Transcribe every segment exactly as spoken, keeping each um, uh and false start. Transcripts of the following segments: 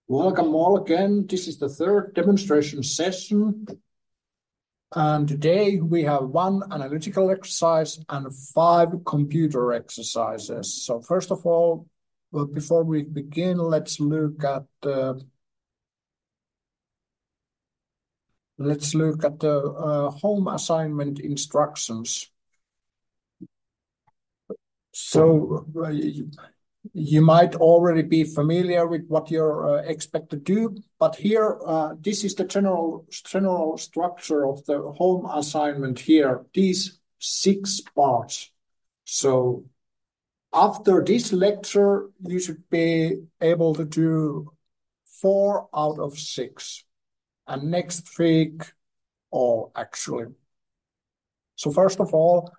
Welcome all again. This is the third demonstration session. And today we have one analytical exercise and five computer exercises. So first of all, well, before we begin, let's look at uh, let's look at the uh, home assignment instructions. So uh, you, you might already be familiar with what you're uh, expected to do, but here, uh, this is the general, general structure of the home assignment here, these six parts. So after this lecture, you should be able to do four out of six, and next week, all actually. So first of all,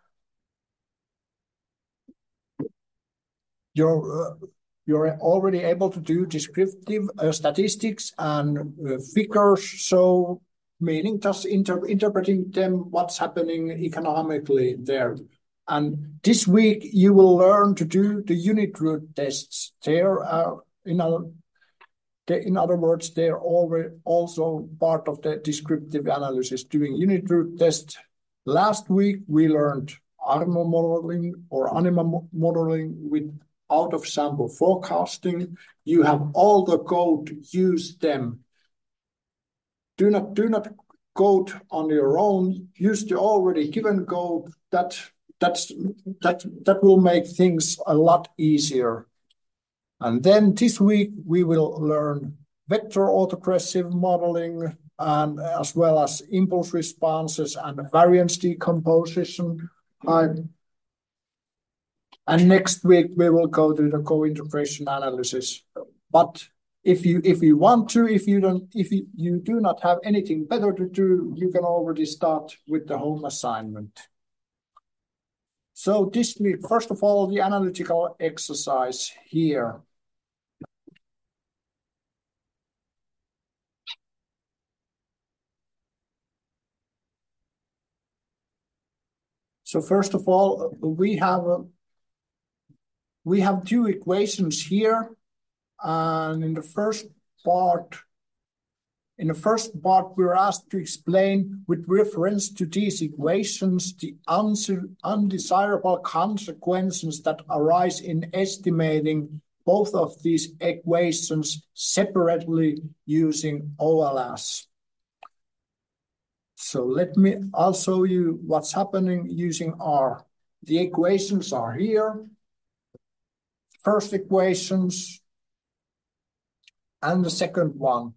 you're uh, you're already able to do descriptive uh, statistics and uh, figures, so meaning just inter interpreting them, what's happening economically there. And this week you will learn to do the unit root tests. There are, in other, in other words, they're already also part of the descriptive analysis, doing unit root tests. Last week we learned ARMA modeling or ANIMA modeling with out-of-sample forecasting. You have all the code, use them. Do not, do not code on your own. Use the already given code. That, that's, that, that will make things a lot easier. And then this week we will learn vector autoregressive modeling, and as well as impulse responses and variance decomposition. I, And next week we will go to the co-integration analysis. But if you if you want to, if you don't, if you, you do not have anything better to do, you can already start with the home assignment. So this week, first of all, the analytical exercise here. So first of all, we have a We have two equations here, and in the first part, in the first part, we're asked to explain with reference to these equations the undesirable consequences that arise in estimating both of these equations separately using O L S. So let me, I'll show you what's happening using R. The equations are here. First equations and the second one.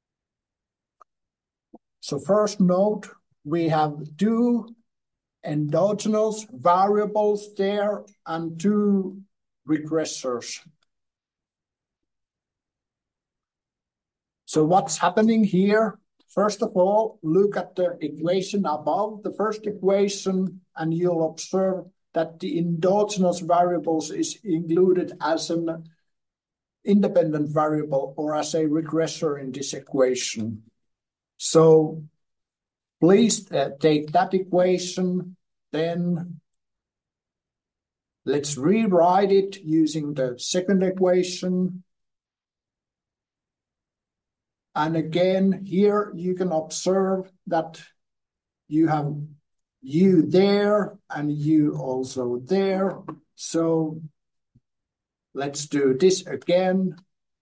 So first note, we have two endogenous variables there and two regressors. So what's happening here? First of all, look at the equation above the first equation, and you'll observe that the endogenous variables is included as an independent variable or as a regressor in this equation. So please uh, take that equation, then let's rewrite it using the second equation. And again, here you can observe that you have U there and U also there. So let's do this again.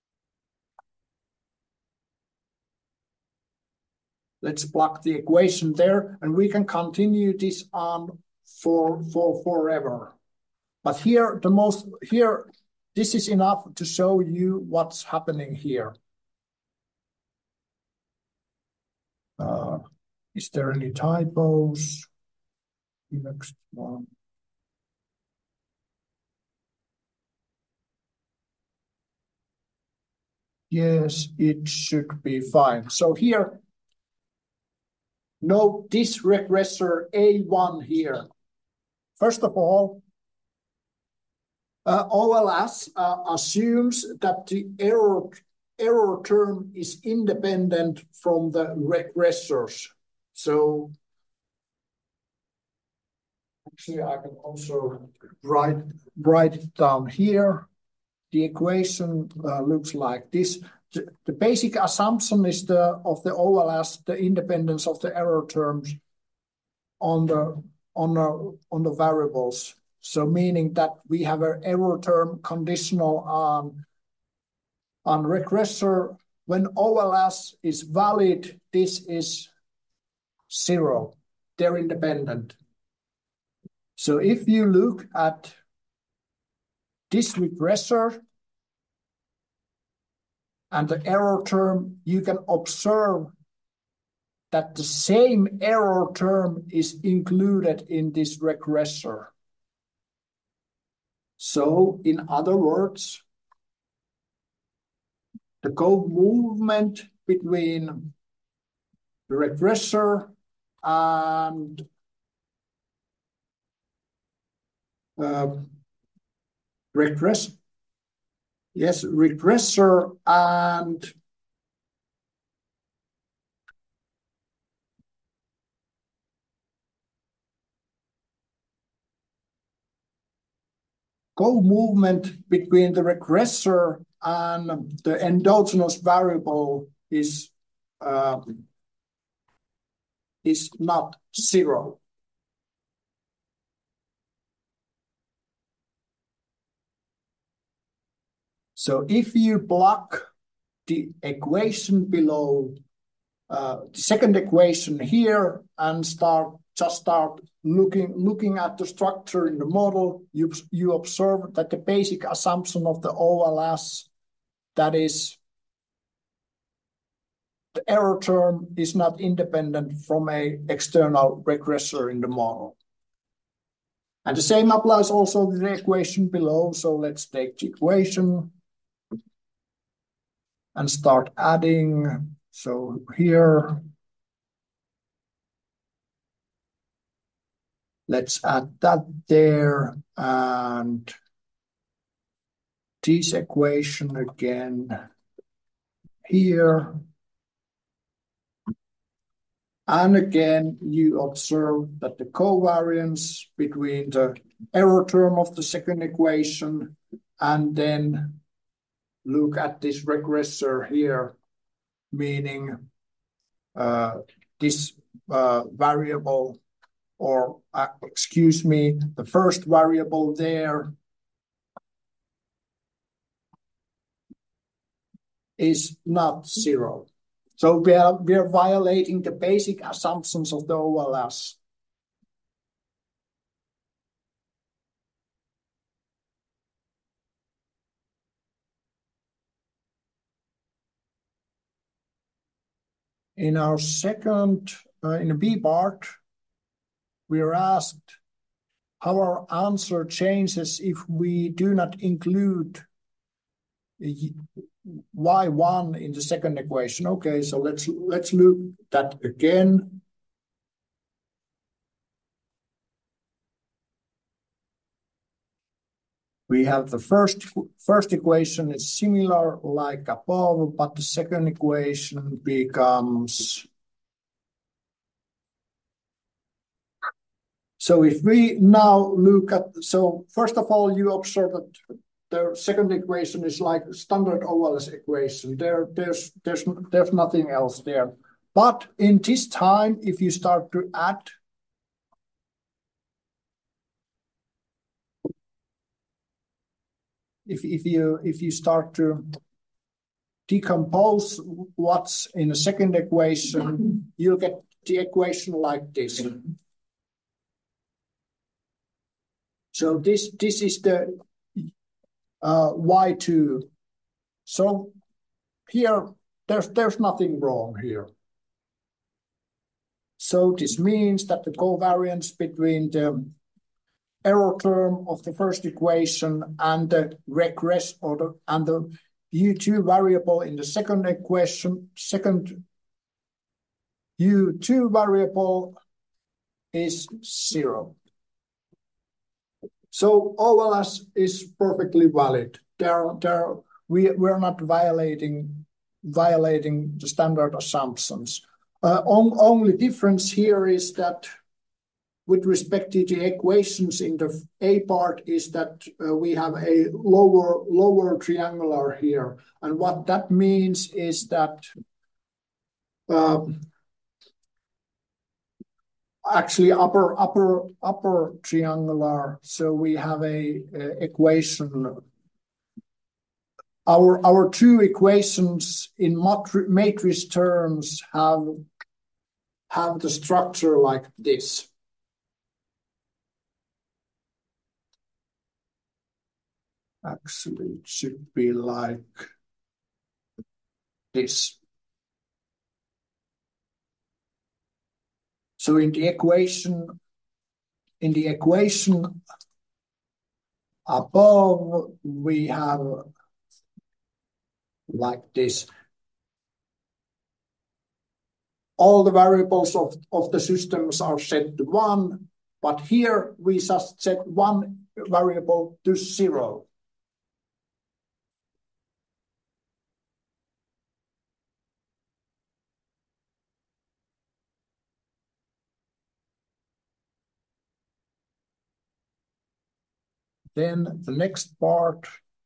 Let's plug the equation there, and we can continue this on for, for forever. But here, the most here, this is enough to show you what's happening here. Uh, is there any typos? Next one. Yes, it should be fine. So here, note this regressor A one here. First of all, uh, O L S uh, assumes that the error, error term is independent from the regressors. So actually, I can also write, write it down here. the equation uh, looks like this. The, the basic assumption is the of the O L S, the independence of the error terms on the on the on the variables. So meaning that we have an error term conditional on on regressor. When O L S is valid, this is zero. They're independent. So if you look at this regressor and the error term, you can observe that the same error term is included in this regressor. So in other words, the co-movement between the regressor and uh, regress, yes, regressor and co-movement between the regressor and the endogenous variable is uh, is not zero. So if you block the equation below, uh, the second equation here, and start just start looking looking at the structure in the model, you you observe that the basic assumption of the O L S, that is, the error term is not independent from a external regressor in the model. And the same applies also to the equation below. So let's take the equation and start adding. So here, let's add that there, and this equation again here. And again, you observe that the covariance between the error term of the second equation and then look at this regressor here, meaning uh, this uh, variable, or uh, excuse me, the first variable there is not zero. So we are, we are violating the basic assumptions of the O L S. In our second, uh, in the B part, we are asked how our answer changes if we do not include y one in the second equation. Okay, so let's let's look at that again. We have the first first equation is similar like above, but the second equation becomes. So if we now look at, so first of all, you observe that the second equation is like standard O L S equation. There, there's there's there's nothing else there. But in this time, if you start to add If, if you if you start to decompose what's in the second equation, you'll get the equation like this. So this this is the uh, y two. So here there's there's nothing wrong here. So this means that the covariance between the error term of the first equation and the regress or the and the U two variable in the second equation, second U two variable is zero. So O L S is perfectly valid. There, there we we're not violating violating the standard assumptions. Uh, on, only difference here is that with respect to the equations in the A part is that uh, we have a lower lower triangular here, and what that means is that uh, actually upper upper upper triangular. So we have a, a equation. Our our two equations in matri matrix terms have have the structure like this. Actually, it should be like this. So in the equation, in the equation above, we have like this. All the variables of, of the systems are set to one, but here we just set one variable to zero. Then the next part,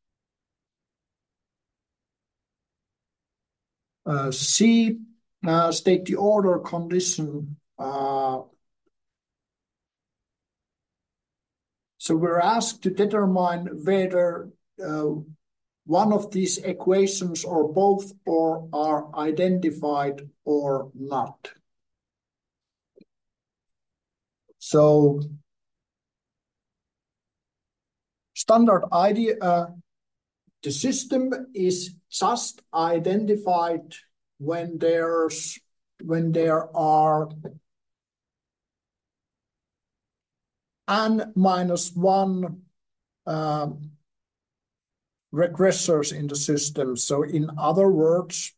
uh, C, uh, state the order condition. Uh, so we're asked to determine whether uh, one of these equations or both or are identified or not. So standard idea, uh, the system is just identified when there's when there are n minus one um, regressors in the system. So in other words,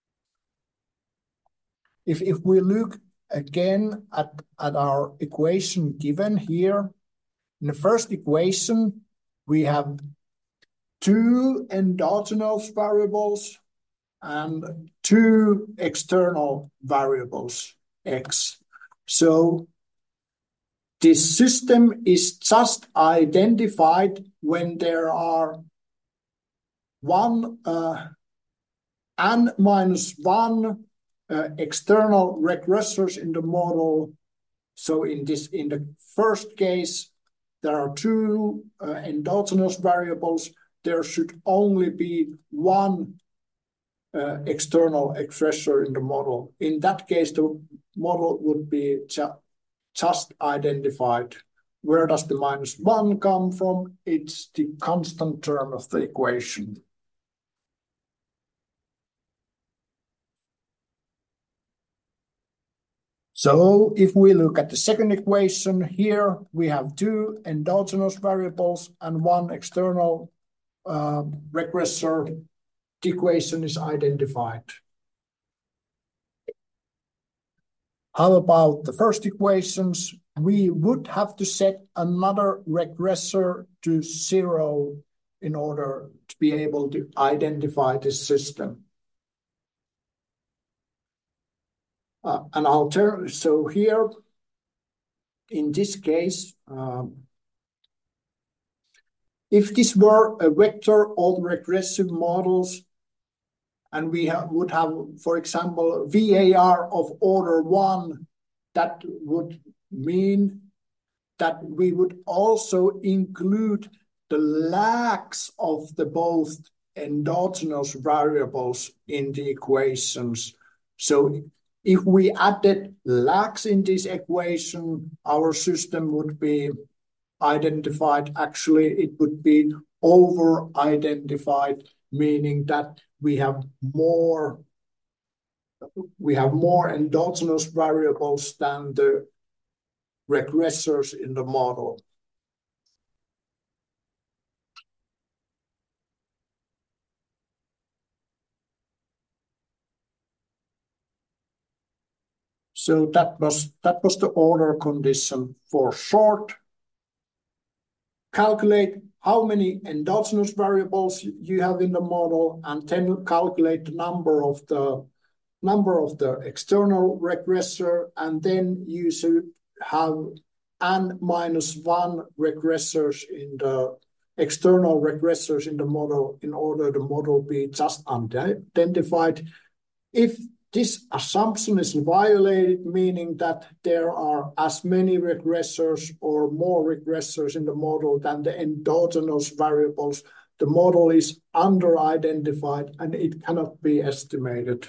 if if we look again at at our equation given here, in the first equation we have two endogenous variables and two external variables, x. So this system is just identified when there are one uh, n minus one uh, external regressors in the model. So in this, in the first case, there are two uh, endogenous variables. There should only be one uh, external regressor in the model. In that case, the model would be ju just identified. Where does the minus one come from? It's the constant term of the equation. So if we look at the second equation here, we have two endogenous variables and one external uh, regressor. The equation is identified. How about the first equations? We would have to set another regressor to zero in order to be able to identify this system. Uh, an alter so here, in this case, um, if this were a vector autoregressive models, and we have, would have, for example, V A R of order one, that would mean that we would also include the lags of the both endogenous variables in the equations. So if we added lags in this equation, our system would be identified. Actually, it would be over-identified, meaning that we have more we have more endogenous variables than the regressors in the model. So that was that was the order condition. For short, calculate how many endogenous variables you have in the model, and then calculate the number of the number of the external regressor, and then you should have n minus one regressors in the external regressors in the model in order the model be just unidentified. If this assumption is violated, meaning that there are as many regressors or more regressors in the model than the endogenous variables, the model is under-identified and it cannot be estimated.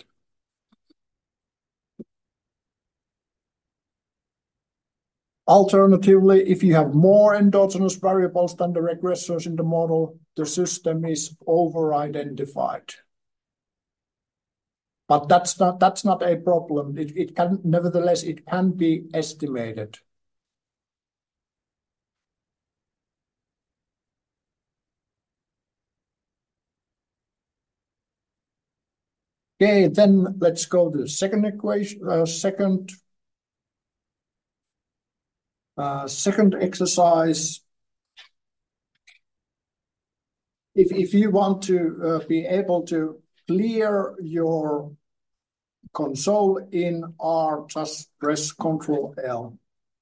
Alternatively, if you have more endogenous variables than the regressors in the model, the system is over-identified. But that's not that's not a problem. It, it can nevertheless it can be estimated. Okay, then let's go to the second equation. Uh, second, uh, second exercise. If if you want to uh, be able to clear your console in R, just press Control L.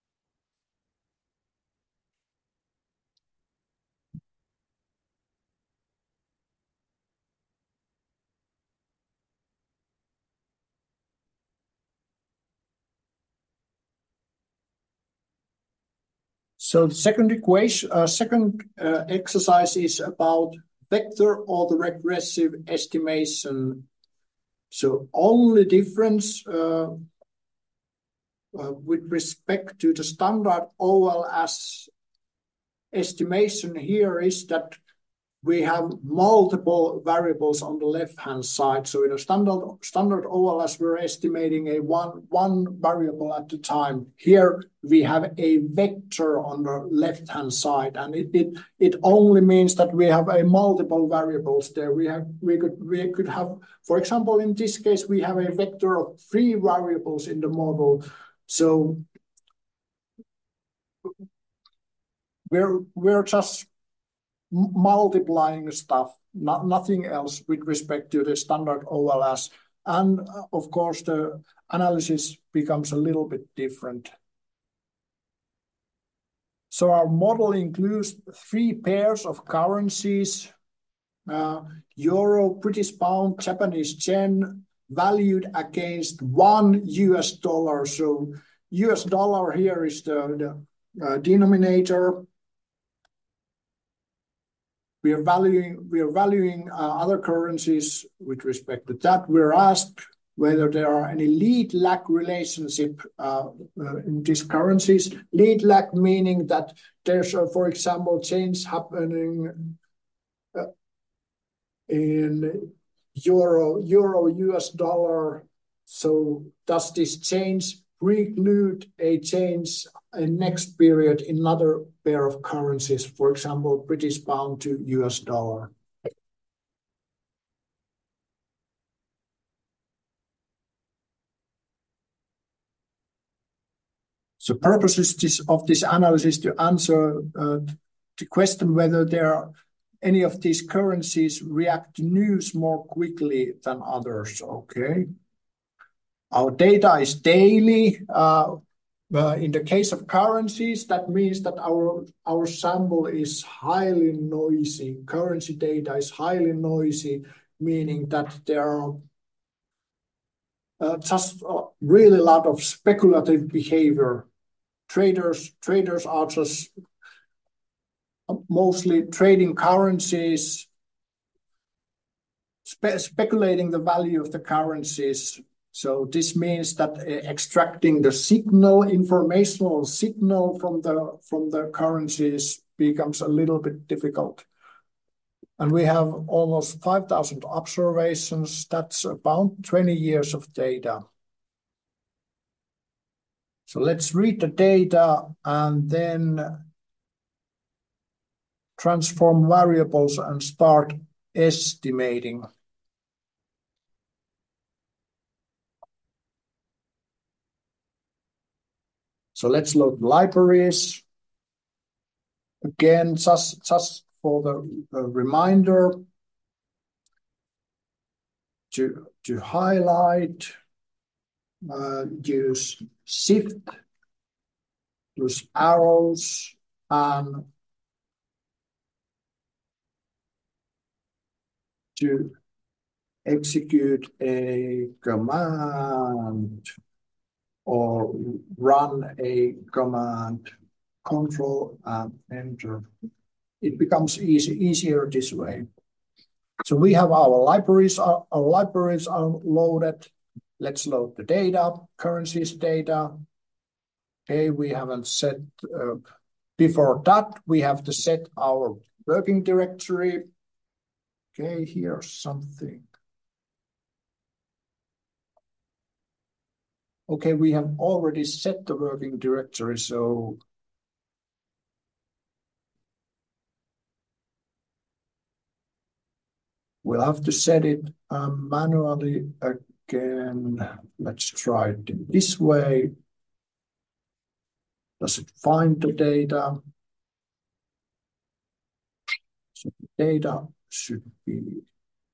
So the second equation, uh, second uh, exercise is about vector autoregressive estimation. So only difference uh, uh, with respect to the standard O L S estimation here is that we have multiple variables on the left-hand side. So in a standard standard O L S, we're estimating a one, one variable at a time. Here we have a vector on the left-hand side, and it, it it only means that we have a multiple variables there. We have we could we could have, for example, in this case, we have a vector of three variables in the model. So we're we're just multiplying stuff, not nothing else with respect to the standard O L S. And uh, of course, the analysis becomes a little bit different. So our model includes three pairs of currencies, uh, Euro, British pound, Japanese yen, valued against one U S dollar. So U S dollar here is the, the uh, denominator. We are valuing we are valuing uh, other currencies with respect to that. We're asked whether there are any lead lag relationship uh, uh, in these currencies. Lead lag meaning that there's, uh, for example, change happening uh, in euro, euro, U S dollar. So does this change preclude a change in next period in another pair of currencies, for example, British pound to U S dollar? So purpose is this, of this analysis to answer uh, the question whether there are any of these currencies react to news more quickly than others. Okay. Our data is daily. Uh, uh, in the case of currencies, that means that our, our sample is highly noisy. Currency data is highly noisy, meaning that there are uh, just a really lot of speculative behavior. Traders, traders are just mostly trading currencies, spe speculating the value of the currencies. So this means that uh, extracting the signal, informational signal from the from the currencies becomes a little bit difficult. And we have almost five thousand observations. That's about twenty years of data. So let's read the data and then transform variables and start estimating. So let's load libraries. Again, just, just for the uh, reminder to, to highlight, uh, use shift plus arrows and to execute a command or run a command, control and enter. It becomes easy, easier this way. So we have our libraries, our, our libraries are loaded. Let's load the data, currencies data. Okay, we haven't set, uh, before that, we have to set our working directory. Okay, here's something. Okay, we have already set the working directory, so we'll have to set it um, manually again. Let's try it this way. Does it find the data? So the data should be,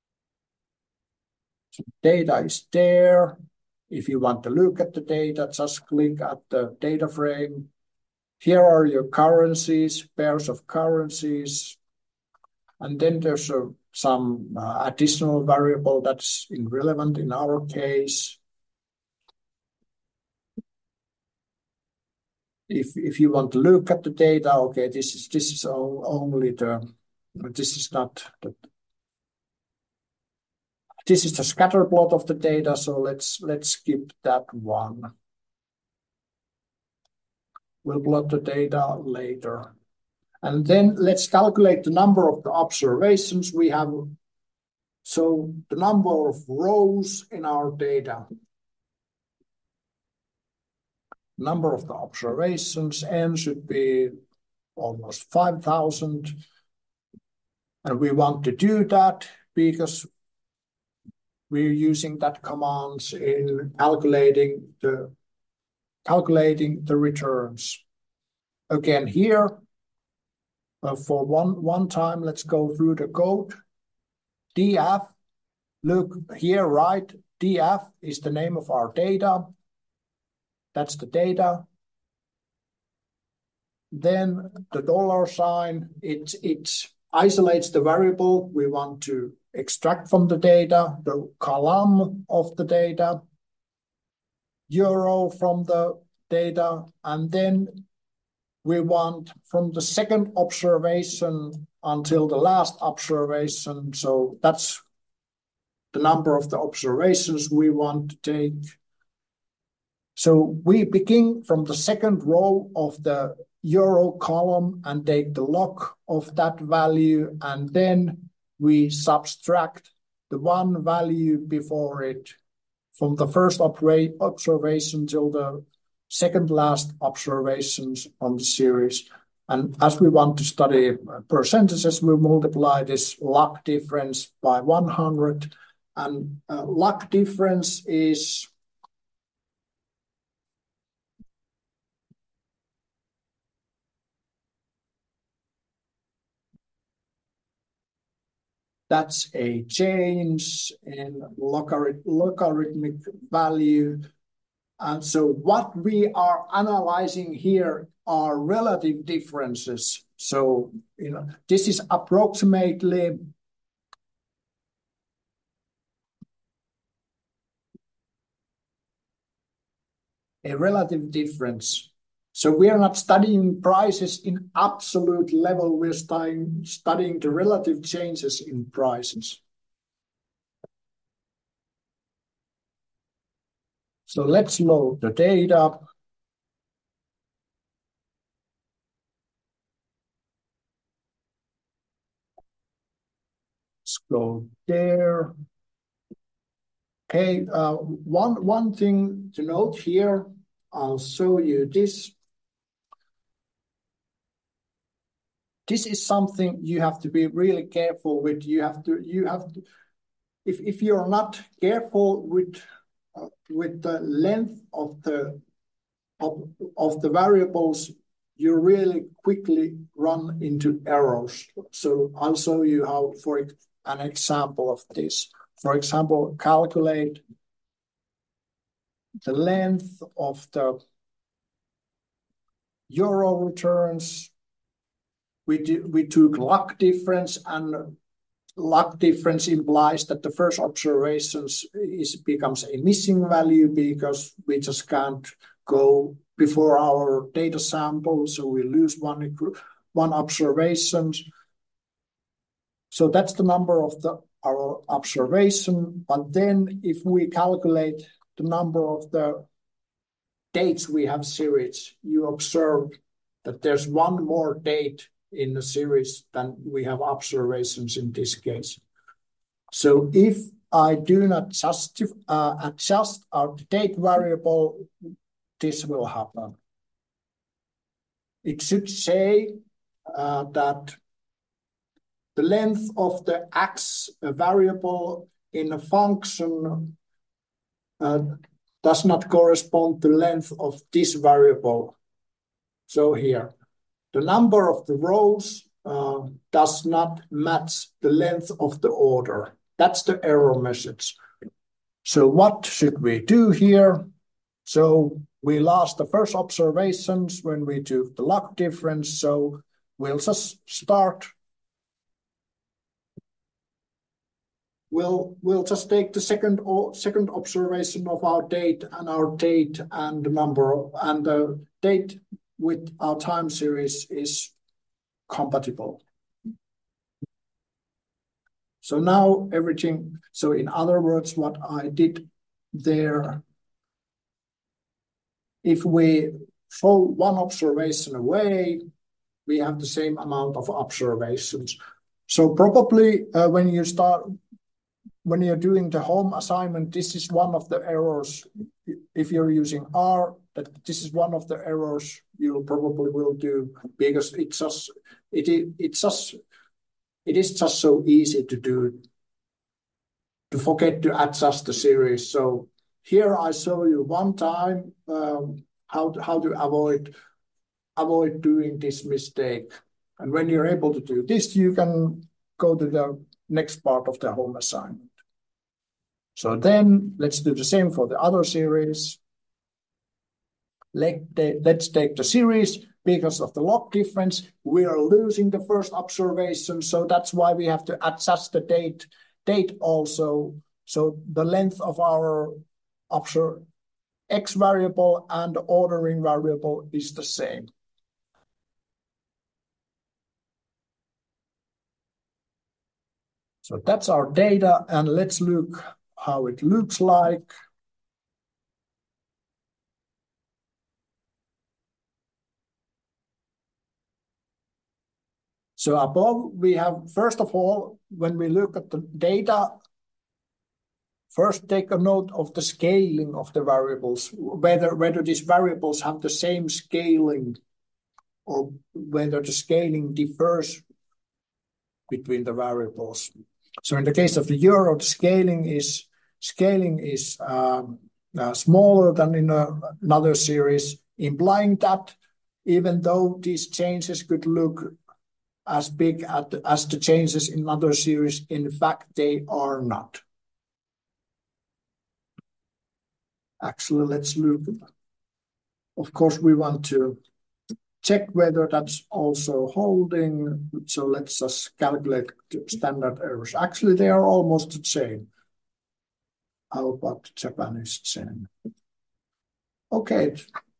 so data is there. If you want to look at the data, just click at the data frame. Here are your currencies, pairs of currencies. And then there's a, some uh, additional variable that's irrelevant in our case. If, if you want to look at the data, okay, this is, this is only the, this is not the, this is the scatter plot of the data, so let's let's skip that one. We'll plot the data later. And then let's calculate the number of the observations we have. So the number of rows in our data. Number of the observations, n should be almost five thousand. And we want to do that because we're using that commands in calculating the calculating the returns. Again, here, uh, for one, one time, let's go through the code. df, look here, right? df is the name of our data. That's the data. Then the dollar sign, it, it isolates the variable we want to extract from the data, the column of the data, euro from the data, and then we want from the second observation until the last observation. So that's the number of the observations we want to take. So we begin from the second row of the euro column and take the log of that value, and then we subtract the one value before it from the first observation till the second last observations on the series. And as we want to study percentages, we multiply this log difference by one hundred. And uh, log difference is that's a change in logarith logarithmic value. And so what we are analyzing here are relative differences. So, you know, this is approximately a relative difference. So we are not studying prices in absolute level, we're studying, studying the relative changes in prices. So let's load the data. Let's go there. Okay, uh, one, one thing to note here, I'll show you this. This is something you have to be really careful with. You have to, you have to, if, if you're not careful with, uh, with the length of the, of, of the variables, you really quickly run into errors. So I'll show you how, for an example of this. For example, calculate the length of the euro returns. We, do, we took log difference, and log difference implies that the first observations is becomes a missing value because we just can't go before our data sample, so we lose one, one observation. So that's the number of the our observation. But then if we calculate the number of the dates we have series, you observe that there's one more date in the series than we have observations in this case. So if I do not just uh, adjust our date variable, this will happen. It should say uh, that the length of the x variable in a function uh, does not correspond to the length of this variable. So here, the number of the rows uh, does not match the length of the order. That's the error message. So what should we do here? So we lost the first observations when we took the log difference. So we'll just start. We'll, we'll just take the second, second observation of our date and our date and the number of, and the date with our time series is compatible. So now everything, so in other words, what I did there, if we throw one observation away, we have the same amount of observations. So probably uh, when you start, when you're doing the home assignment, this is one of the errors. If you're using R, that this is one of the errors you probably will do, because it's just it it's just it is just so easy to do, to forget to adjust the series. So here I show you one time um, how to, how to avoid avoid doing this mistake. And when you're able to do this, you can go to the next part of the home assignment. So then let's do the same for the other series. Let the, let's take the series. Because of the log difference, we are losing the first observation. So that's why we have to adjust the date, date also. So the length of our observe X variable and the ordering variable is the same. So that's our data, and let's look how it looks like. So above we have, first of all, when we look at the data, first take a note of the scaling of the variables, whether, whether these variables have the same scaling or whether the scaling differs between the variables. So in the case of the euro, the scaling is, scaling is um, uh, smaller than in a, another series, implying that even though these changes could look as big at, as the changes in other series, in fact, they are not. Actually, let's look. Of course, we want to check whether that's also holding. So let's just calculate the standard errors. Actually, they are almost the same. How about Japanese chain? Okay.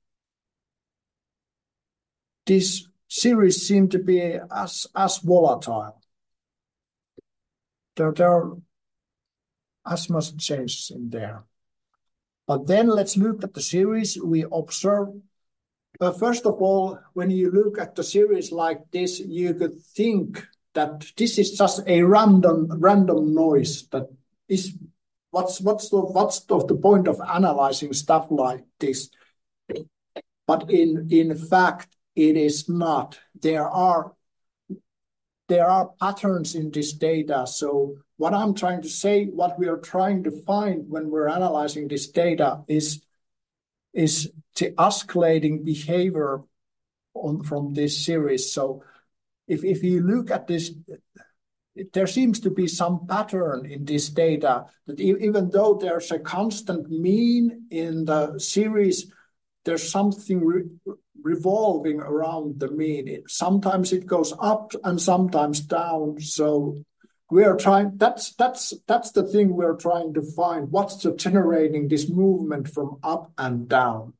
This series seem to be as, as volatile. There, there are as much changes in there. But then let's look at the series. We observe, uh, first of all, when you look at the series like this, you could think that this is just a random random noise. That is, what's what's the what's the, the point of analyzing stuff like this? But in in fact, it is not. There are there are patterns in this data. So what I'm trying to say, what we are trying to find when we're analyzing this data is, is the oscillating behavior on, from this series. So if, if you look at this, there seems to be some pattern in this data that even though there's a constant mean in the series, there's something revolving around the mean. It, sometimes it goes up and sometimes down. So we are trying, that's, that's, that's the thing we're trying to find. What's the generating this movement from up and down?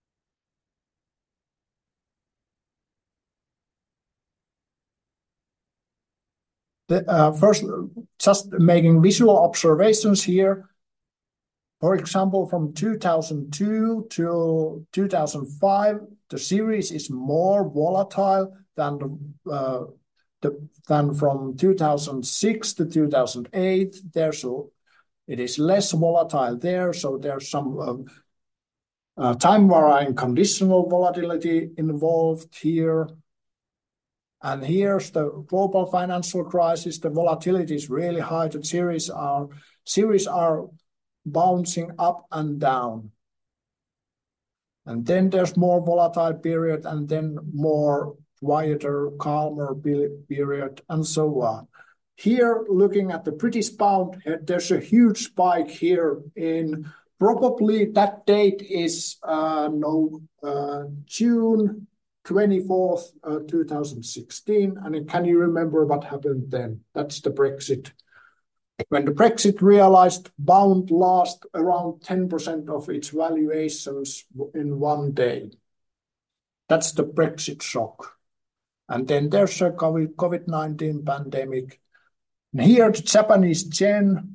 The, uh, first, just making visual observations here. For example, from two thousand two to two thousand five, the series is more volatile than the, uh, the than from two thousand six to two thousand eight. There's a, it is less volatile there, so there's some um, uh, time-varying conditional volatility involved here. And here's the global financial crisis. The volatility is really high. The series are series are bouncing up and down. And then there's more volatile period, and then more quieter, calmer period, and so on. Here, looking at the British pound, there's a huge spike here in probably that date is uh, no uh, June twenty-fourth, uh, two thousand sixteen. And can you remember what happened then? That's the Brexit. When the Brexit realized, pound lost around ten percent of its valuations in one day. That's the Brexit shock. And then there's a COVID nineteen pandemic. And here, the Japanese yen.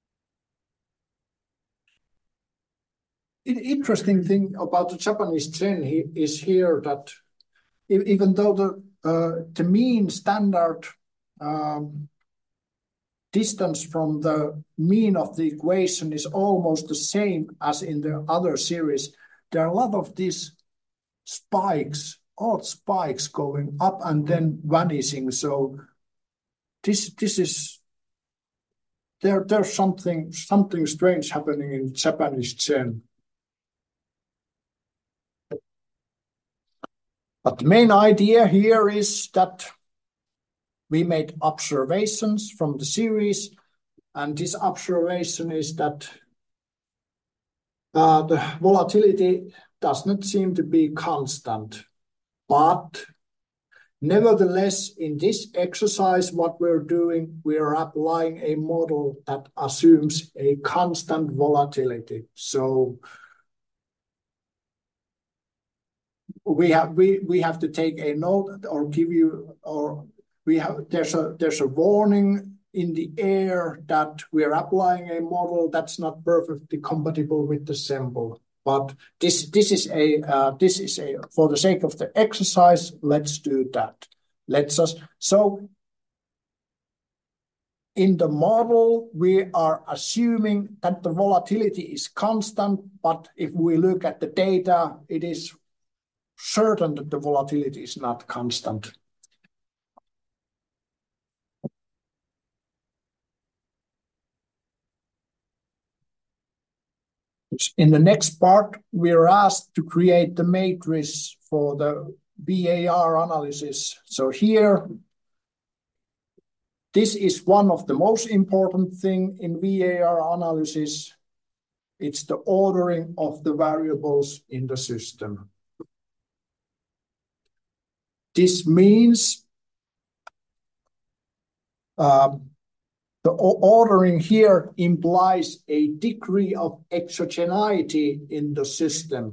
The interesting thing about the Japanese yen is here that even though the, uh, the mean standard um, distance from the mean of the equation is almost the same as in the other series, there are a lot of these spikes, odd spikes going up and then vanishing. So this this is there. There's something something strange happening in Japanese yen. But the main idea here is that we made observations from the series, and this observation is that uh, the volatility does not seem to be constant. But nevertheless, in this exercise, what we're doing, we are applying a model that assumes a constant volatility. So we have we we have to take a note or give you or we have there's a there's a warning in the air that we're applying a model that's not perfectly compatible with the sample. But this this is a uh, this is a for the sake of the exercise, let's do that. Let's us so in the model we are assuming that the volatility is constant, but if we look at the data, it is certain that the volatility is not constant. In the next part, we are asked to create the matrix for the V A R analysis. So here, this is one of the most important thing in V A R analysis. It's the ordering of the variables in the system. This means um, the ordering here implies a degree of exogeneity in the system.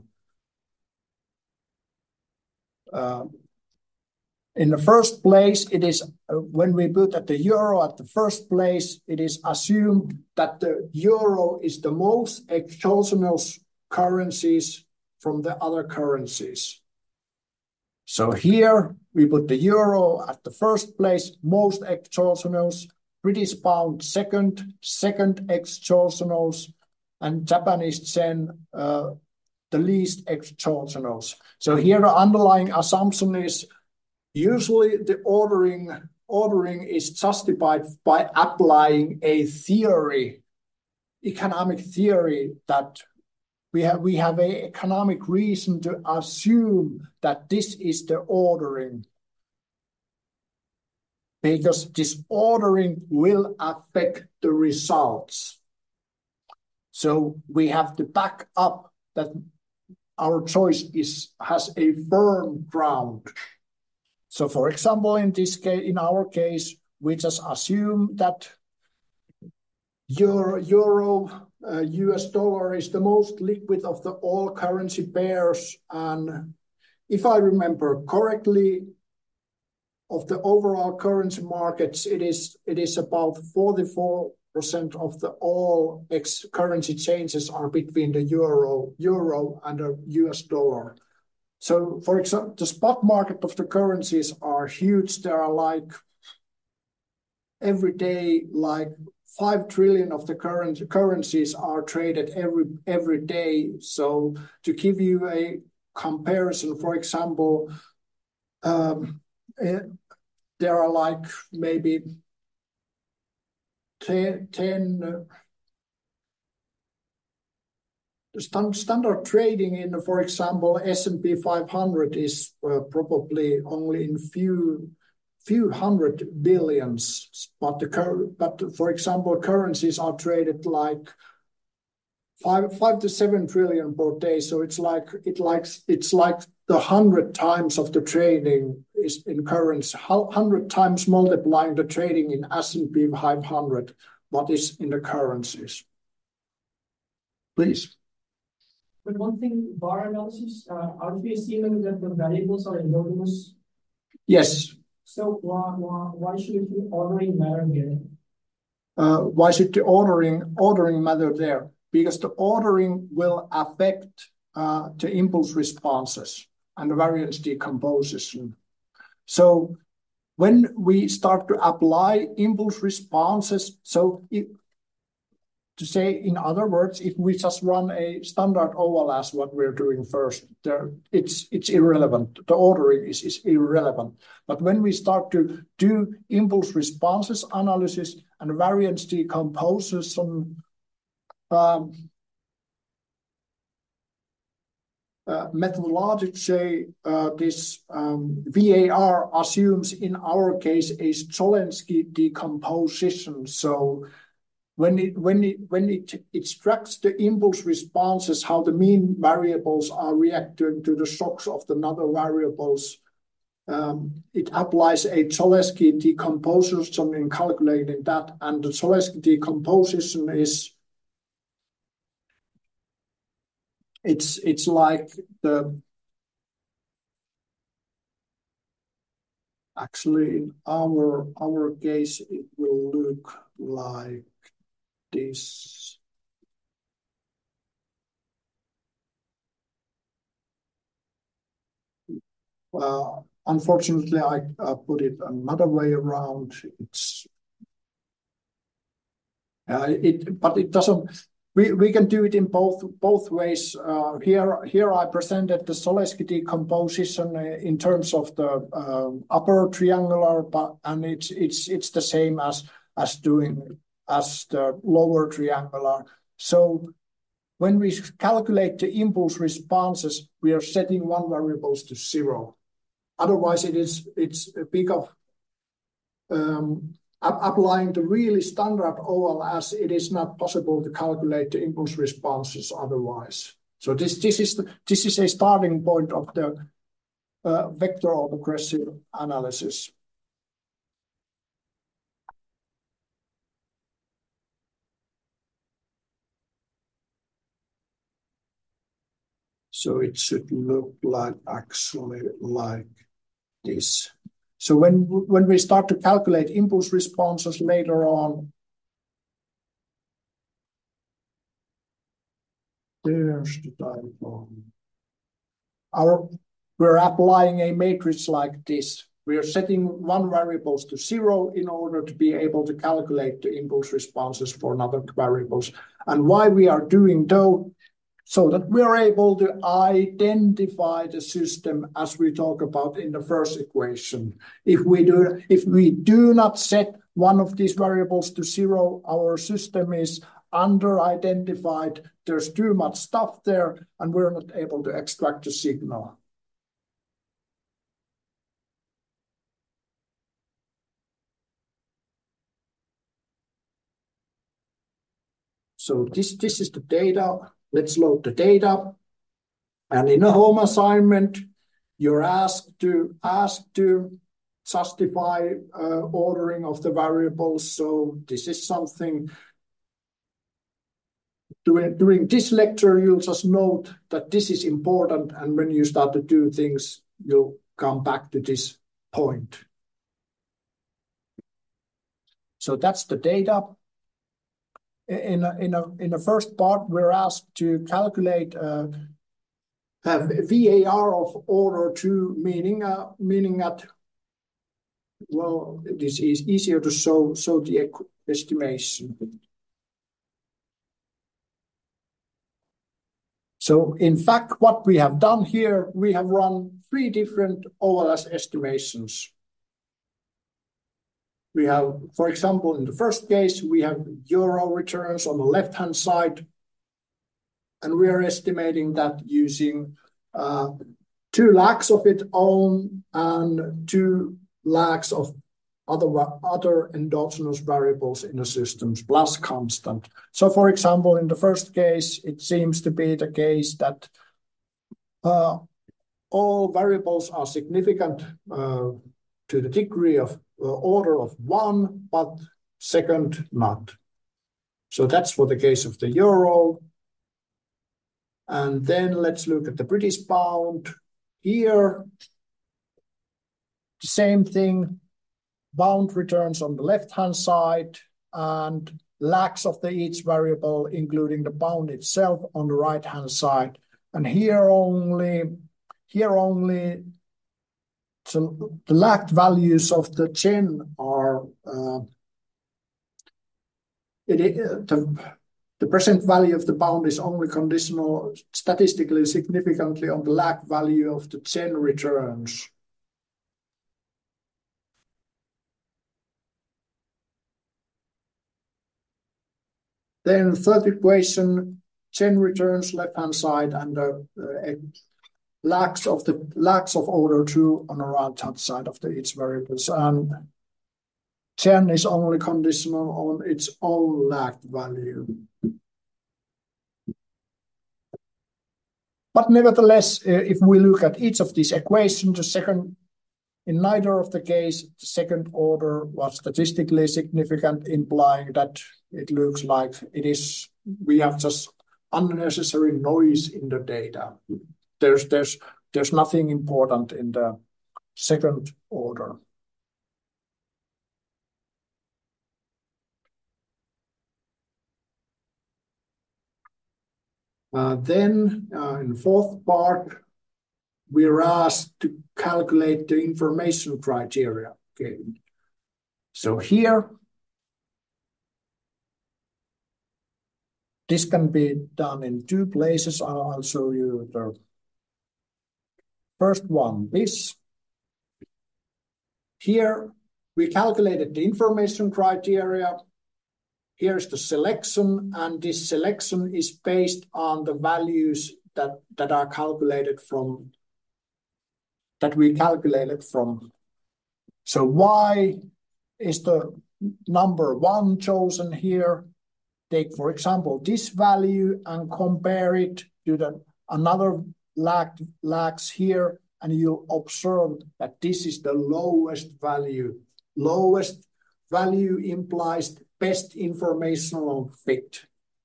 Uh, in the first place, it is uh, when we put at the euro at the first place, it is assumed that the euro is the most exogenous currencies from the other currencies. So here we put the euro at the first place, most exogenous, British pound second, second exogenous, and Japanese yen uh, the least exogenous. So here the underlying assumption is usually the ordering ordering is justified by applying a theory, economic theory that we have we have a economic reason to assume that this is the ordering. Because this ordering will affect the results. So we have to back up that our choice is has a firm ground. So, for example, in this case, in our case, we just assume that euro, euro uh, U S dollar is the most liquid of the all currency pairs, and if I remember correctly, of the overall currency markets, it is it is about forty-four percent of the all ex currency changes are between the euro, euro and the U S dollar. So, for example, the spot market of the currencies are huge. There are like every day, like five trillion of the current currencies are traded every every day. So, to give you a comparison, for example, um, it, there are like maybe ten, ten uh, stand, standard trading in, for example, S and P five hundred is uh, probably only in few few hundred billions, but the but for example, currencies are traded like five five to seven trillion per day. So it's like it likes it's like the hundred times of the trading is in currency, hundred times multiplying the trading in S and P five hundred, what is in the currencies. Please. But one thing, bar analysis, uh, aren't we assuming that the variables are endogenous? Yes. So why, why, why should the ordering matter here? Uh, why should the ordering ordering matter there? Because the ordering will affect uh, the impulse responses and the variance decomposition. So when we start to apply impulse responses, so it, to say in other words, if we just run a standard O L S, what we're doing first, there it's it's irrelevant. The ordering is, is irrelevant. But when we start to do impulse responses analysis and variance decomposition, um, uh, methodology, say uh, this um, V A R assumes in our case a Cholesky decomposition. So when it when it when it extracts the impulse responses, how the mean variables are reacting to the shocks of the other variables, um, it applies a Cholesky decomposition in calculating that, and the Cholesky decomposition is it's it's like the actually in our our case it will look like this. Uh, unfortunately, I uh, put it another way around. It's uh, it, but it doesn't. We we can do it in both both ways. Uh, here here I presented the Cholesky decomposition in terms of the uh, upper triangular, but and it's it's it's the same as as doing as the lower triangular. So when we calculate the impulse responses, we are setting one variables to zero. Otherwise, it is it's a big of um, applying the really standard O L S. It is not possible to calculate the impulse responses otherwise. So this this is the, this is a starting point of the uh, vector autoregressive analysis. So it should look like actually like this. So when when we start to calculate impulse responses later on, there's the diagram. Our we're applying a matrix like this. We are setting one variables to zero in order to be able to calculate the impulse responses for another variables. And why we are doing though, so that we are able to identify the system as we talk about in the first equation. If we do, if we do not set one of these variables to zero, our system is under-identified. There's too much stuff there, and we're not able to extract the signal. So this, this is the data. Let's load the data. And in a home assignment, you're asked to asked to justify uh, ordering of the variables. So this is something. During, during this lecture, you'll just note that this is important, and when you start to do things, you'll come back to this point. So that's the data. In a, in a, in the first part, we're asked to calculate uh, a V A R of order two, meaning uh, meaning that, well, it is easier to show, show the estimation. So in fact, what we have done here, we have run three different O L S estimations. We have, for example, in the first case, we have euro returns on the left-hand side, and we are estimating that using uh, two lakhs of its own and two lakhs of other, other endogenous variables in the systems plus constant. So for example, in the first case, it seems to be the case that uh, all variables are significant uh, to the degree of uh, order of one, but second not. So that's for the case of the euro. And then let's look at the British pound. Here, the same thing. Bound returns on the left-hand side and lakhs of the each variable, including the bound itself, on the right-hand side. And here only, here only so the lagged values of the chen are uh, it, it, the, the present value of the bound is only conditional statistically significantly on the lagged value of the chen returns. Then third equation, chen returns left-hand side and the uh, lags of the lags of order two on the right-hand side of the each variables. And chen is only conditional on its own lagged value. But nevertheless, uh, if we look at each of these equations, the second, in neither of the case, the second order was statistically significant, implying that it looks like it is, we have just unnecessary noise in the data. There's, there's, there's nothing important in the second order. Uh, then uh, in the fourth part, we're asked to calculate the information criteria. Okay. So here, this can be done in two places. I'll show you the first one, this. Here, we calculated the information criteria. Here's the selection, and this selection is based on the values that, that are calculated from, that we calculated from. So why is the number one chosen here? Take, for example, this value and compare it to the another lag, lags here, and you'll observe that this is the lowest value. Lowest value implies best informational fit.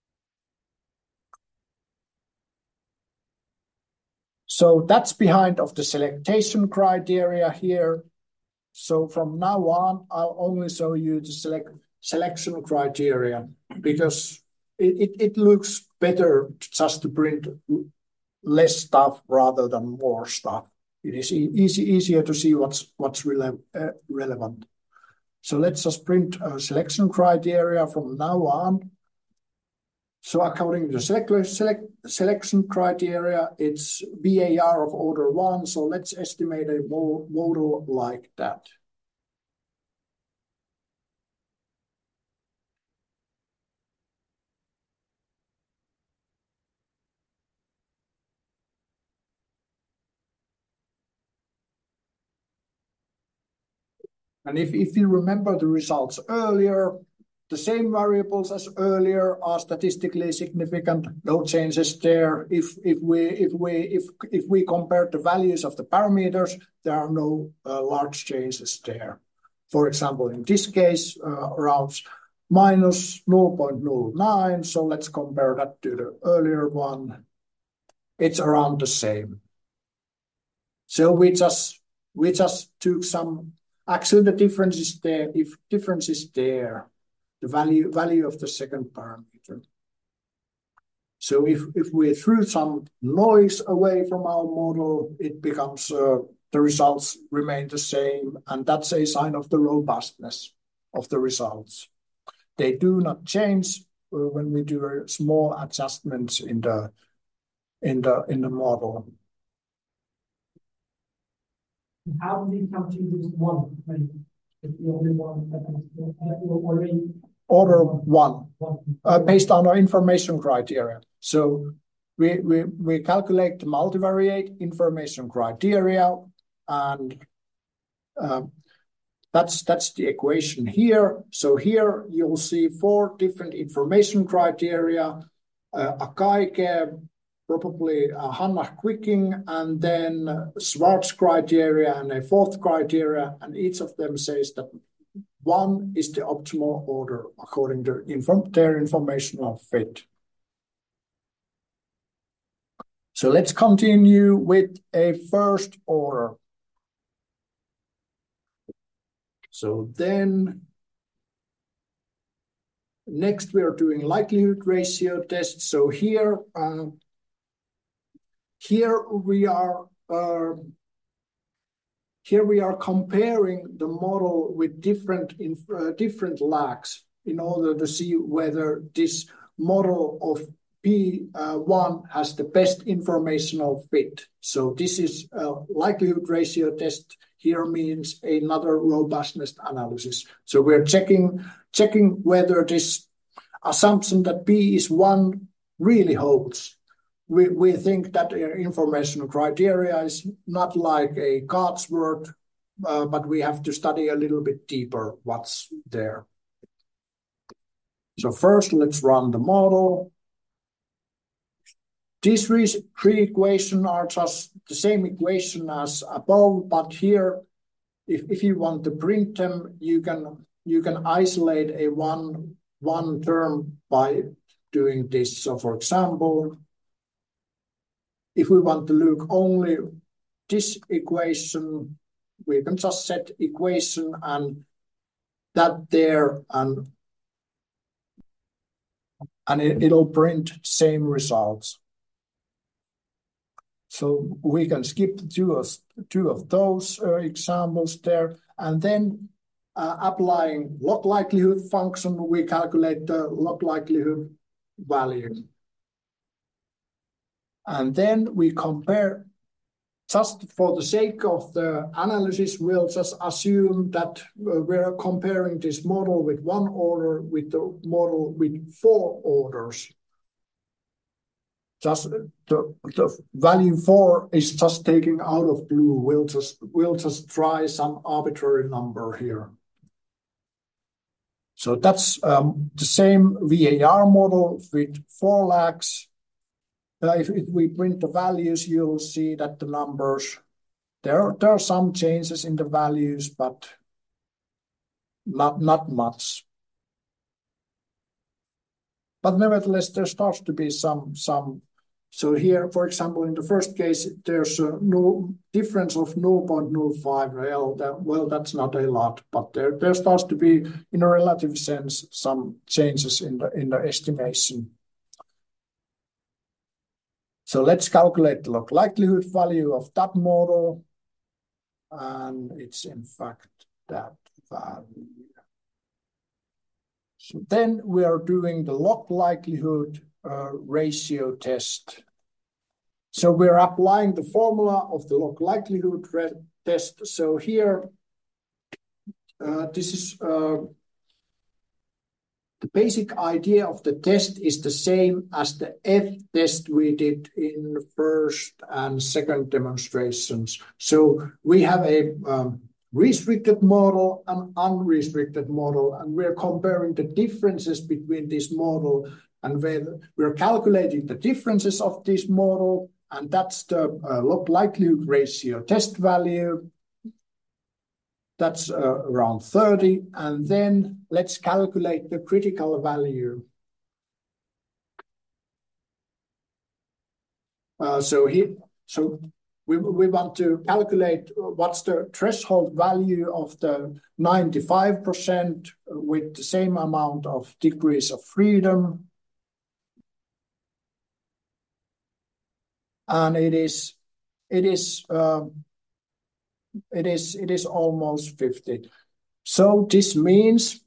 So that's behind of the selection criteria here. So from now on, I'll only show you the select selection criteria because it, it, it looks better just to print less stuff rather than more stuff. It is easy, easier to see what's, what's rele uh, relevant. So let's just print a selection criteria from now on. So according to the select, select, selection criteria, it's V A R of order one. So let's estimate a model like that. And if, if you remember the results earlier, the same variables as earlier are statistically significant, no changes there. If if we if we if if we compare the values of the parameters, there are no uh, large changes there. For example, in this case, uh, around minus zero point zero nine. So let's compare that to the earlier one. It's around the same. So we just we just took some. Actually, the difference is there. If difference is there, the value value of the second parameter. So if if we threw some noise away from our model, it becomes uh, the results remain the same, and that's a sign of the robustness of the results. They do not change uh, when we do small adjustments in the in the in the model. How do we come to this one? Right? It's the only one that will already order one, one. Uh, based on our information criteria. So we we we calculate the multivariate information criteria, and uh, that's that's the equation here. So here you'll see four different information criteria: uh, Akaike, probably uh, Hannah-Quicking, and then Schwarz criteria and a fourth criteria, and each of them says that one is the optimal order according to inform their informational fit. So let's continue with a first order. So then next we are doing likelihood ratio tests. So here, uh, here we are uh, here we are comparing the model with different uh, different lags in order to see whether this model of P one has the best informational fit. So this is a likelihood ratio test. Here means another robustness analysis. So we're checking checking whether this assumption that P is one really holds. We we think that information criteria is not like a God's word, uh, but we have to study a little bit deeper what's there. So first, let's run the model. These three, three equations are just the same equation as above, but here, if, if you want to print them, you can you can isolate a one one term by doing this. So, for example, if we want to look only this equation, we can just set equation and that there, and and it, it'll print same results. So we can skip two of, two of those uh, examples there, and then uh, applying log likelihood function, we calculate the log likelihood value. And then we compare, just for the sake of the analysis, we'll just assume that uh, we're comparing this model with one order with the model with four orders. Just the, the value four is just taken out of blue. We'll just we'll just try some arbitrary number here. So that's um, the same V A R model with four lags. Uh, if, if we print the values, you'll see that the numbers, there, there are some changes in the values, but not, not much. But nevertheless, there starts to be some, some. So here, for example, in the first case, there's a no difference of zero point zero five. Well, that, well, that's not a lot, but there, there starts to be, in a relative sense, some changes in the in the estimation. So let's calculate the log likelihood value of that model, and it's in fact that value. So then we are doing the log likelihood uh, ratio test. So we're applying the formula of the log likelihood test. So here, uh, this is uh, the basic idea of the test is the same as the F test we did in the first and second demonstrations. So we have a um, restricted model and unrestricted model, and we're comparing the differences between this model, and we're calculating the differences of this model, and that's the uh, log likelihood ratio test value. That's uh, around thirty, and then let's calculate the critical value. Uh, so here, so we, we want to calculate what's the threshold value of the ninety-five percent with the same amount of degrees of freedom. And it is, it is, uh, it is, it is almost fifty. So this means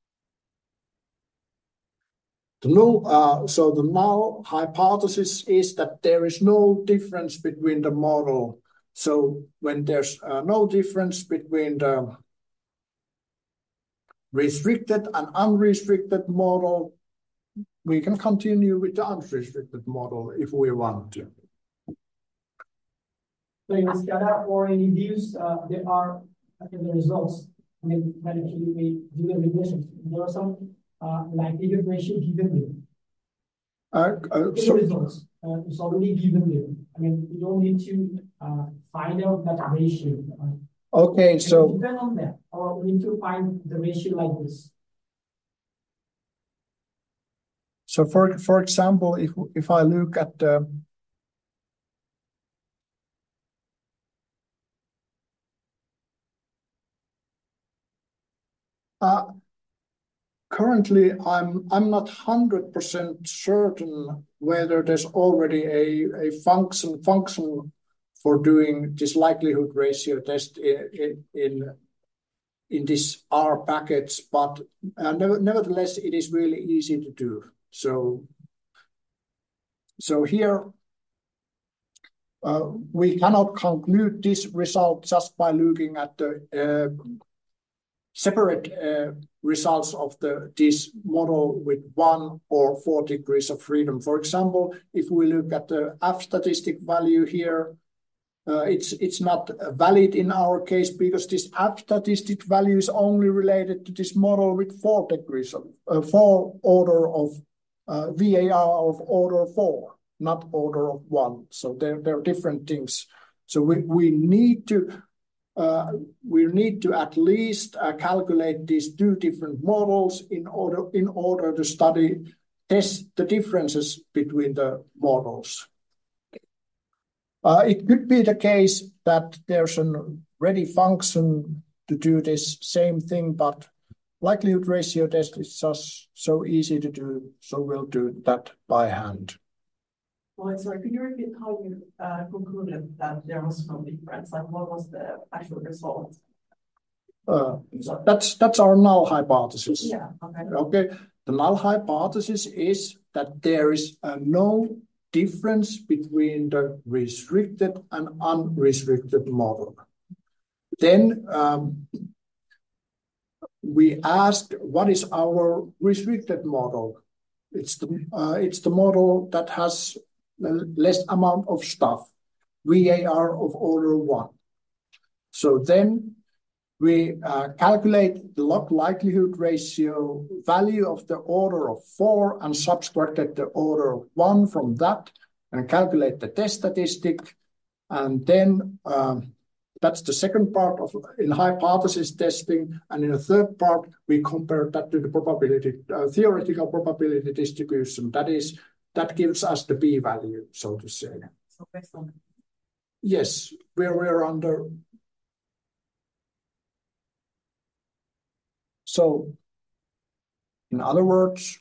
the null, uh, so the null hypothesis is that there is no difference between the model. So when there's uh, no difference between the restricted and unrestricted model, we can continue with the unrestricted model if we want to. So in Scala or in views, uh, there are in the results. I mean, when actually we do the regressions, there are some uh, likelihood ratio given there. Uh, uh, in so, the results, uh, it's already given there. I mean, you don't need to uh, find out that ratio. Uh, okay, so depend on that, or we need to find the ratio like this. So, for for example, if if I look at the uh, currently, I'm I'm not one hundred percent certain whether there's already a a function function for doing this likelihood ratio test in in in, in this R package, but uh, nevertheless, it is really easy to do. So, so here. Uh, we cannot conclude this result just by looking at the uh, separate uh, results of the this model with one or four degrees of freedom. For example, if we look at the F statistic value here, uh, it's it's not valid in our case because this F statistic value is only related to this model with four degrees of uh, four order of uh, V A R of order four. Not order of one. So there, there are different things. So we, we need to uh, we need to at least uh, calculate these two different models in order in order to study test the differences between the models. Uh, it could be the case that there's a ready function to do this same thing, but likelihood ratio test is just so easy to do, so we'll do that by hand. Well, sorry, could you repeat how you uh, concluded that there was no difference? Like, what was the actual result? Uh, that's that's our null hypothesis. Yeah. Okay. Okay. The null hypothesis is that there is uh, no difference between the restricted and unrestricted model. Then um, we asked, what is our restricted model? It's the uh, it's the model that has less amount of stuff, V A R of order one. So then we uh, calculate the log likelihood ratio value of the order of four and subtracted the order of one from that and calculate the test statistic. And then um, that's the second part of in hypothesis testing. And in the third part, we compare that to the probability, uh, theoretical probability distribution. That is, that gives us the p-value, so to say. So based on yes, we're we're under. So, in other words,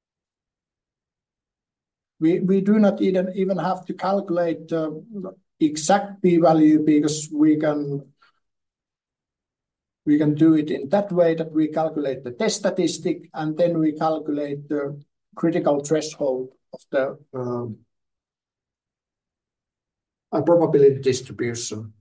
we we do not even even have to calculate the exact p-value because we can we can do it in that way that we calculate the test statistic and then we calculate the critical threshold of the um, a probability distribution.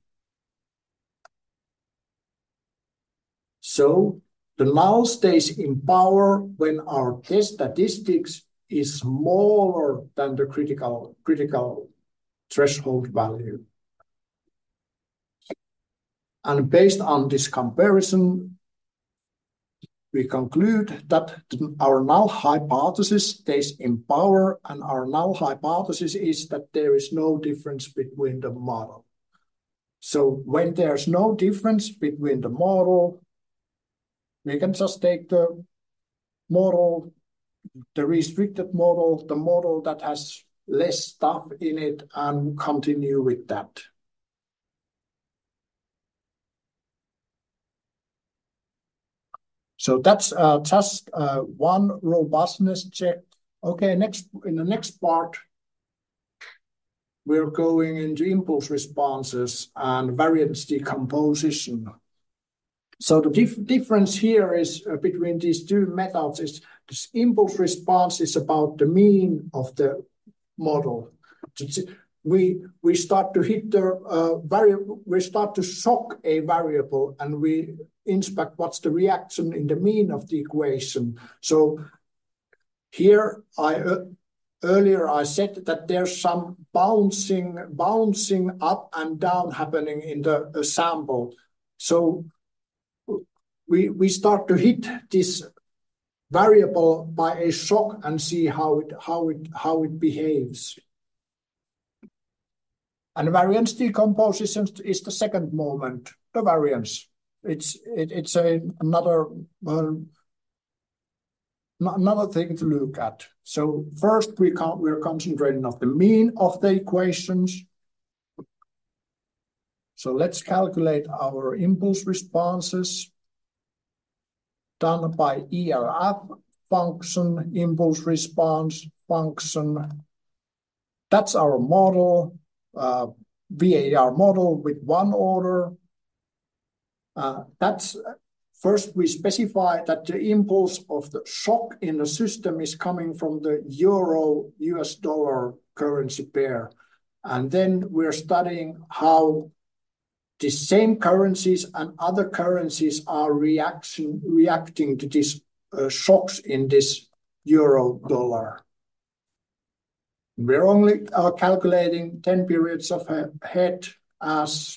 So the null stays in power when our test statistics is smaller than the critical critical threshold value. And based on this comparison, we conclude that our null hypothesis stays in power, and our null hypothesis is that there is no difference between the model. So when there's no difference between the model, we can just take the model, the restricted model, the model that has less stuff in it, and continue with that. So that's uh, just uh, one robustness check. Okay, next in the next part, we're going into impulse responses and variance decomposition. So the dif difference here is uh, between these two methods is this impulse response is about the mean of the model. We we start to hit the uh, variable. We start to shock a variable, and we inspect what's the reaction in the mean of the equation. So here I uh, earlier I said that there's some bouncing bouncing up and down happening in the uh, sample. So we we start to hit this variable by a shock and see how it how it how it behaves. And variance decomposition is the second moment, the variance. It's it, it's a another uh, another thing to look at. So first we can we're concentrating on the mean of the equations. So let's calculate our impulse responses done by E L F function, impulse response function. That's our model. Uh, V A R model with one order. Uh, that's first we specify that the impulse of the shock in the system is coming from the euro U S dollar currency pair. And then we're studying how the same currencies and other currencies are reaction, reacting to these uh, shocks in this euro dollar. We're only uh, calculating ten periods of head as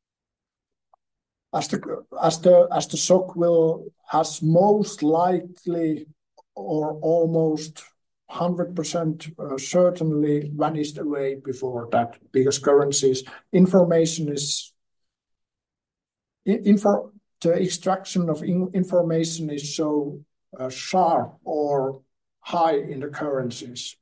as the as the as the shock will has most likely or almost one hundred percent uh, certainly vanished away before that, because currencies information is info the extraction of in, information is so uh, sharp or high in the currencies.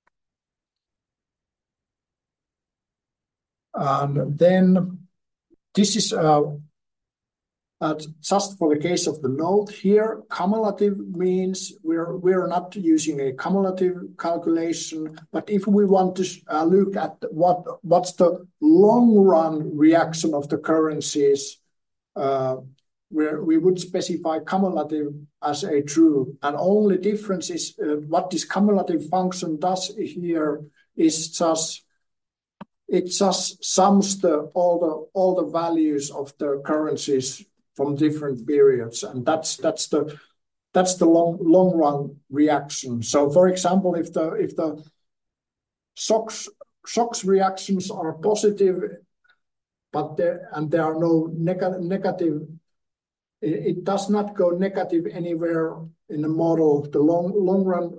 And then this is uh, uh, just for the case of the note here, cumulative means we're, we're not using a cumulative calculation, but if we want to uh, look at what what's the long run reaction of the currencies, uh, where we would specify cumulative as a true. And only difference is uh, what this cumulative function does here is just it just sums the all the all the values of the currencies from different periods, and that's that's the that's the long long run reaction. So, for example, if the if the shocks shocks reactions are positive, but there and there are no neg- negative, it, it does not go negative anywhere in the model. The long long run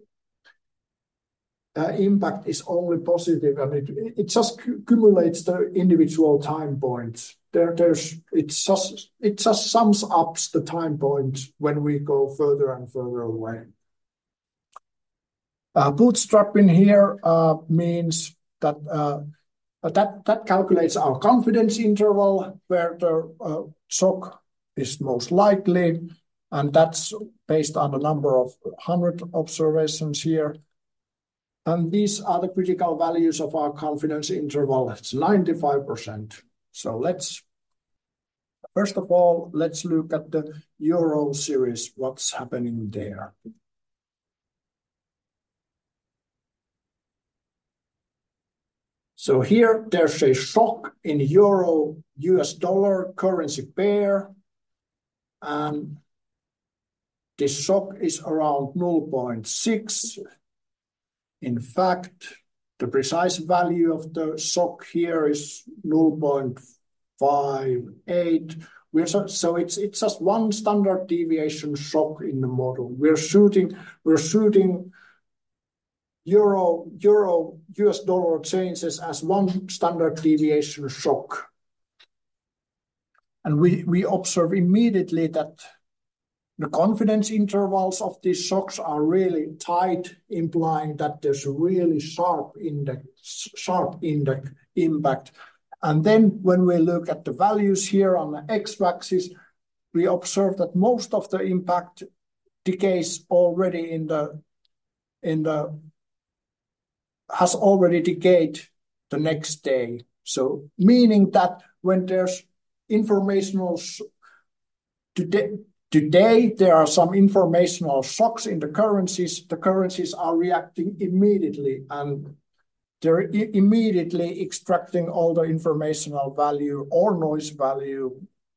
Uh, impact is only positive, and it it just cumulates the individual time points. There, there's it just it just sums up the time points when we go further and further away. Uh, bootstrapping here uh, means that uh, that that calculates our confidence interval where the uh, shock is most likely, and that's based on the number of one hundred observations here. And these are the critical values of our confidence interval. It's ninety-five percent. So let's, first of all, let's look at the Euro series, what's happening there. So here there's a shock in Euro U S dollar currency pair. And this shock is around zero point six. In fact, the precise value of the shock here is zero point five, eight. We're so, so it's it's just one standard deviation shock in the model. We're shooting we're shooting euro euro U S dollar changes as one standard deviation shock, and we we observe immediately that the confidence intervals of these shocks are really tight, implying that there's a really sharp index sharp index impact. And then when we look at the values here on the x-axis, we observe that most of the impact decays already in the in the has already decayed the next day. So meaning that when there's informational today today there are some informational shocks in the currencies, the currencies are reacting immediately, and they're immediately extracting all the informational value or noise value,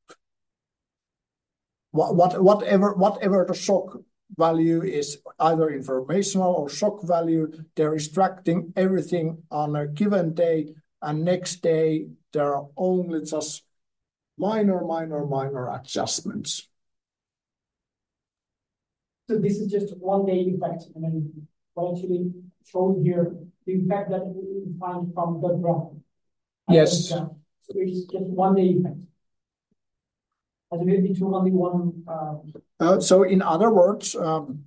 what, what, whatever, whatever the shock value is, either informational or shock value, they're extracting everything on a given day, and next day there are only just minor, minor, minor adjustments. So this is just one day effect, and then what actually shows here the effect that we find from the graph. Yes. So it's just one day effect. As maybe to only one. Uh... Uh, so in other words, um,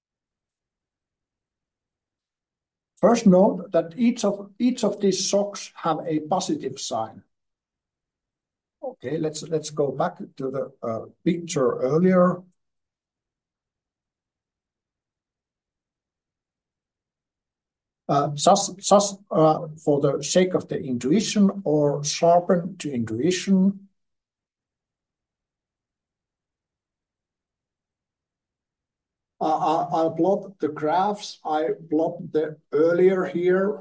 first note that each of each of these shocks have a positive sign. Okay, let's let's go back to the uh, picture earlier. Uh, just just uh, for the sake of the intuition, or sharpen to intuition, uh, I'll plot the graphs. I plot the earlier here.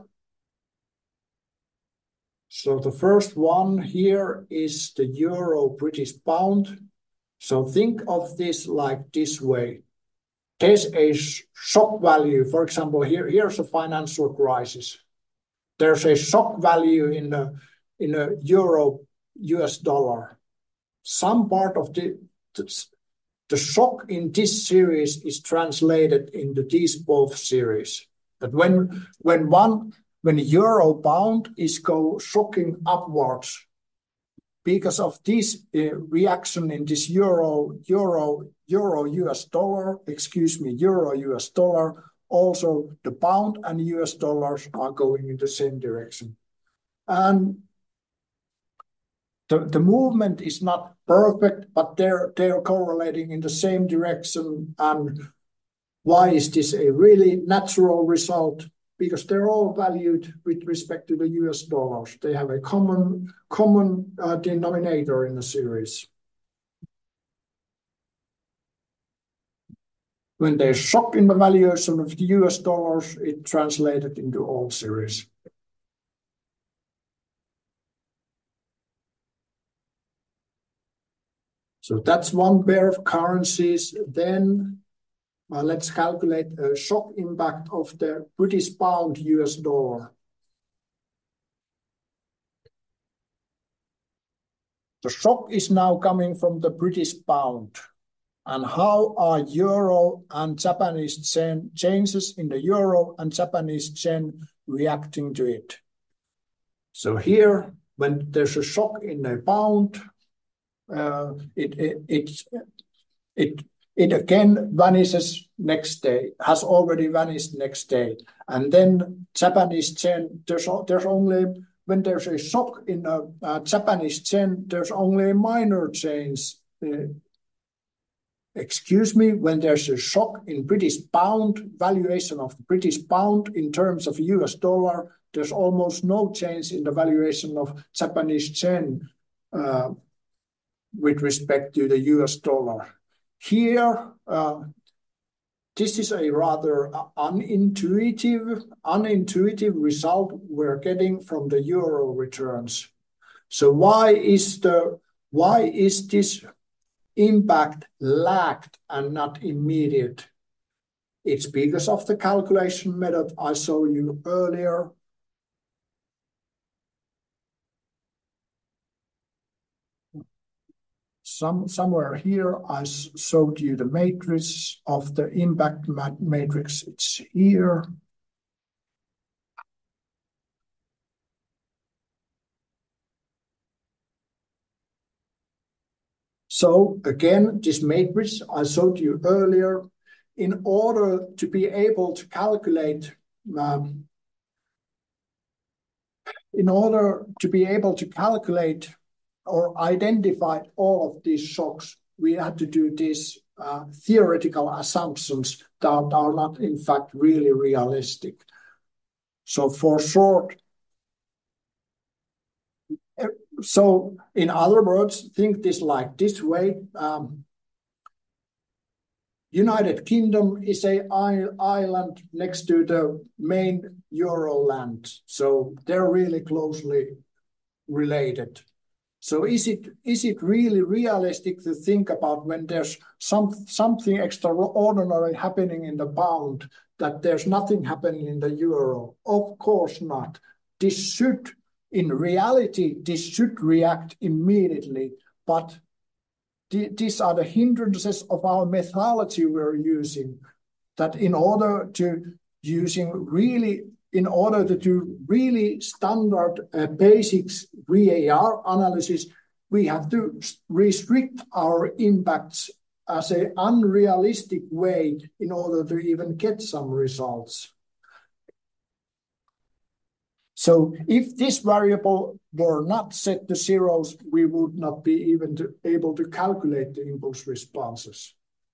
So the first one here is the euro British pound. So think of this like this way. There's a shock value. For example, here, here's a financial crisis. There's a shock value in the in a euro U S dollar. Some part of the, the the shock in this series is translated into these both series. That when when one when euro pound is go shocking upwards because of this uh, reaction in this euro euro euro U S dollar, excuse me, euro U S dollar, also the pound and U S dollars are going in the same direction. And the, the movement is not perfect, but they're they're correlating in the same direction. And why is this a really natural result? Because they're all valued with respect to the U S dollars. They have a common common uh, denominator in the series. When there's shock in the valuation of the U S dollars, it translated into all series. So that's one pair of currencies. Then uh, let's calculate a shock impact of the British pound U S dollar. The shock is now coming from the British pound. And how are euro and Japanese yen, changes in the euro and Japanese yen reacting to it? So here, when there's a shock in the pound, uh, it, it, it, it, it again vanishes next day, has already vanished next day. And then Japanese yen, there's, there's only, when there's a shock in a, a Japanese yen, there's only a minor change. Uh, Excuse me, when there's a shock in British pound, valuation of the British pound in terms of U S dollar, there's almost no change in the valuation of Japanese yen uh, with respect to the U S dollar. Here, uh, this is a rather unintuitive, unintuitive result we're getting from the euro returns. So why is the why is this impact lagged and not immediate? It's because of the calculation method I showed you earlier. some somewhere here I showed you the matrix of the impact mat matrix. It's here. So again, this matrix I showed you earlier, in order to be able to calculate, um, in order to be able to calculate or identify all of these shocks, we had to do these uh, theoretical assumptions that are not in fact really realistic. So for short, so in other words, think this like this way. Um, United Kingdom is a island next to the main Euro land, so they're really closely related. So is it is it really realistic to think about when there's some something extraordinary happening in the pound that there's nothing happening in the euro? Of course not. This should, in reality, this should react immediately, but th these are the hindrances of our methodology we're using, that in order to using really in order to do really standard uh, basics V A R analysis, we have to restrict our impacts as an unrealistic way in order to even get some results. So if this variable were not set to zeros, we would not be even to, able to calculate the impulse responses.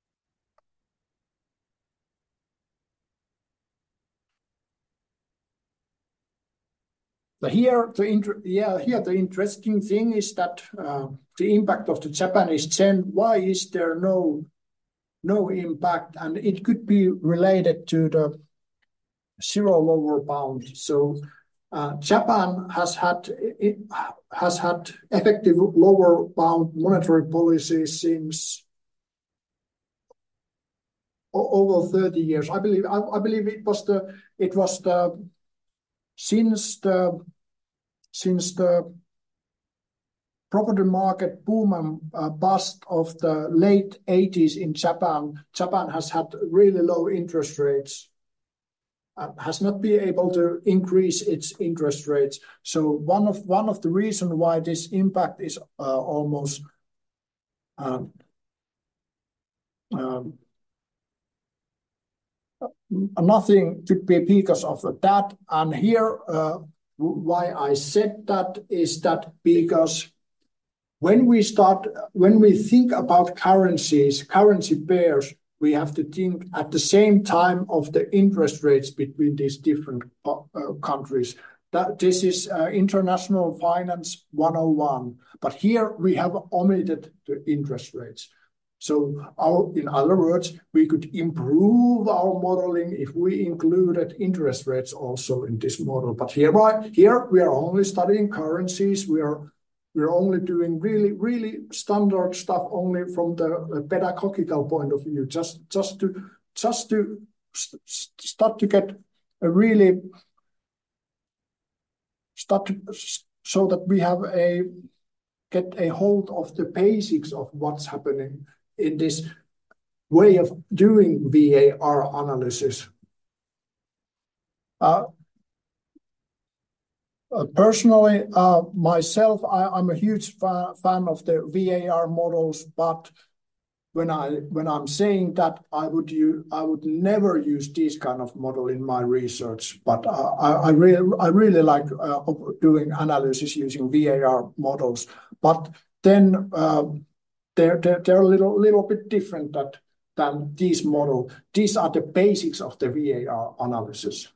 But here, the yeah, here the interesting thing is that uh, the impact of the Japanese yen. Why is there no no impact? And it could be related to the zero lower bound. So uh, Japan has had it has had effective lower bound monetary policy since over thirty years. I believe I, I believe it was the it was the since the Since the property market boom and uh, bust of the late eighties in Japan, Japan has had really low interest rates, uh, has not been able to increase its interest rates. So one of one of the reasons why this impact is uh, almost um, um, nothing could be because of that. And here, uh, why I said that is that because when we start, when we think about currencies, currency pairs, we have to think at the same time of the interest rates between these different uh, countries. That this is uh, international finance one oh one, but here we have omitted the interest rates. So our, in other words, we could improve our modeling if we included interest rates also in this model. But here, here we are only studying currencies. We are we're only doing really, really standard stuff only from the pedagogical point of view, just just to just to start to get a really start to, so that we have a get a hold of the basics of what's happening in this way of doing V A R analysis. Uh, uh, personally, uh, myself, I, I'm a huge fa fan of the V A R models, but when I when I'm saying that, I would use, I would never use this kind of model in my research. But uh, I, I really I really like uh, doing analysis using V A R models. But then. Uh, They're, they're, they're a little, little bit different that, than these models. These are the basics of the V A R analysis.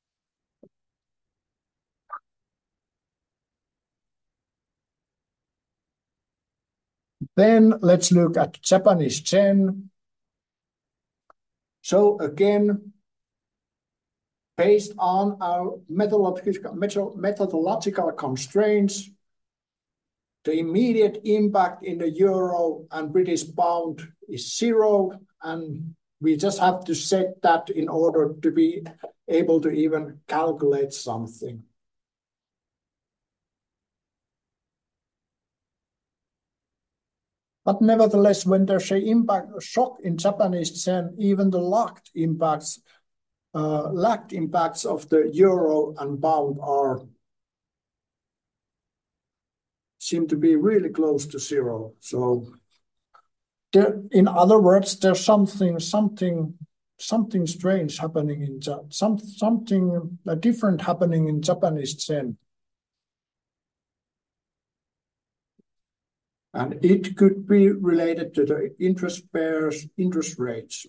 Then let's look at Japanese yen. So again, based on our methodological, methodological constraints, the immediate impact in the euro and British pound is zero, and we just have to set that in order to be able to even calculate something. But nevertheless, when there's a impact, a shock in Japanese yen, even the lagged impacts, uh, lagged impacts of the euro and pound are seem to be really close to zero. So, there, in other words, there's something, something, something strange happening in some something uh, different happening in Japanese yen. And it could be related to the interest pairs, interest rates.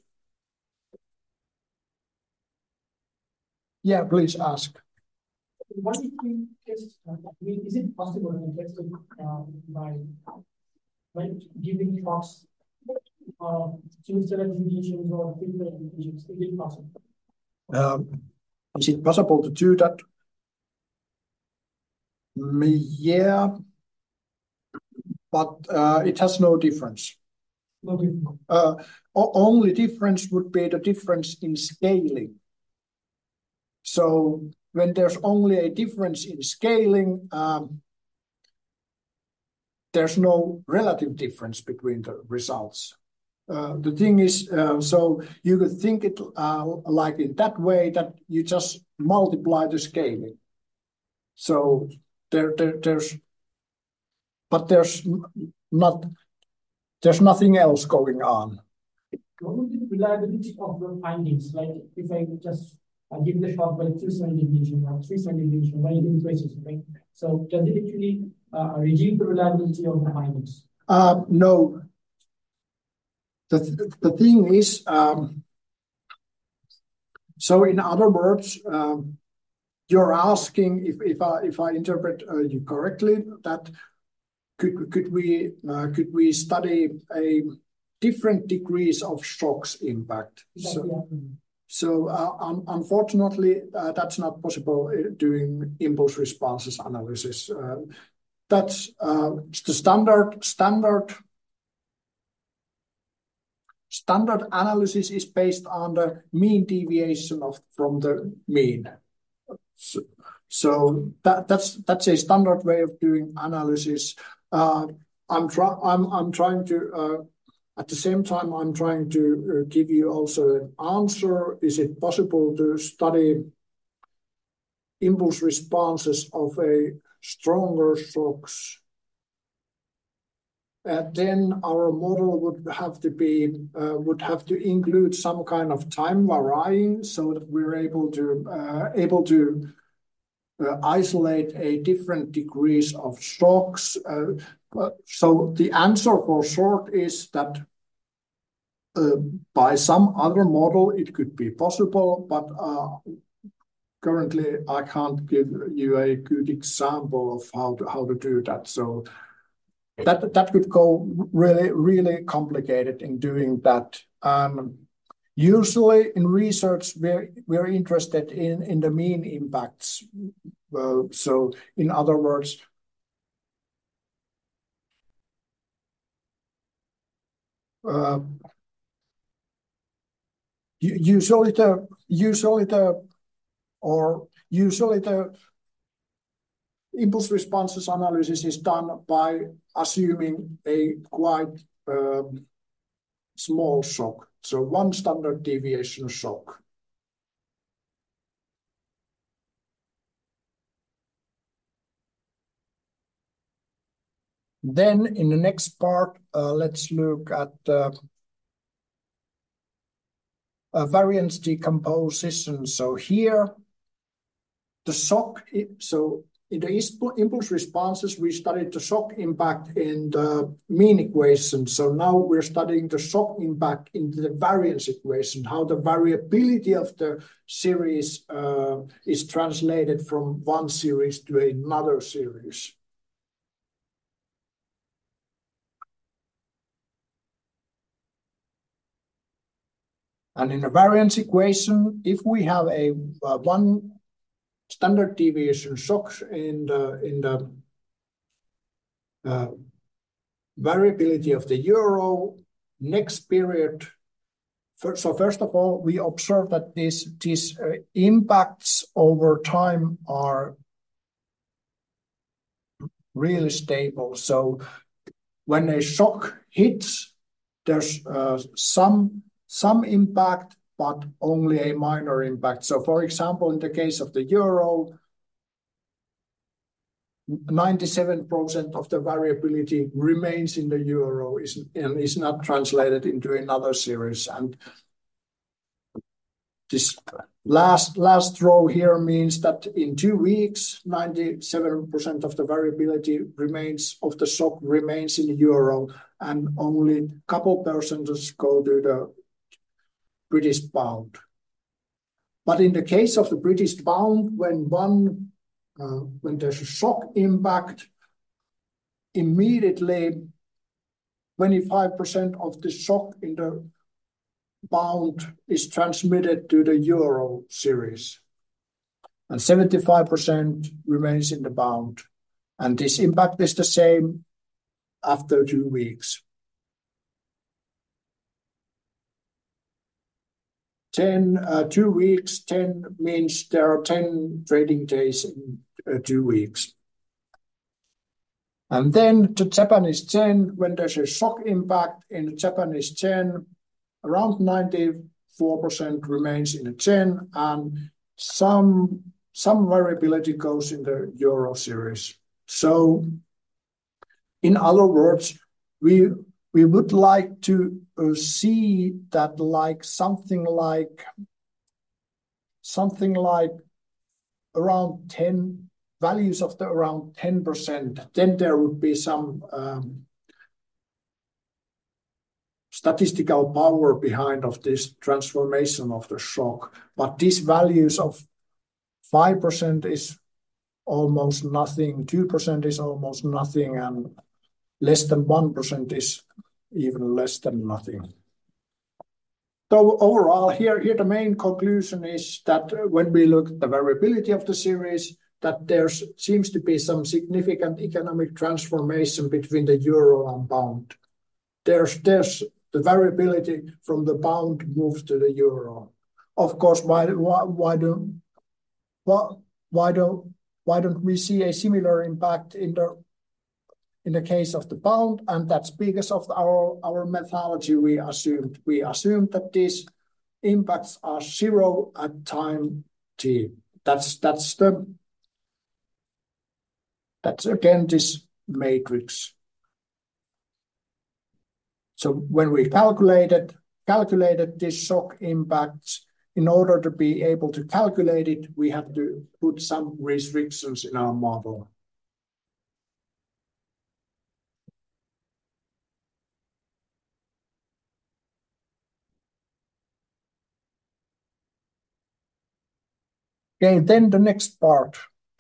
Yeah, please ask. What if we just, uh, I mean, is it possible to test it uh, by, by giving shocks uh, to select deviations or filter deviations? Is it possible? Um, is it possible to do that? Yeah. But uh, it has no difference. No difference. Uh, only difference would be the difference in scaling. So when there's only a difference in scaling, um, there's no relative difference between the results. Uh, the thing is, uh, so you could think it uh, like in that way that you just multiply the scaling. So there, there there's But there's not, there's nothing else going on. What would be the reliability of the findings? Like if I just uh, give the shock by two standard deviation or three standard deviation by any traces, right? So does it actually uh, reduce the reliability of the findings? Uh, no. The th the thing is, um, so in other words, um, you're asking if if I if I interpret uh, you correctly that. Could could we uh, could we study a different degrees of shocks impact? So, so uh, un unfortunately, uh, that's not possible doing impulse responses analysis. Uh, that's uh, the standard standard standard analysis is based on the mean deviation of from the mean. So, so that that's that's a standard way of doing analysis. Uh, I'm trying. I'm I'm trying to. Uh, at the same time, I'm trying to uh, give you also an answer. Is it possible to study impulse responses of a stronger shocks? Uh, then our model would have to be uh, would have to include some kind of time varying, so that we're able to uh, able to. Uh, isolate a different degrees of shocks. Uh, so the answer for short is that uh, by some other model it could be possible, but uh, currently I can't give you a good example of how to how to do that. So that that could go really really complicated in doing that. Um, Usually in research, we're, we're interested in, in the mean impacts. Uh, so in other words, uh, usually the, usually the, or usually the impulse responses analysis is done by assuming a quite um, small shock. So one standard deviation shock. Then in the next part, uh, let's look at uh, uh, variance decomposition. So here, the shock, so in the impulse responses, we studied the shock impact in the mean equation. So now we're studying the shock impact in the variance equation, how the variability of the series uh, is translated from one series to another series. And in a variance equation, if we have a uh, one standard deviation shocks in the in the uh, variability of the euro next period. First, so first of all, we observe that these these uh, impacts over time are really stable. So when a shock hits, there's uh, some, some impact, but only a minor impact. So, for example, in the case of the euro, ninety-seven percent of the variability remains in the euro is, and is not translated into another series. And this last, last row here means that in two weeks, ninety-seven percent of the variability remains of the shock remains in euro, and only a couple percentages go to the British pound. But in the case of the British pound, when one uh, when there's a shock impact, immediately twenty-five percent of the shock in the pound is transmitted to the euro series, and seventy-five percent remains in the pound. And this impact is the same after two weeks. ten, uh, two weeks, ten means there are ten trading days in uh, two weeks. And then the Japanese yen, when there's a shock impact in the Japanese yen, around ninety-four percent remains in the yen, and some, some variability goes in the euro series. So, in other words, we we would like to uh, see that like something like something like around ten values of the around ten percent. Then there would be some um, statistical power behind of this transformation of the shock. But these values of five percent is almost nothing, two percent is almost nothing, and less than one percent is even less than nothing. So overall, here, here the main conclusion is that when we look at the variability of the series, that there seems to be some significant economic transformation between the euro and pound. There's, there's the variability from the pound moves to the euro. Of course, why, why, why don't why, why don't why don't we see a similar impact in the in the case of the pound? And that's because of our, our methodology we assumed. We assumed that these impacts are zero at time t. That's that's the that's again this matrix. So when we calculated calculated this shock impacts, in order to be able to calculate it, we had to put some restrictions in our model. Okay, then the next part.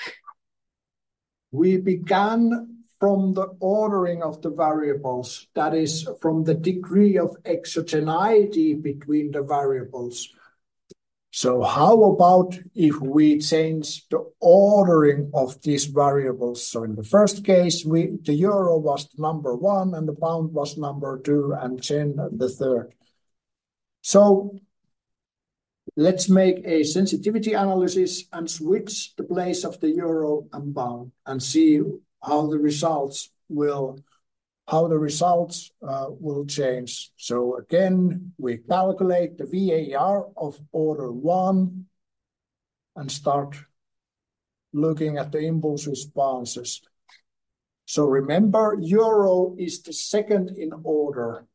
We began from the ordering of the variables, that is, from the degree of exogeneity between the variables. So how about if we change the ordering of these variables? So in the first case, we the euro was number one, and the pound was number two, and yen the third. So let's make a sensitivity analysis and switch the place of the euro and pound and see how the results will how the results uh, will change. So again, we calculate the V A R of order one and start looking at the impulse responses. So remember, euro is the second in order.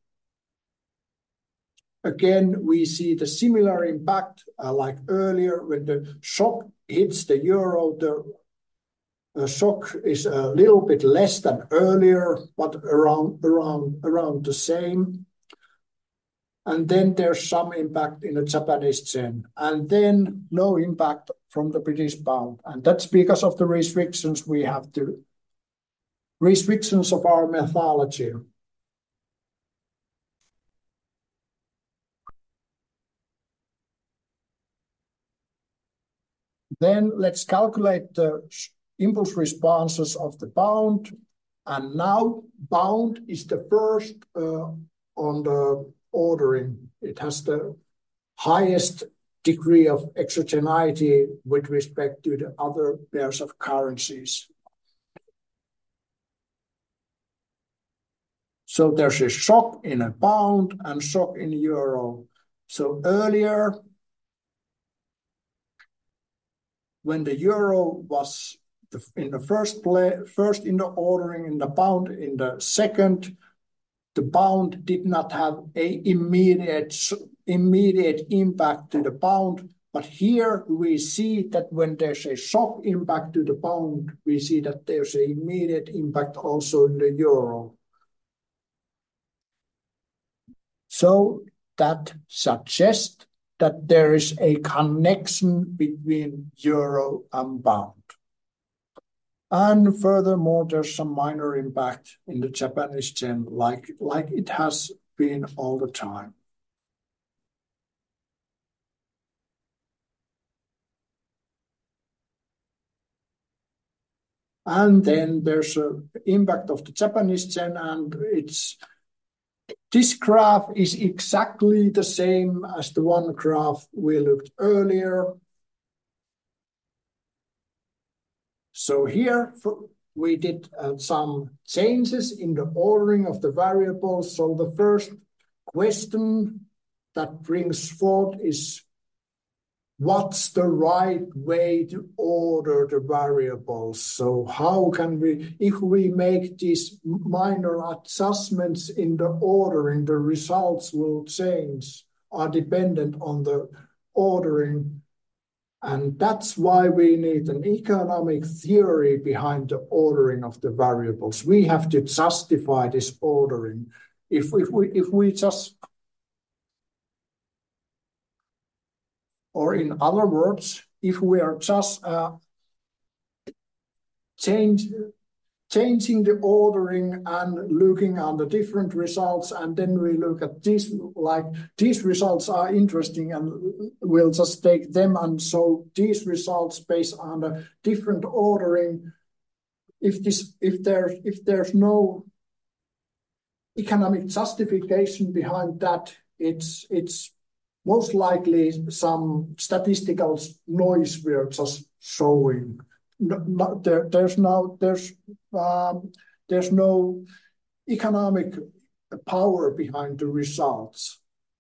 Again, we see the similar impact uh, like earlier when the shock hits the euro, the uh, shock is a little bit less than earlier, but around, around, around the same. And then there's some impact in the Japanese yen, and then no impact from the British pound. And that's because of the restrictions we have to, restrictions of our methodology. Then let's calculate the impulse responses of the pound. And now pound is the first uh, on the ordering. It has the highest degree of exogeneity with respect to the other pairs of currencies. So there's a shock in a pound and shock in euro. So earlier, when the euro was the, in the first play, first in the ordering, in the pound in the second, the pound did not have a immediate immediate impact to the pound. But here we see that when there's a shock impact to the pound, we see that there's an immediate impact also in the euro. So that suggests that there is a connection between euro and pound. And furthermore, there's some minor impact in the Japanese yen, like, like it has been all the time. And then there's an impact of the Japanese yen, and it's this graph is exactly the same as the one graph we looked earlier. So here for, we did uh, some changes in the ordering of the variables. So the first question that brings forth is, what's the right way to order the variables? So how can we, if we make these minor adjustments in the ordering, the results will change, are dependent on the ordering. And that's why we need an economic theory behind the ordering of the variables. We have to justify this ordering. If, if, we, if we just, or in other words, if we are just uh, change, changing the ordering and looking on the different results, and then we look at these, like these results are interesting and we'll just take them, and so these results based on the different ordering, if this if there if there's no economic justification behind that, it's it's most likely some statistical noise we're just showing. No, not, there, there's no there's um, there's no economic power behind the results.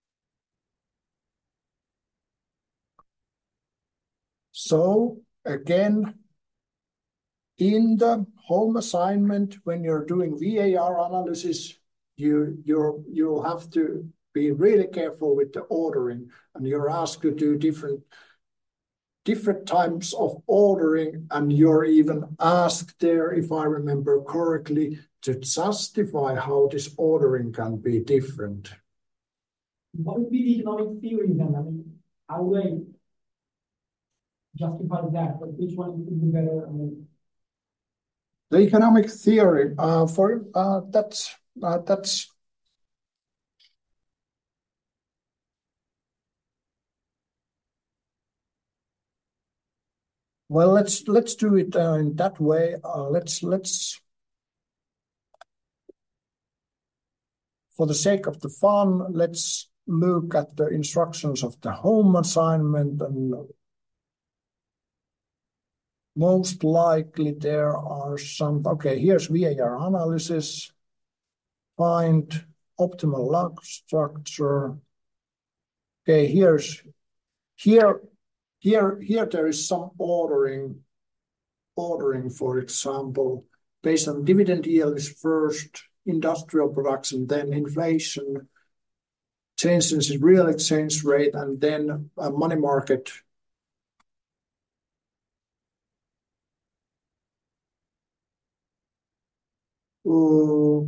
So again, in the home assignment, when you're doing V A R analysis, you you're you'll have to be really careful with the ordering, and you're asked to do different. different types of ordering, and you're even asked there, if I remember correctly, to justify how this ordering can be different. What would be the economic theory then? I mean, how do I justify that? But which one would be better? I mean, the economic theory, uh, for uh, that's uh, that's Well, let's let's do it uh, in that way. Uh, let's let's for the sake of the fun, let's look at the instructions of the home assignment, and most likely there are some. Okay, here's V A R analysis. Find optimal log structure. Okay, here's here. Here, here there is some ordering, ordering, for example, based on dividend yield is first, industrial production, then inflation, changes in real exchange rate, and then a money market. Uh,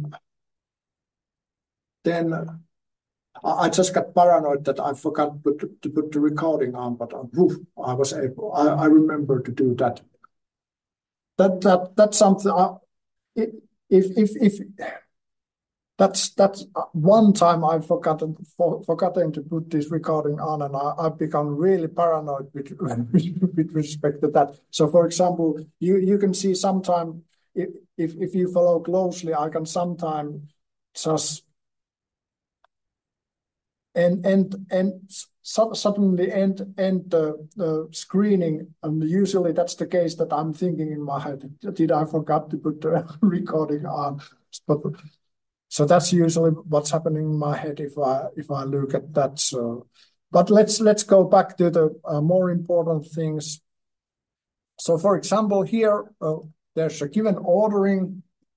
then I just got paranoid that I forgot to, to put the recording on, but uh, woof, I was able. I, I remember to do that. That that that's something. Uh, if if if that's that's one time I forgot for, forgotten to put this recording on, and I I've become really paranoid with with respect to that. So, for example, you you can see sometime if if if you follow closely, I can sometime just. And and and so, suddenly end end the, the screening, and usually that's the case that I'm thinking in my head. Did I forgot to put the recording on? But so that's usually what's happening in my head if I if I look at that. So, but let's let's go back to the uh, more important things. So, for example, here uh, there's a given ordering.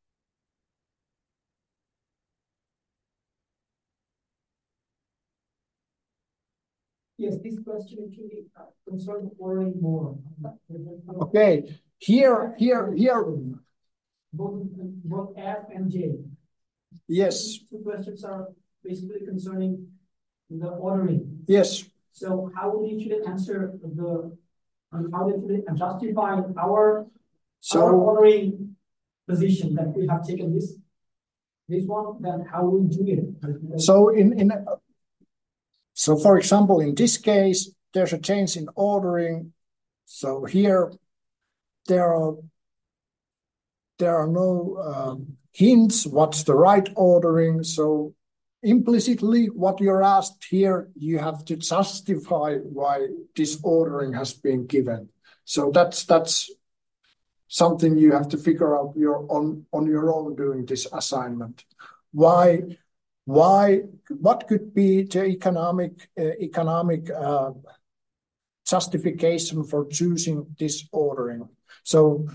Yes, this question actually concerns ordering more. Okay, here, here, here. Both, both F and J. Yes. Two questions are basically concerning the ordering. Yes. So how would you actually answer the, um, how would you justify our, so, our ordering position that we have taken this, this one, then how would you do it? So in, in, so for example, in this case, there's a change in ordering. So here there are there are no um, hints what's the right ordering. So implicitly, what you're asked here, you have to justify why this ordering has been given. So that's that's something you have to figure out your on on your own doing this assignment. Why why what could be the economic uh, economic uh, justification for choosing this ordering? So.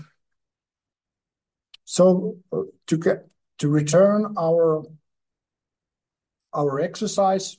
So uh, to get to return our our exercise,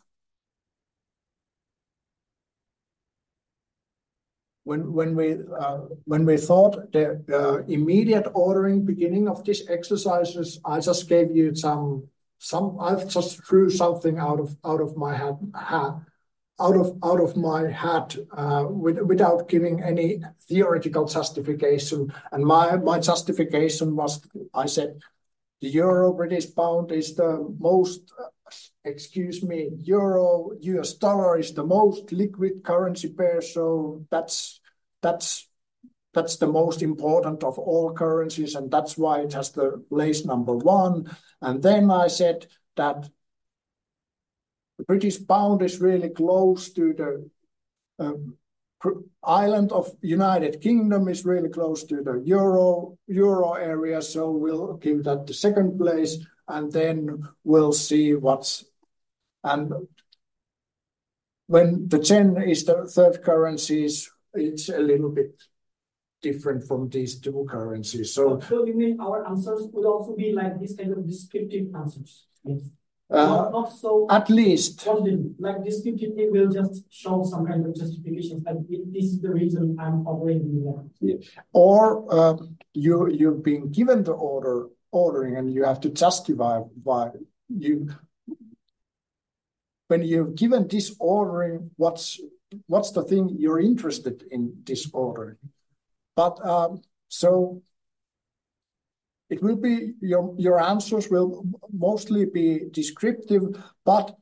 when when we uh, when we thought the uh, immediate ordering beginning of these exercises, I just gave you some some I've just threw something out of out of my hat, hat out of out of my hat uh, with, without giving any theoretical justification. And my my justification was, I said, the euro British pound is the most, uh, excuse me, euro U S dollar is the most liquid currency pair. So that's that's that's the most important of all currencies, and that's why it has the place number one. And then I said that the British pound is really close to the um, island of United Kingdom, is really close to the euro euro area, so we'll give that the second place, and then we'll see what's and when the yen is the third currencies, it's a little bit different from these two currencies. So, so you mean our answers would also be like this kind of descriptive answers? Yes. Uh, not, not so at least positive. Like descriptively will just show some kind of justifications, like this is the reason I'm operating that. Yeah. Or uh, you you've been given the order ordering and you have to justify why you when you've given this ordering, what's what's the thing you're interested in this ordering. But um, so it will be your your answers will mostly be descriptive, but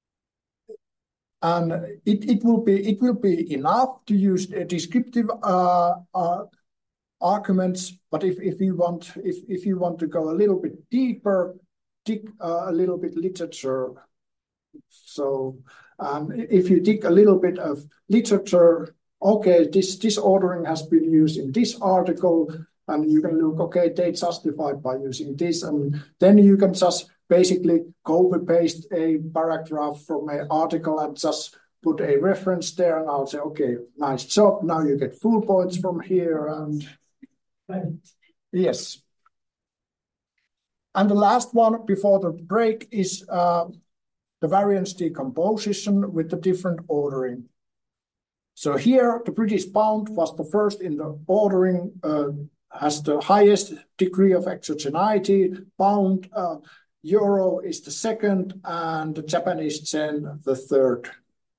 and it it will be it will be enough to use a descriptive uh, uh, arguments. But if if you want if if you want to go a little bit deeper, dig uh, a little bit literature. So um, if you dig a little bit of literature, okay, this this ordering has been used in this article. And you can look, okay, they justified by using this. And then you can just basically copy paste a paragraph from an article and just put a reference there. And I'll say, okay, nice job. Now you get full points from here. And right. Yes. And the last one before the break is uh, the variance decomposition with the different ordering. So here, the British pound was the first in the ordering, uh, has the highest degree of exogeneity. Pound, uh, euro is the second, and the Japanese yen the third.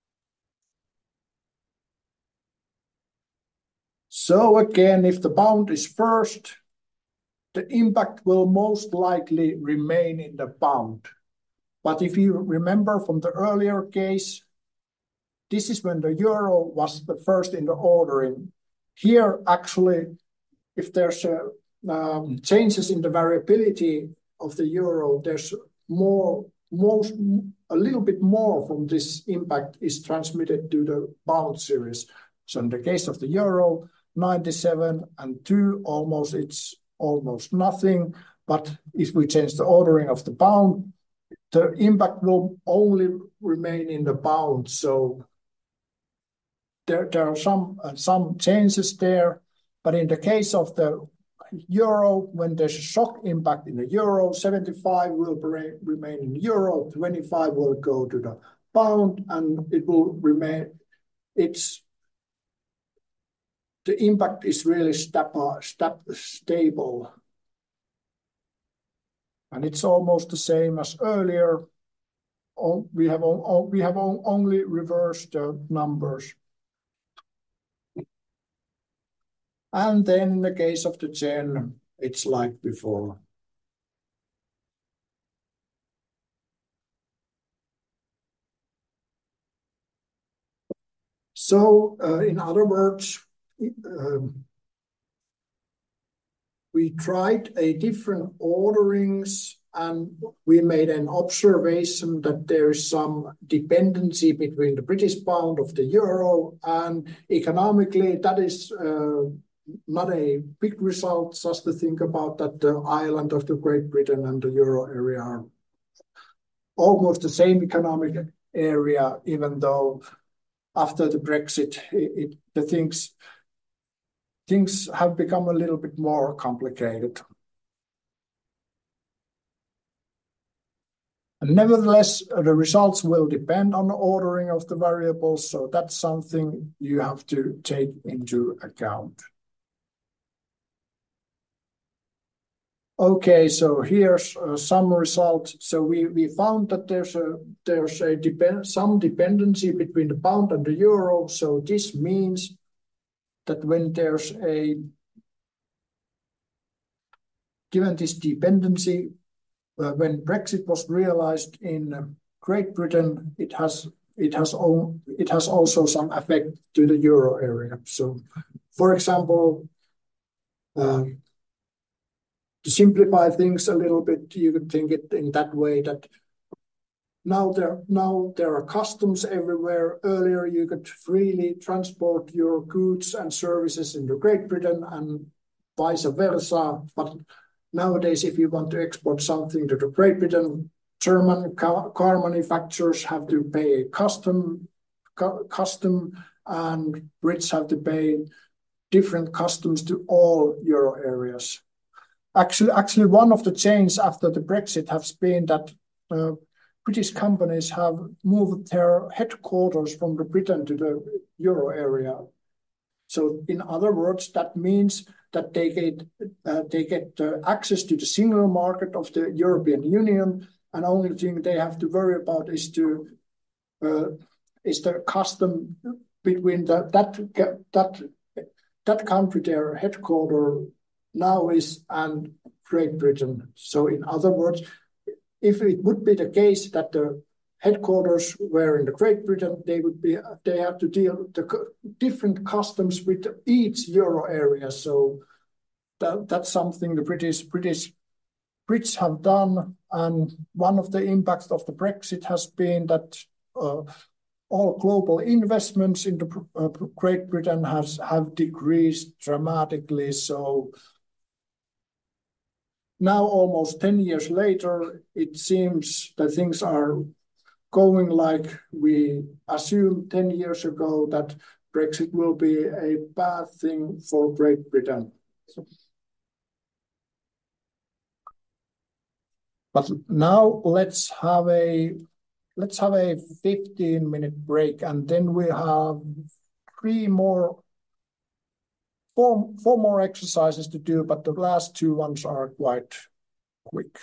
So again, if the pound is first, the impact will most likely remain in the pound. But if you remember from the earlier case, this is when the euro was the first in the ordering. Here, actually, if there's a, um, changes in the variability of the euro, there's more, most, a little bit more from this impact is transmitted to the pound series. So in the case of the euro, ninety-seven and two, almost it's almost nothing. But if we change the ordering of the bound, the impact will only remain in the bound. So there, there are some, uh, some changes there. But in the case of the euro, when there's a shock impact in the euro, seventy-five will remain in euro, twenty-five will go to the pound, and it will remain, it's, the impact is really step, step, stable. And it's almost the same as earlier. We have, we have only reversed the numbers. And then in the case of the yen, it's like before. So, uh, in other words, um, we tried a different orderings, and we made an observation that there is some dependency between the British pound of the euro, and economically that is uh, not a big result. Just to think about that the island of the Great Britain and the euro area are almost the same economic area, even though after the Brexit, it, it, the things things have become a little bit more complicated. And nevertheless, the results will depend on the ordering of the variables, so that's something you have to take into account. Okay, so here's uh, some results. So we, we found that there's a there's a depend some dependency between the pound and the euro. So this means that when there's a given this dependency, uh, when Brexit was realized in Great Britain, it has it has own, it has also some effect to the euro area. So, for example. Uh, To simplify things a little bit, you could think it in that way that now there, now there are customs everywhere. Earlier, you could freely transport your goods and services into Great Britain and vice versa. But nowadays, if you want to export something to the Great Britain, German car, car manufacturers have to pay a custom, cu custom, and Brits have to pay different customs to all euro areas. Actually, actually, one of the changes after the Brexit has been that uh, British companies have moved their headquarters from the Britain to the euro area. So, in other words, that means that they get uh, they get uh, access to the single market of the European Union, and only thing they have to worry about is to uh, is the custom between the, that that that country, their headquarters now is, and Great Britain. So in other words, if it would be the case that the headquarters were in the Great Britain, they would be they have to deal the different customs with each euro area. So that, that's something the British British Brits have done, and one of the impacts of the Brexit has been that uh, all global investments into uh, Great Britain has have decreased dramatically. So now, almost ten years later, it seems that things are going like we assumed ten years ago, that Brexit will be a bad thing for Great Britain. But now let's have a let's have a fifteen minute break, and then we have three more Four, four more exercises to do, but the last two ones are quite quick.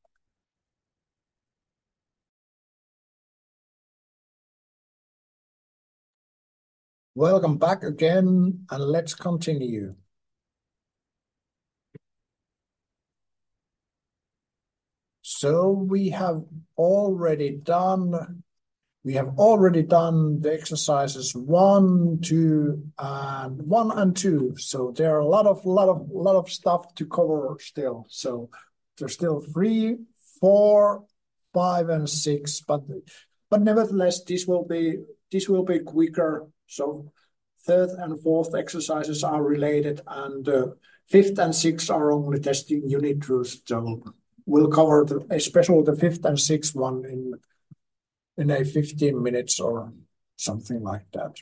Welcome back again, and let's continue. So we have already done We have already done the exercises one, two, and one and two. So there are a lot of, lot of, lot of stuff to cover still. So there's still three, four, five, and six. But, but nevertheless, this will be this will be quicker. So third and fourth exercises are related, and uh, fifth and sixth are only testing unit truths. So we'll cover the, especially the fifth and sixth one in in a fifteen minutes or something like that.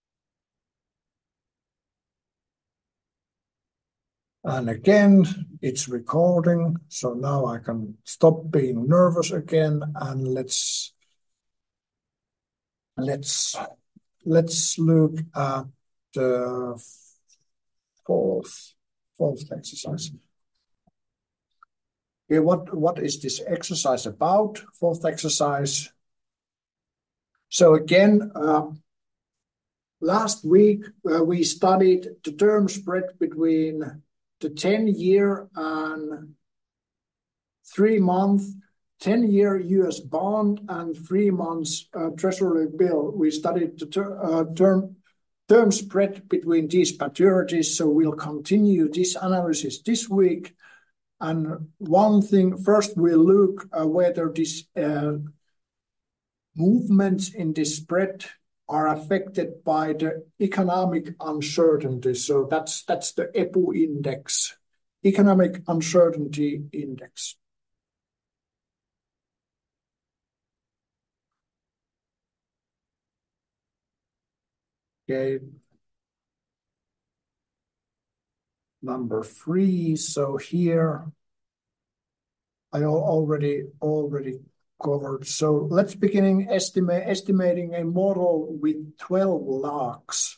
And again, it's recording, so now I can stop being nervous again, and let's let's let's look at the fourth fourth exercise. Okay, what what is this exercise about? Fourth exercise. So again, uh, last week uh, we studied the term spread between the ten-year and three-month, ten-year U S bond and three months uh, Treasury bill. We studied the ter uh, term term spread between these maturities, so we'll continue this analysis this week. And one thing, first we'll look uh, whether these uh, movements in this spread are affected by the economic uncertainty. So that's that's the E P U index, economic uncertainty index. Okay. Number three. So here I already already covered. So let's begin estimate estimating a model with twelve logs.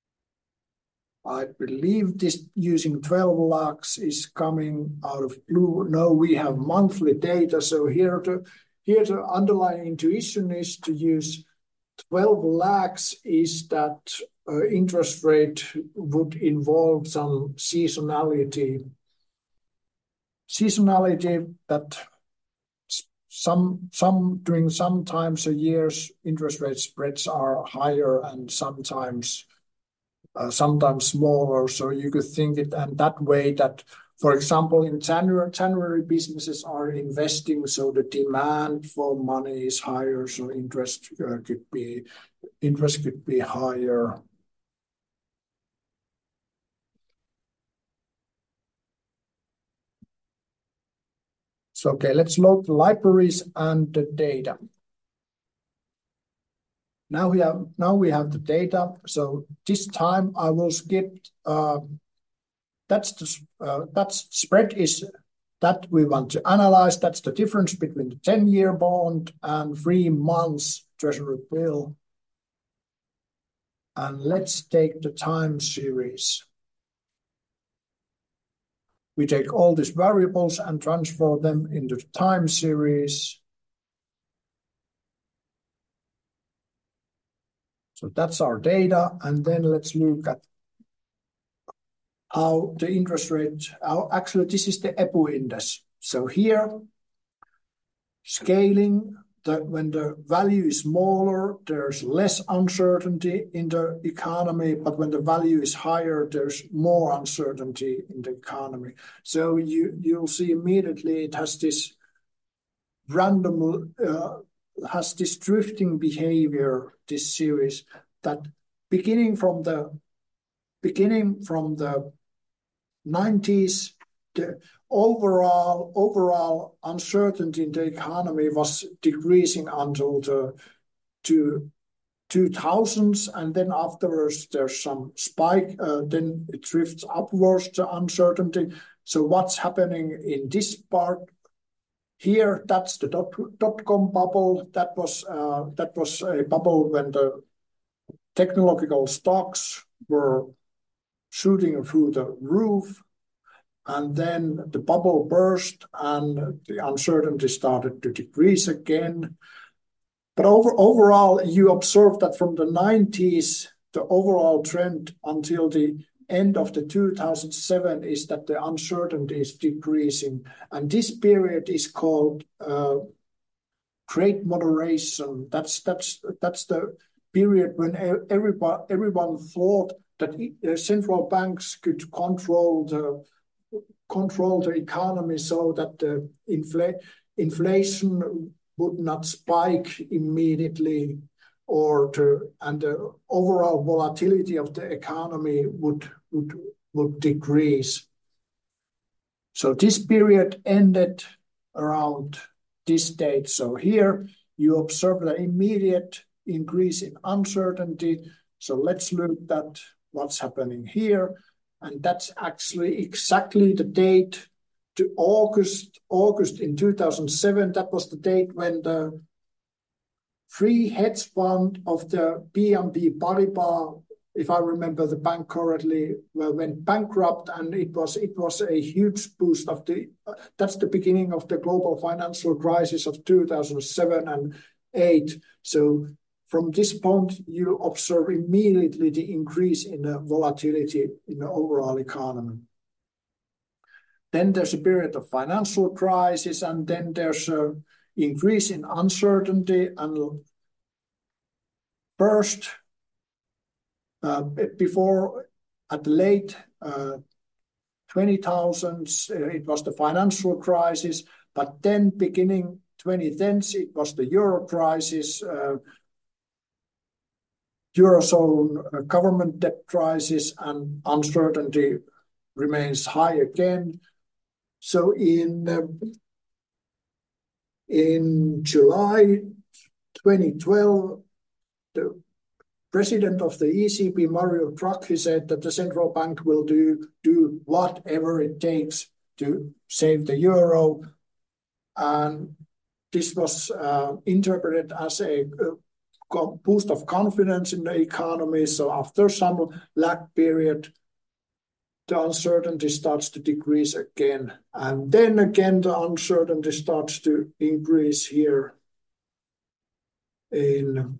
I believe this using twelve logs is coming out of blue. No, we have monthly data. So here the here the underlying intuition is to use twelve lags is that uh, interest rate would involve some seasonality. Seasonality that some some during some times a year's interest rate spreads are higher and sometimes uh, sometimes smaller. So you could think it and that way that, for example, in January, January businesses are investing, so the demand for money is higher, so interest uh, could be interest could be higher. So okay, let's load the libraries and the data. Now we have now we have the data. So this time I will skip. Uh, that's the uh, that's spread is that we want to analyze. That's the difference between the ten-year bond and three months Treasury bill. And let's take the time series. We take all these variables and transfer them into the time series. So that's our data. And then let's look at how the interest rate, how actually this is the E P U index. So here, scaling, that when the value is smaller, there's less uncertainty in the economy, but when the value is higher, there's more uncertainty in the economy. So you, you'll see immediately it has this random, uh, has this drifting behavior, this series, that beginning from the, beginning from the nineties, the overall overall uncertainty in the economy was decreasing until the two, two thousands, and then afterwards there's some spike, uh, then it drifts upwards, the uncertainty. So what's happening in this part here, that's the dot, dot-com bubble. That was, uh, that was a bubble when the technological stocks were shooting through the roof. And then the bubble burst and the uncertainty started to decrease again. But over, overall, you observe that from the nineties, the overall trend until the end of the two thousand seven is that the uncertainty is decreasing. And this period is called uh, Great Moderation. That's, that's, that's the period when everyone, everyone thought that central banks could control the control the economy so that the infl inflation would not spike immediately, or to, and the overall volatility of the economy would would would decrease. So this period ended around this date. So here you observe the immediate increase in uncertainty. So let's look at what's happening here. And that's actually exactly the date to August, August in two thousand seven. That was the date when the free hedge fund of the B N P Paribas, if I remember the bank correctly, well, went bankrupt, and it was it was a huge boost of the. Uh, that's the beginning of the global financial crisis of two thousand seven and eight. So from this point, you observe immediately the increase in the volatility in the overall economy. Then there's a period of financial crisis, and then there's a increase in uncertainty. And first, uh, before at the late uh, twenty thousands, uh, it was the financial crisis, but then beginning twenty tens, it was the euro crisis, uh, Eurozone uh, government debt crisis, and uncertainty remains high again. So in uh, in July twenty twelve, the president of the E C B, Mario Draghi, said that the central bank will do, do whatever it takes to save the euro. And this was uh, interpreted as a, a boost of confidence in the economy. So after some lag period, the uncertainty starts to decrease again. And then again, the uncertainty starts to increase here in,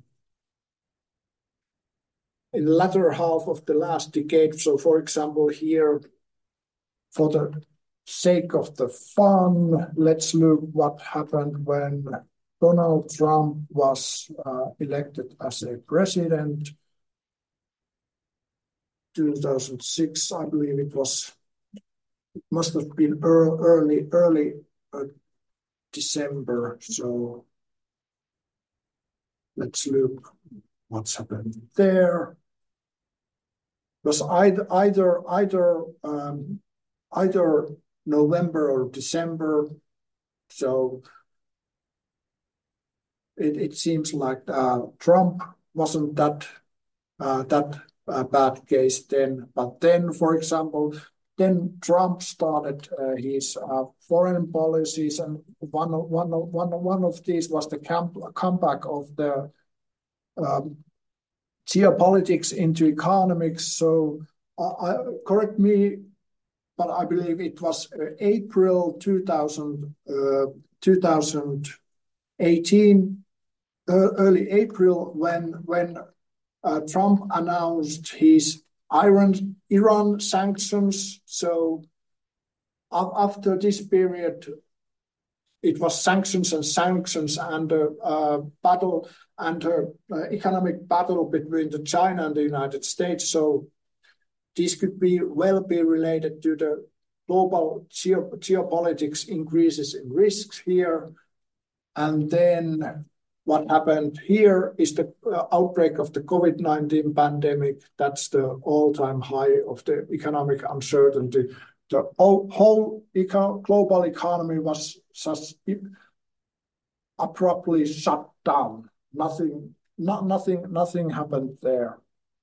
in the latter half of the last decade. So for example, here, for the sake of the fun, let's look what happened when Donald Trump was uh, elected as a president. two thousand six, I believe it was, it must have been early, early uh, December. So let's look what's happened there. It was either either either um, either November or December. So it, it seems like uh, Trump wasn't that uh, that uh, bad case then. But then, for example, then Trump started uh, his uh, foreign policies, and one of, one of, one of, one of these was the camp, comeback of the um, geopolitics into economics. So uh, I, correct me, but I believe it was uh, April two thousand, uh, two thousand eighteen, uh, early April, when when uh, Trump announced his Iran Iran sanctions. So uh, after this period, it was sanctions and sanctions and a uh, battle and a uh, economic battle between the China and the United States. So this could be well be related to the global geo geopolitics increases in risks here. And then what happened here is the uh, outbreak of the COVID nineteen pandemic. That's the all-time high of the economic uncertainty. The whole, whole eco global economy was just abruptly shut down. Nothing, not, nothing, nothing happened there.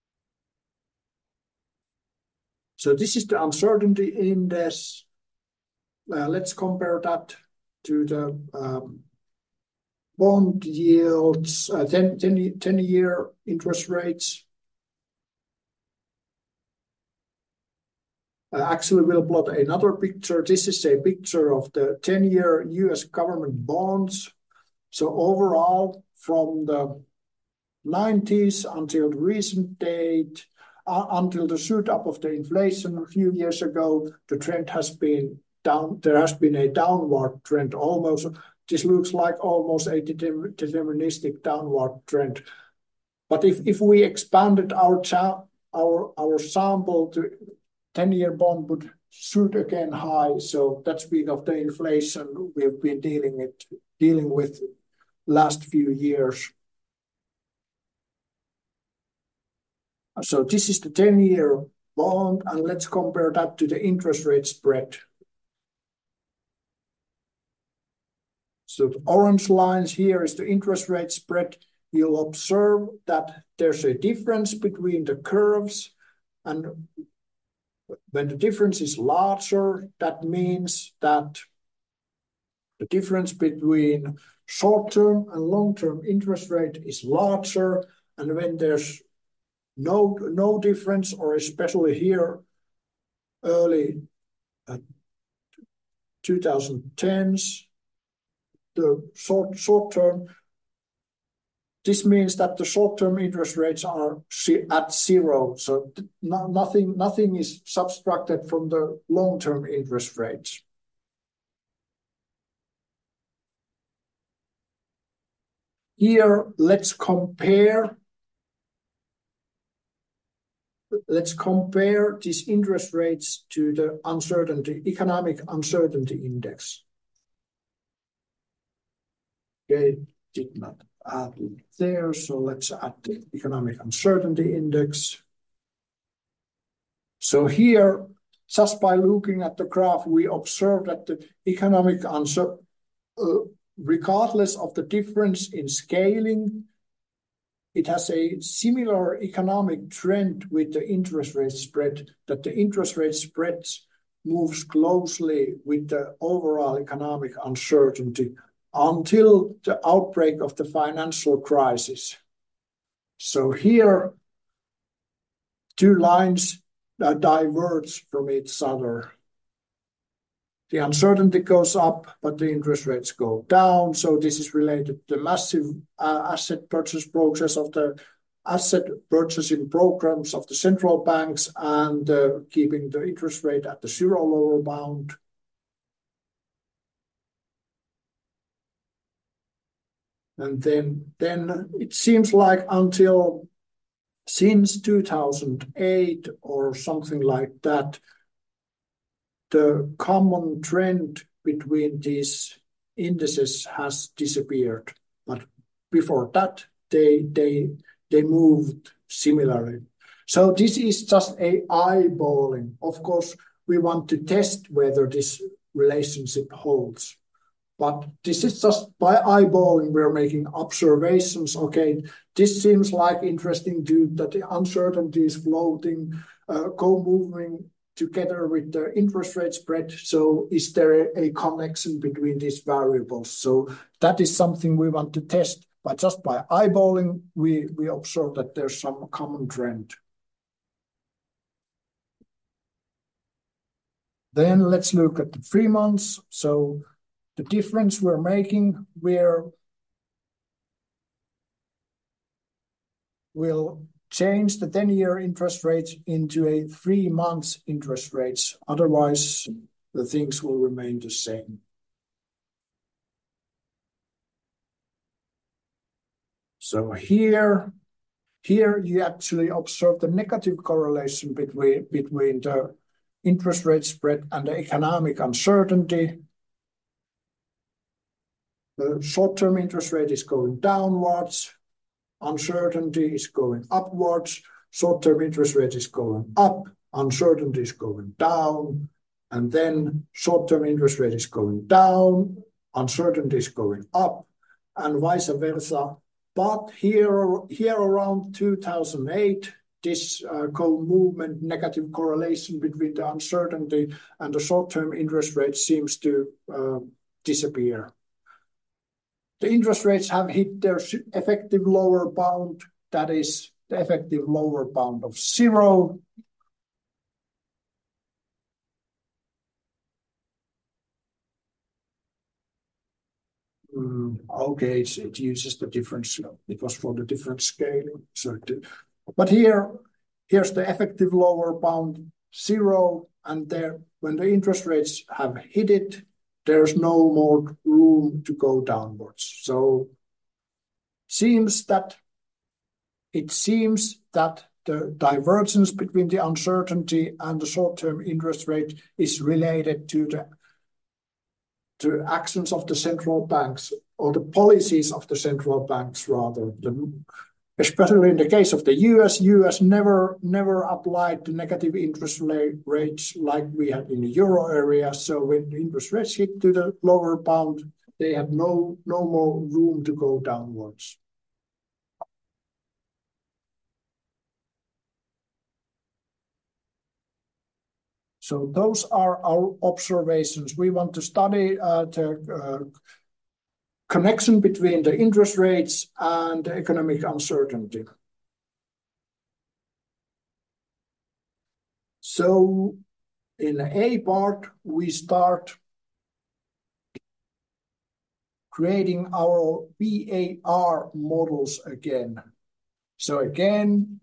So this is the uncertainty index. Uh, let's compare that to the um, bond yields, uh, ten, ten, ten year interest rates. Uh, actually, we'll plot another picture. This is a picture of the ten year U S government bonds. So overall, from the nineties until the recent date, uh, until the shoot up of the inflation a few years ago, the trend has been down. There has been a downward trend almost. This looks like almost a deterministic downward trend. But if, if we expanded our, our, our sample to ten year bond would shoot again high. So that's been of the inflation we've been dealing it dealing with last few years. So this is the ten year bond, and let's compare that to the interest rate spread. So the orange lines here is the interest rate spread. You'll observe that there's a difference between the curves, and when the difference is larger, that means that the difference between short-term and long-term interest rate is larger, and when there's no no difference, or especially here early uh, twenty tens, the short short term, this means that the short-term interest rates are at zero. So no, nothing, nothing is subtracted from the long-term interest rates. Here, let's compare. Let's compare these interest rates to the uncertainty, economic uncertainty index. Okay, did not add it there, so let's add the economic uncertainty index. So here, just by looking at the graph, we observe that the economic uncertainty, uh, regardless of the difference in scaling, it has a similar economic trend with the interest rate spread, that the interest rate spread moves closely with the overall economic uncertainty until the outbreak of the financial crisis. So here, two lines uh, diverge from each other. The uncertainty goes up, but the interest rates go down. So this is related to the massive uh, asset purchase process of the asset purchasing programs of the central banks, and uh, keeping the interest rate at the zero lower bound. And then, then it seems like until since two thousand eight or something like that, the common trend between these indices has disappeared. But before that, they, they, they moved similarly. So this is just a eyeballing. Of course, we want to test whether this relationship holds. But this is just by eyeballing, we're making observations. Okay, this seems like interesting due that the uncertainty is floating, uh, co-moving together with the interest rate spread. So is there a, a connection between these variables? So that is something we want to test. But just by eyeballing, we, we observe that there's some common trend. Then let's look at the three months. So the difference we're making, we're will change the ten-year interest rates into a three months interest rates. Otherwise, the things will remain the same. So here, here you actually observe the negative correlation between, between the interest rate spread and the economic uncertainty. The short-term interest rate is going downwards. Uncertainty is going upwards. Short-term interest rate is going up. Uncertainty is going down. And then short-term interest rate is going down. Uncertainty is going up, and vice versa. But here, here around two thousand eight, this uh, co-movement, negative correlation between the uncertainty and the short-term interest rate seems to uh, disappear. The interest rates have hit their effective lower bound, that is the effective lower bound of zero. Mm, okay, it's, it uses the difference. It was for the different scaling. So, to, but here, here's the effective lower bound zero, and there, when the interest rates have hit it, there's no more room to go downwards. So seems that it seems that the divergence between the uncertainty and the short-term interest rate is related to the to actions of the central banks, or the policies of the central banks rather. The, especially in the case of the U S, U S never never applied the negative interest rates like we had in the euro area. So when the interest rates hit to the lower bound, they have no, no more room to go downwards. So those are our observations. We want to study uh, the uh, connection between the interest rates and the economic uncertainty. So in A part, we start creating our V A R models again. So again,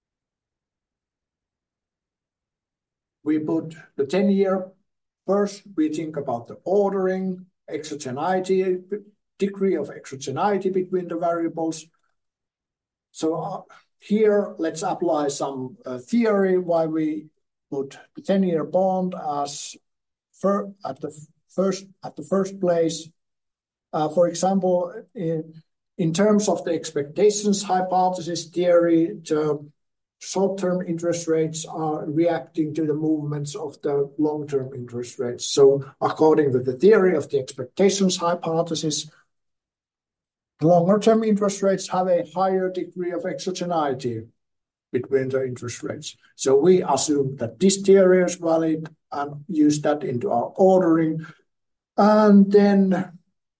we put the ten year first, we think about the ordering, exogeneity, degree of exogeneity between the variables. So uh, here, let's apply some uh, theory why we put the ten year bond as fir at the first at the first place. Uh, for example, in, in terms of the expectations hypothesis theory, the short-term interest rates are reacting to the movements of the long-term interest rates. So according to the theory of the expectations hypothesis, longer-term interest rates have a higher degree of exogeneity between the interest rates. So we assume that this theory is valid and use that into our ordering. And then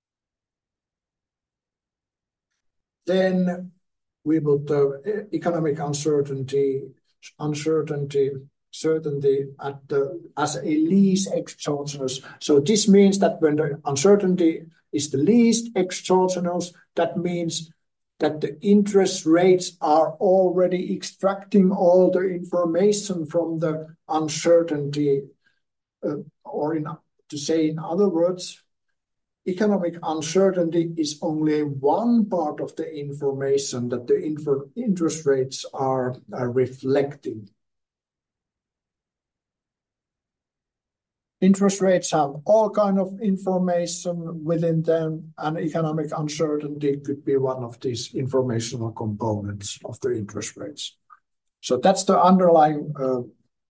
Then we put the economic uncertainty, uncertainty, certainty at the as a least exogenous. So this means that when the uncertainty is the least exogenous, that means that the interest rates are already extracting all the information from the uncertainty, uh, or in, to say in other words, economic uncertainty is only one part of the information that the interest rates are, are reflecting. Interest rates have all kinds of information within them, and economic uncertainty could be one of these informational components of the interest rates. So that's the underlying uh,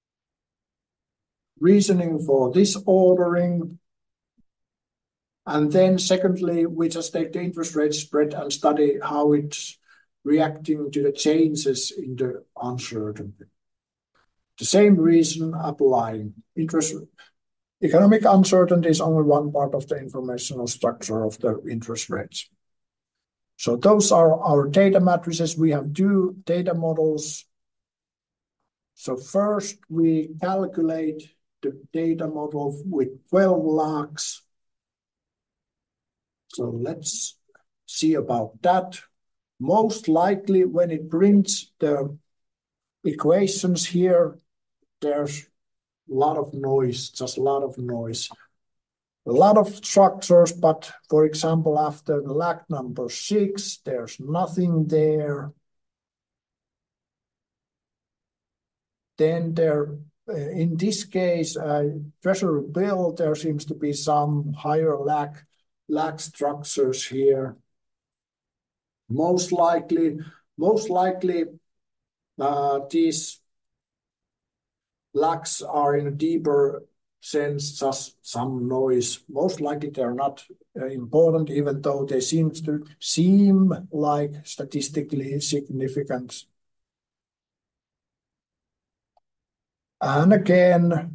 reasoning for this ordering. And then secondly, we just take the interest rate spread and study how it's reacting to the changes in the uncertainty. The same reason applying. Interest, economic uncertainty is only one part of the informational structure of the interest rates. So those are our data matrices. We have two data models. So first we calculate the data model with twelve lags. So let's see about that. Most likely when it prints the equations here, there's a lot of noise, just a lot of noise. A lot of structures, but for example, after the lag number six, there's nothing there. Then there, uh, in this case, uh, treasury bill, there seems to be some higher lag lag structures here. Most likely, most likely, uh, these lags are in a deeper sense, just some noise. Most likely they're not uh, important, even though they seem to seem like statistically significant. And again,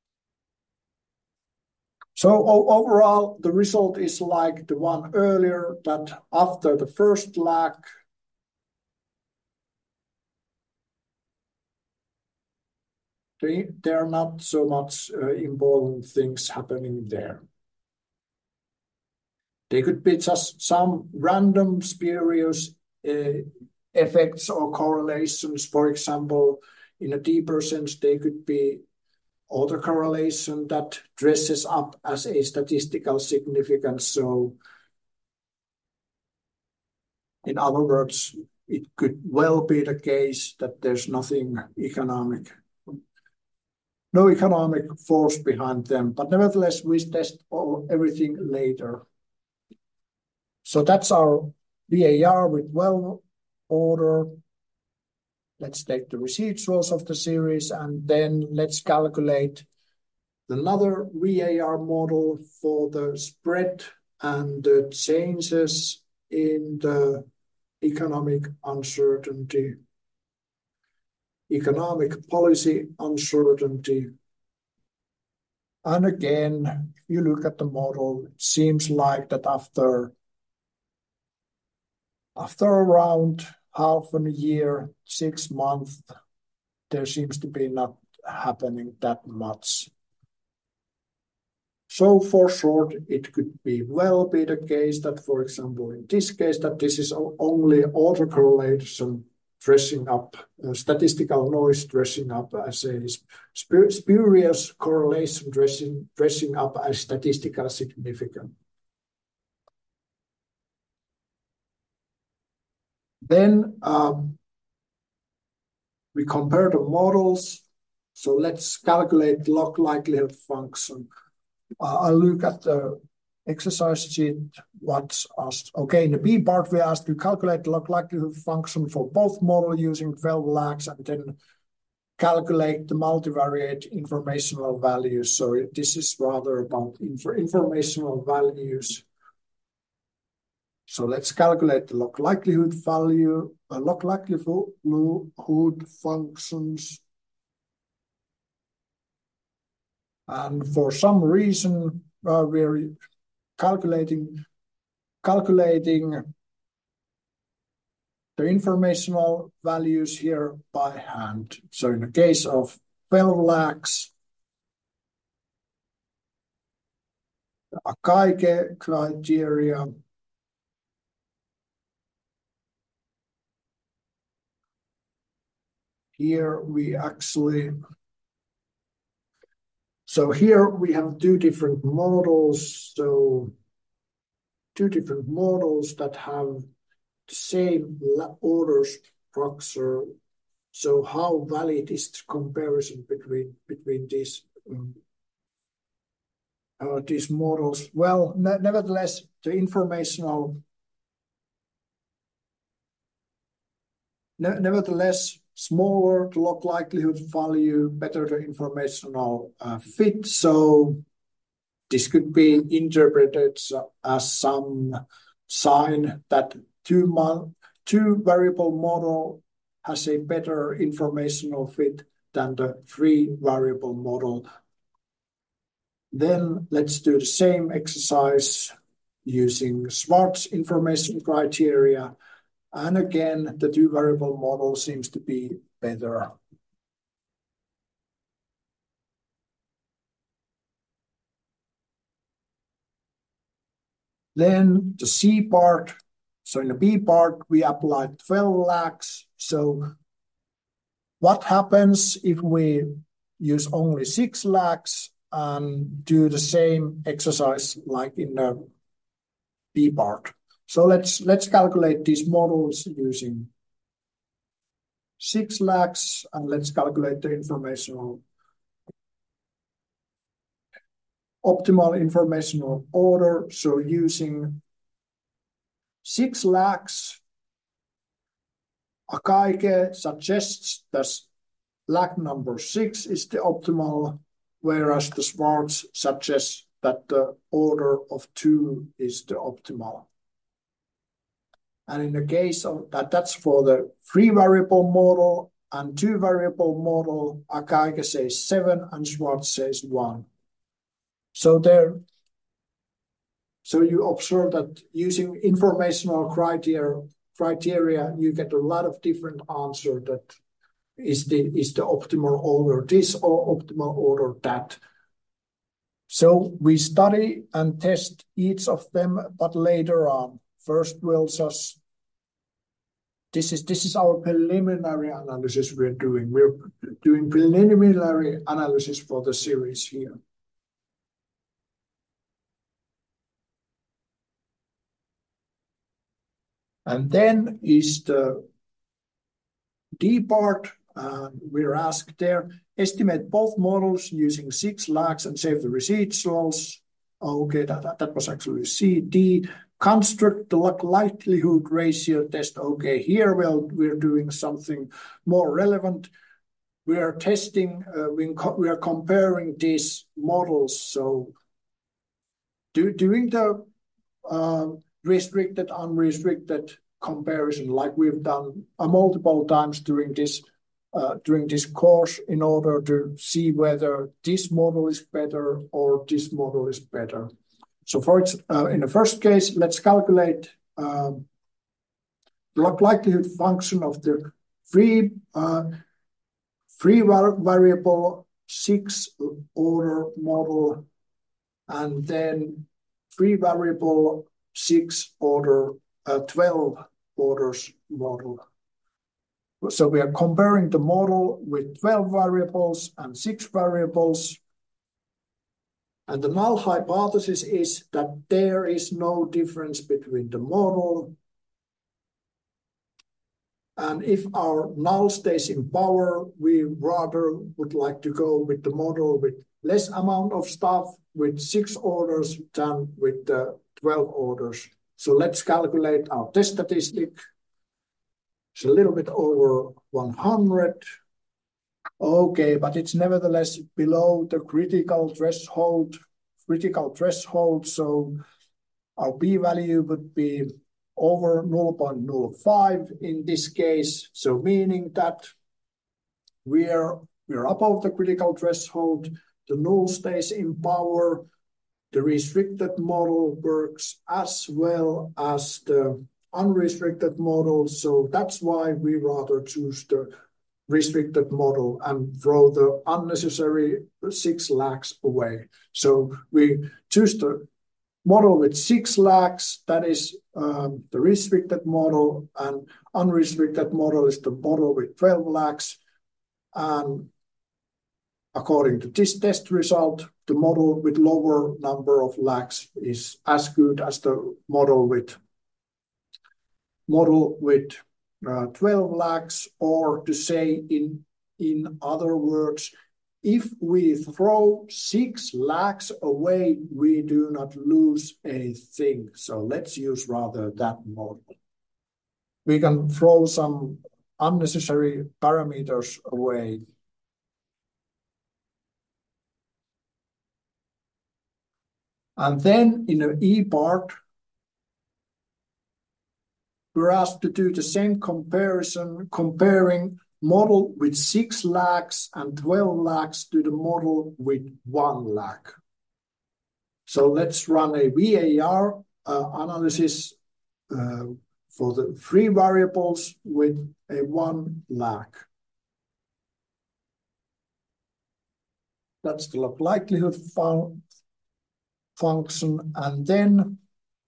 so overall, the result is like the one earlier, that after the first lag, they, there are not so much uh, important things happening there. They could be just some random spurious uh, effects or correlations. For example, in a deeper sense, they could be autocorrelation that dresses up as a statistical significance. So in other words, it could well be the case that there's nothing economic, no economic force behind them, but nevertheless, we test all, everything later. So that's our V A R with well order. Let's take the residuals of the series, and then let's calculate another V A R model for the spread and the changes in the economic uncertainty, economic policy uncertainty. And again, if you look at the model, it seems like that after, after around half a year, six months, there seems to be not happening that much. So for short, it could be well be the case that, for example, in this case, that this is only autocorrelation dressing up, uh, statistical noise dressing up as a sp spurious correlation dressing, dressing up as statistical significant. Then um, we compare the models. So let's calculate the log likelihood function. Uh, I'll look at the exercise sheet. What's asked? Okay, in the B part, we asked to calculate the log likelihood function for both models using twelve lags and then calculate the multivariate informational values. So this is rather about inf informational values. So let's calculate the log likelihood value, uh, log likelihood functions. And for some reason, uh, we're calculating, calculating the informational values here by hand. So in the case of twelve lags, the Akaike criteria, here we actually, so here we have two different models. So two different models that have the same order structure. So how valid is the comparison between between these um, uh, these models? Well, ne nevertheless, the informational, ne nevertheless. Smaller the log likelihood value, better the informational uh, fit. So this could be interpreted as some sign that two, two variable model has a better informational fit than the three variable model. Then let's do the same exercise using Schwarz information criteria. And again, the two variable model seems to be better. Then the C part. So in the B part, we applied twelve lags. So what happens if we use only six lags and do the same exercise like in the B part? So let's let's calculate these models using six lags, and let's calculate the informational optimal informational order. So using six lags, Akaike suggests that lag number six is the optimal, whereas the Schwarz suggests that the order of two is the optimal. And in the case of that, that's for the three variable model and two variable model, Akaike says seven and Schwarz says one. So there, so you observe that using informational criteria, criteria, you get a lot of different answers that is the is the optimal order this or optimal order that. So we study and test each of them, but later on. First, we'll just, this is, this is our preliminary analysis we're doing. We're doing preliminary analysis for the series here. And then is the D part. Uh, we're asked there, estimate both models using six lags and save the residuals. Okay, that, that was actually C. D. Construct the likelihood ratio test. Okay, here we'll, we're doing something more relevant. We are testing, uh, we, we are comparing these models. So do, doing the uh, restricted, unrestricted comparison, like we've done uh, multiple times during this uh, during this course, in order to see whether this model is better or this model is better. So, for uh, in the first case, let's calculate um, the log likelihood function of the free uh, free var variable six order model, and then free variable six order uh, twelve orders model. So we are comparing the model with twelve variables and six variables. And the null hypothesis is that there is no difference between the model. And if our null stays in power, we rather would like to go with the model with less amount of stuff, with six orders than with the twelve orders. So let's calculate our test statistic. It's a little bit over one hundred. Okay, but it's nevertheless below the critical threshold, critical threshold. So our p-value would be over zero point zero five in this case. So meaning that we are, we are above the critical threshold, the null stays in power, the restricted model works as well as the unrestricted model. So that's why we rather choose the restricted model and throw the unnecessary six lags away. So we choose the model with six lags, that is um, the restricted model, and unrestricted model is the model with twelve lags. And according to this test result, the model with lower number of lags is as good as the model with model with uh, twelve lags, or to say in, in other words, if we throw six lags away, we do not lose a thing. So let's use rather that model. We can throw some unnecessary parameters away. And then in the E part, we're asked to do the same comparison, comparing model with six lags and twelve lags to the model with one lag. So let's run a V A R uh, analysis uh, for the three variables with a one lag. That's the log likelihood fun function, and then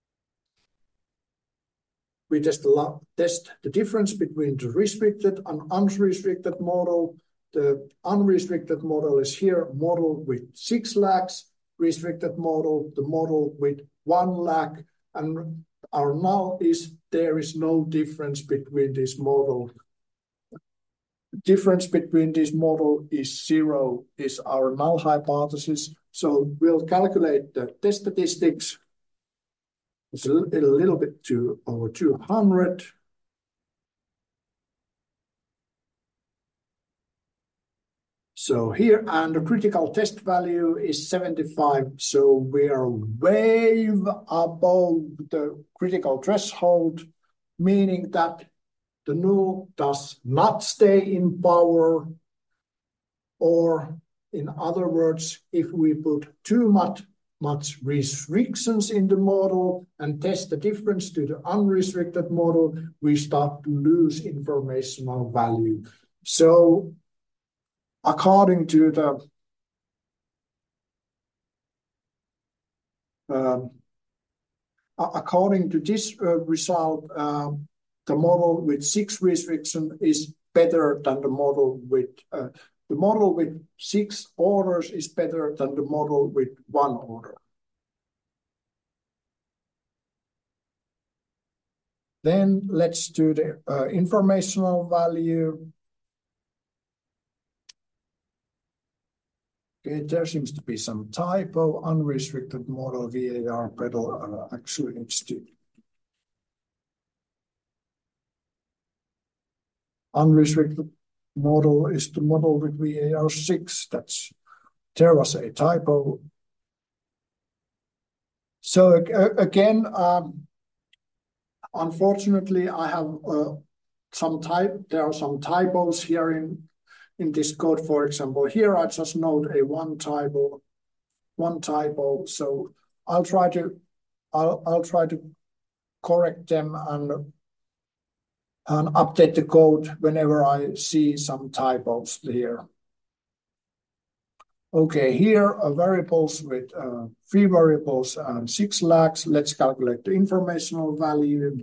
we just test the difference between the restricted and unrestricted model. The unrestricted model is here, model with six lags, restricted model, the model with one lag, and our null is there is no difference between this model. The difference between this model is zero, is our null hypothesis. So we'll calculate the test statistics. It's a little, a little bit to over two hundred. So here, and the critical test value is seventy-five. So we are way above the critical threshold, meaning that the null does not stay in power, or in other words, if we put too much much restrictions in the model and test the difference to the unrestricted model, we start to lose informational value. So according to the uh, according to this uh, result, uh, the model with six restrictions is better than the model with uh, The model with six orders is better than the model with one order. Then let's do the uh, informational value. Okay, there seems to be some typo. Unrestricted model V A R pedal. Uh, actually, it's the unrestricted model is the model with V A R six. That's there was a typo. So uh, again, um, unfortunately, I have uh, some type. There are some typos here in in this code. For example, here I just note a one typo, one typo. So I'll try to I'll I'll try to correct them and and update the code whenever I see some typos here. Okay, here are variables with uh, three variables and six lags. Let's calculate the informational value.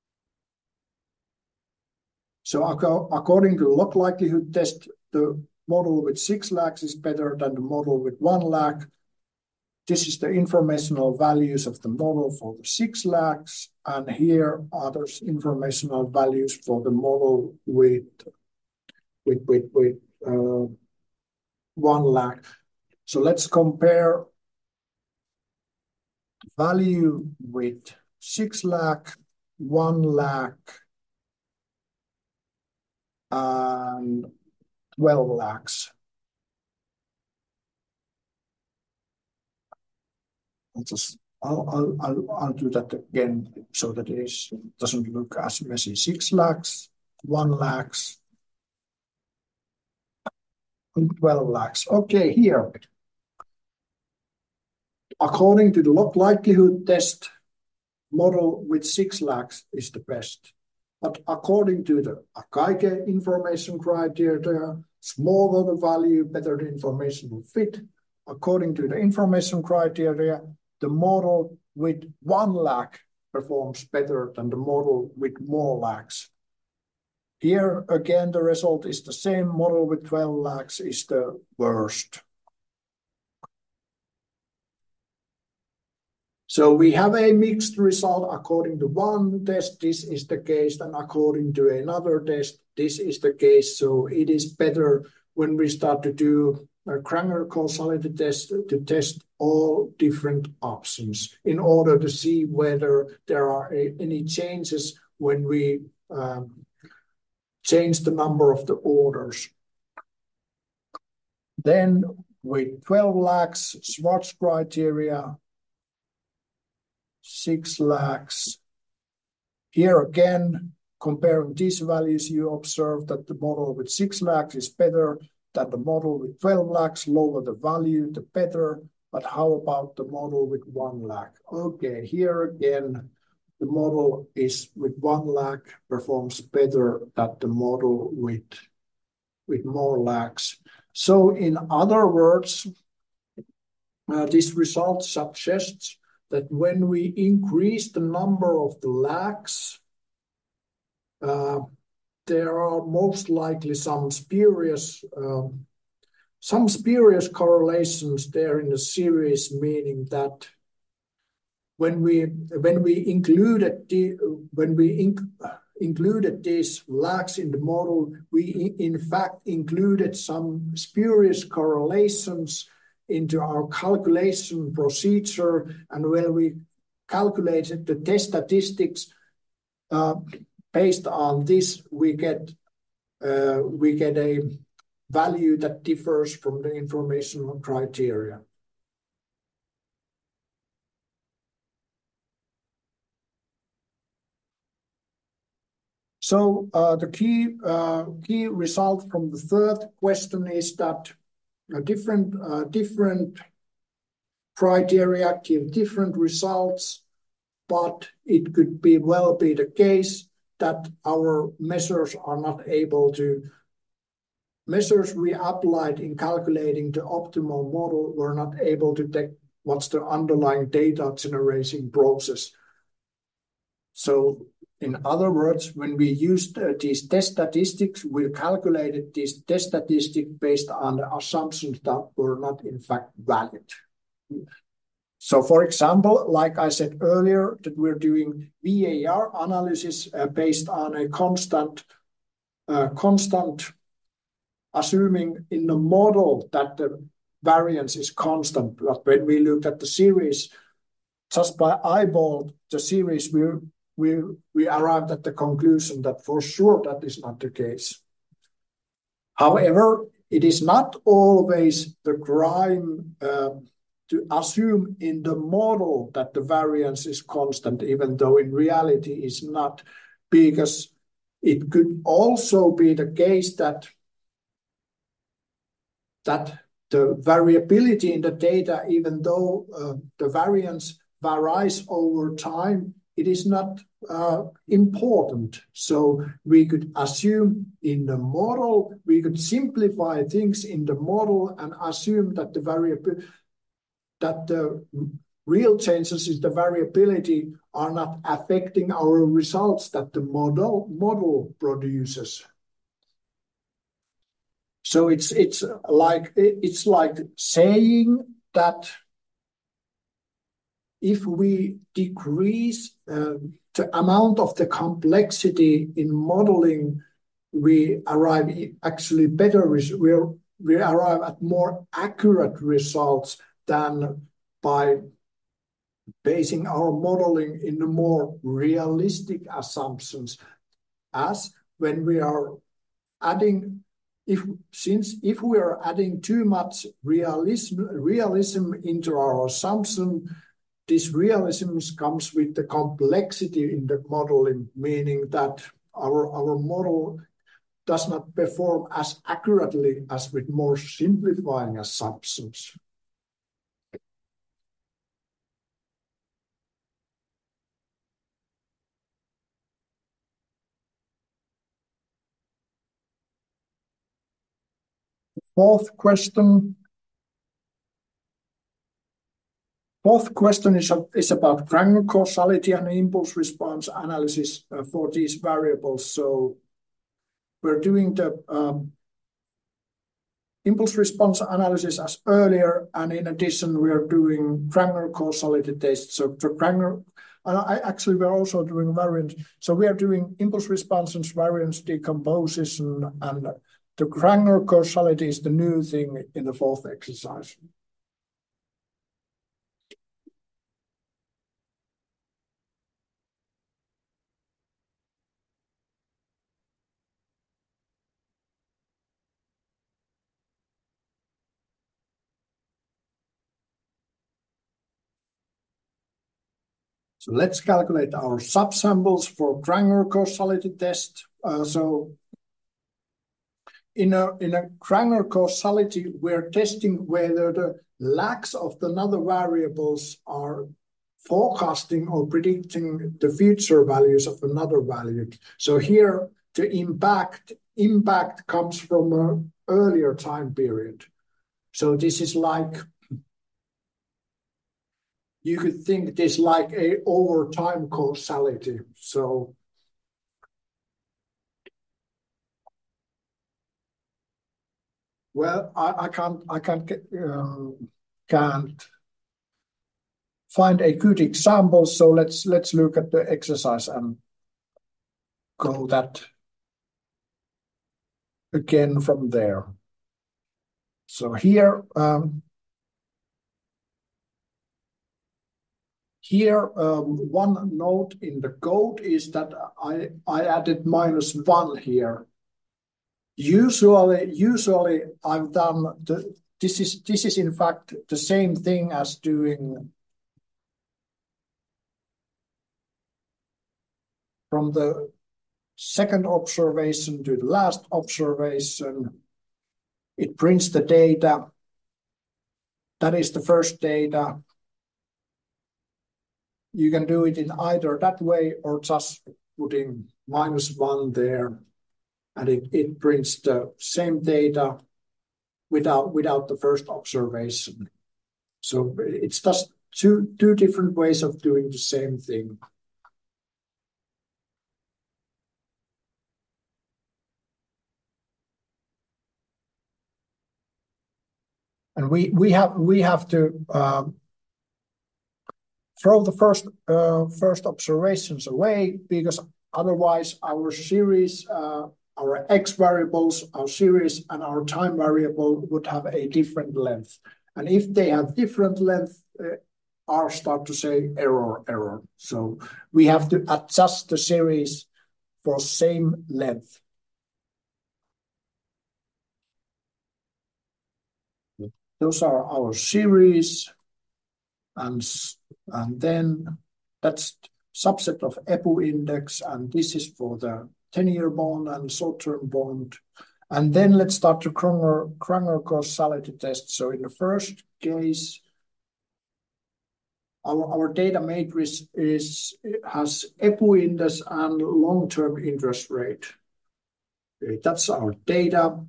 So according to log likelihood test, the model with six lags is better than the model with one lag. This is the informational values of the model for the six lags, and here are the informational values for the model with with with with uh, one lag. So let's compare value with six lag, one lag, and twelve lags. I'll just I'll I'll I'll, I'll do that again so that it is, doesn't look as messy. Six lags, one lags, and twelve lags. Okay, here. According to the log likelihood test, model with six lags is the best. But according to the Akaike information criteria, smaller the value, better the information will fit. According to the information criteria, the model with one lag performs better than the model with more lags. Here, again, the result is the same. Model with twelve lags is the worst. So we have a mixed result. According to one test, this is the case, and according to another test, this is the case. So it is better when we start to do a Granger causality test to test all different options in order to see whether there are a, any changes when we um, change the number of the orders. Then with twelve lags, Schwarz criteria, six lags. Here again, comparing these values, you observe that the model with six lags is better than the model with twelve lags. Lower the value, the better. But how about the model with one lag? Okay, here again, the model is with one lag performs better than the model with, with more lags. So in other words, uh, this result suggests that when we increase the number of the lags, uh, there are most likely some spurious, uh, some spurious correlations there in the series, meaning that when we when we included the when we inc included these lags in the model, we in fact included some spurious correlations into our calculation procedure, and when we calculated the test statistics uh, based on this, we get uh, we get a value that differs from the informational criteria. So uh, the key uh, key result from the third question is that uh, different uh, different criteria give different results, but it could be well be the case that our measures are not able to measures we applied in calculating the optimal model were not able to take what's the underlying data generation process. So in other words, when we used uh, these test statistics, we calculated these test statistics based on the assumptions that were not in fact valid. So for example, like I said earlier, that we're doing V A R analysis uh, based on a constant, uh, constant, assuming in the model that the variance is constant. But when we looked at the series, just by eyeball the series, we we we arrived at the conclusion that for sure that is not the case. However, it is not always the crime. Uh, to assume in the model that the variance is constant, even though in reality is not, because it could also be the case that that the variability in the data, even though uh, the variance varies over time, it is not uh, important. So we could assume in the model, we could simplify things in the model and assume that the variability, that the real changes in the variability are not affecting our results that the model model produces. So it's it's like it's like saying that if we decrease uh, the amount of the complexity in modeling, we arrive actually better. We we arrive at more accurate results than by basing our modeling in the more realistic assumptions. As when we are adding. If since if we are adding too much realism realism into our assumption, this realism comes with the complexity in the modeling, meaning that our our model does not perform as accurately as with more simplifying assumptions. Fourth question. Fourth question is, is about Granger causality and impulse response analysis uh, for these variables. So we're doing the um, impulse response analysis as earlier, and in addition, we are doing Granger causality tests. So the Granger, and I actually we're also doing variance. So we are doing impulse response and variance decomposition, and the Granger causality is the new thing in the fourth exercise. So let's calculate our subsamples for Granger causality test. Uh, so in a, in a Granger causality, we're testing whether the lags of the other variables are forecasting or predicting the future values of another value. So here the impact, impact comes from an earlier time period. So this is like, you could think this like a over time causality. So well, I, I can't I can't uh, can't find a good example. So let's let's look at the exercise and go that again from there. So here. Um, Here, um, one note in the code is that I, I added minus one here. Usually, usually I've done the, this is, this is in fact the same thing as doing from the second observation to the last observation. It prints the data. That is the first data. You can do it in either that way or just putting minus one there, and it, it prints the same data without without the first observation. So it's just two, two different ways of doing the same thing. And we we have we have to um, throw the first uh, first observations away, because otherwise our series, uh, our x variables, our series, and our time variable would have a different length. And if they have different length, uh, R start to say error, error. So we have to adjust the series for same length. Those are our series. and, and then that's subset of E P U index, and this is for the ten-year bond and short-term bond. And then let's start the Kronger, Kronger causality test. So in the first case, our, our data matrix is, has E P U index and long-term interest rate. Okay, that's our data.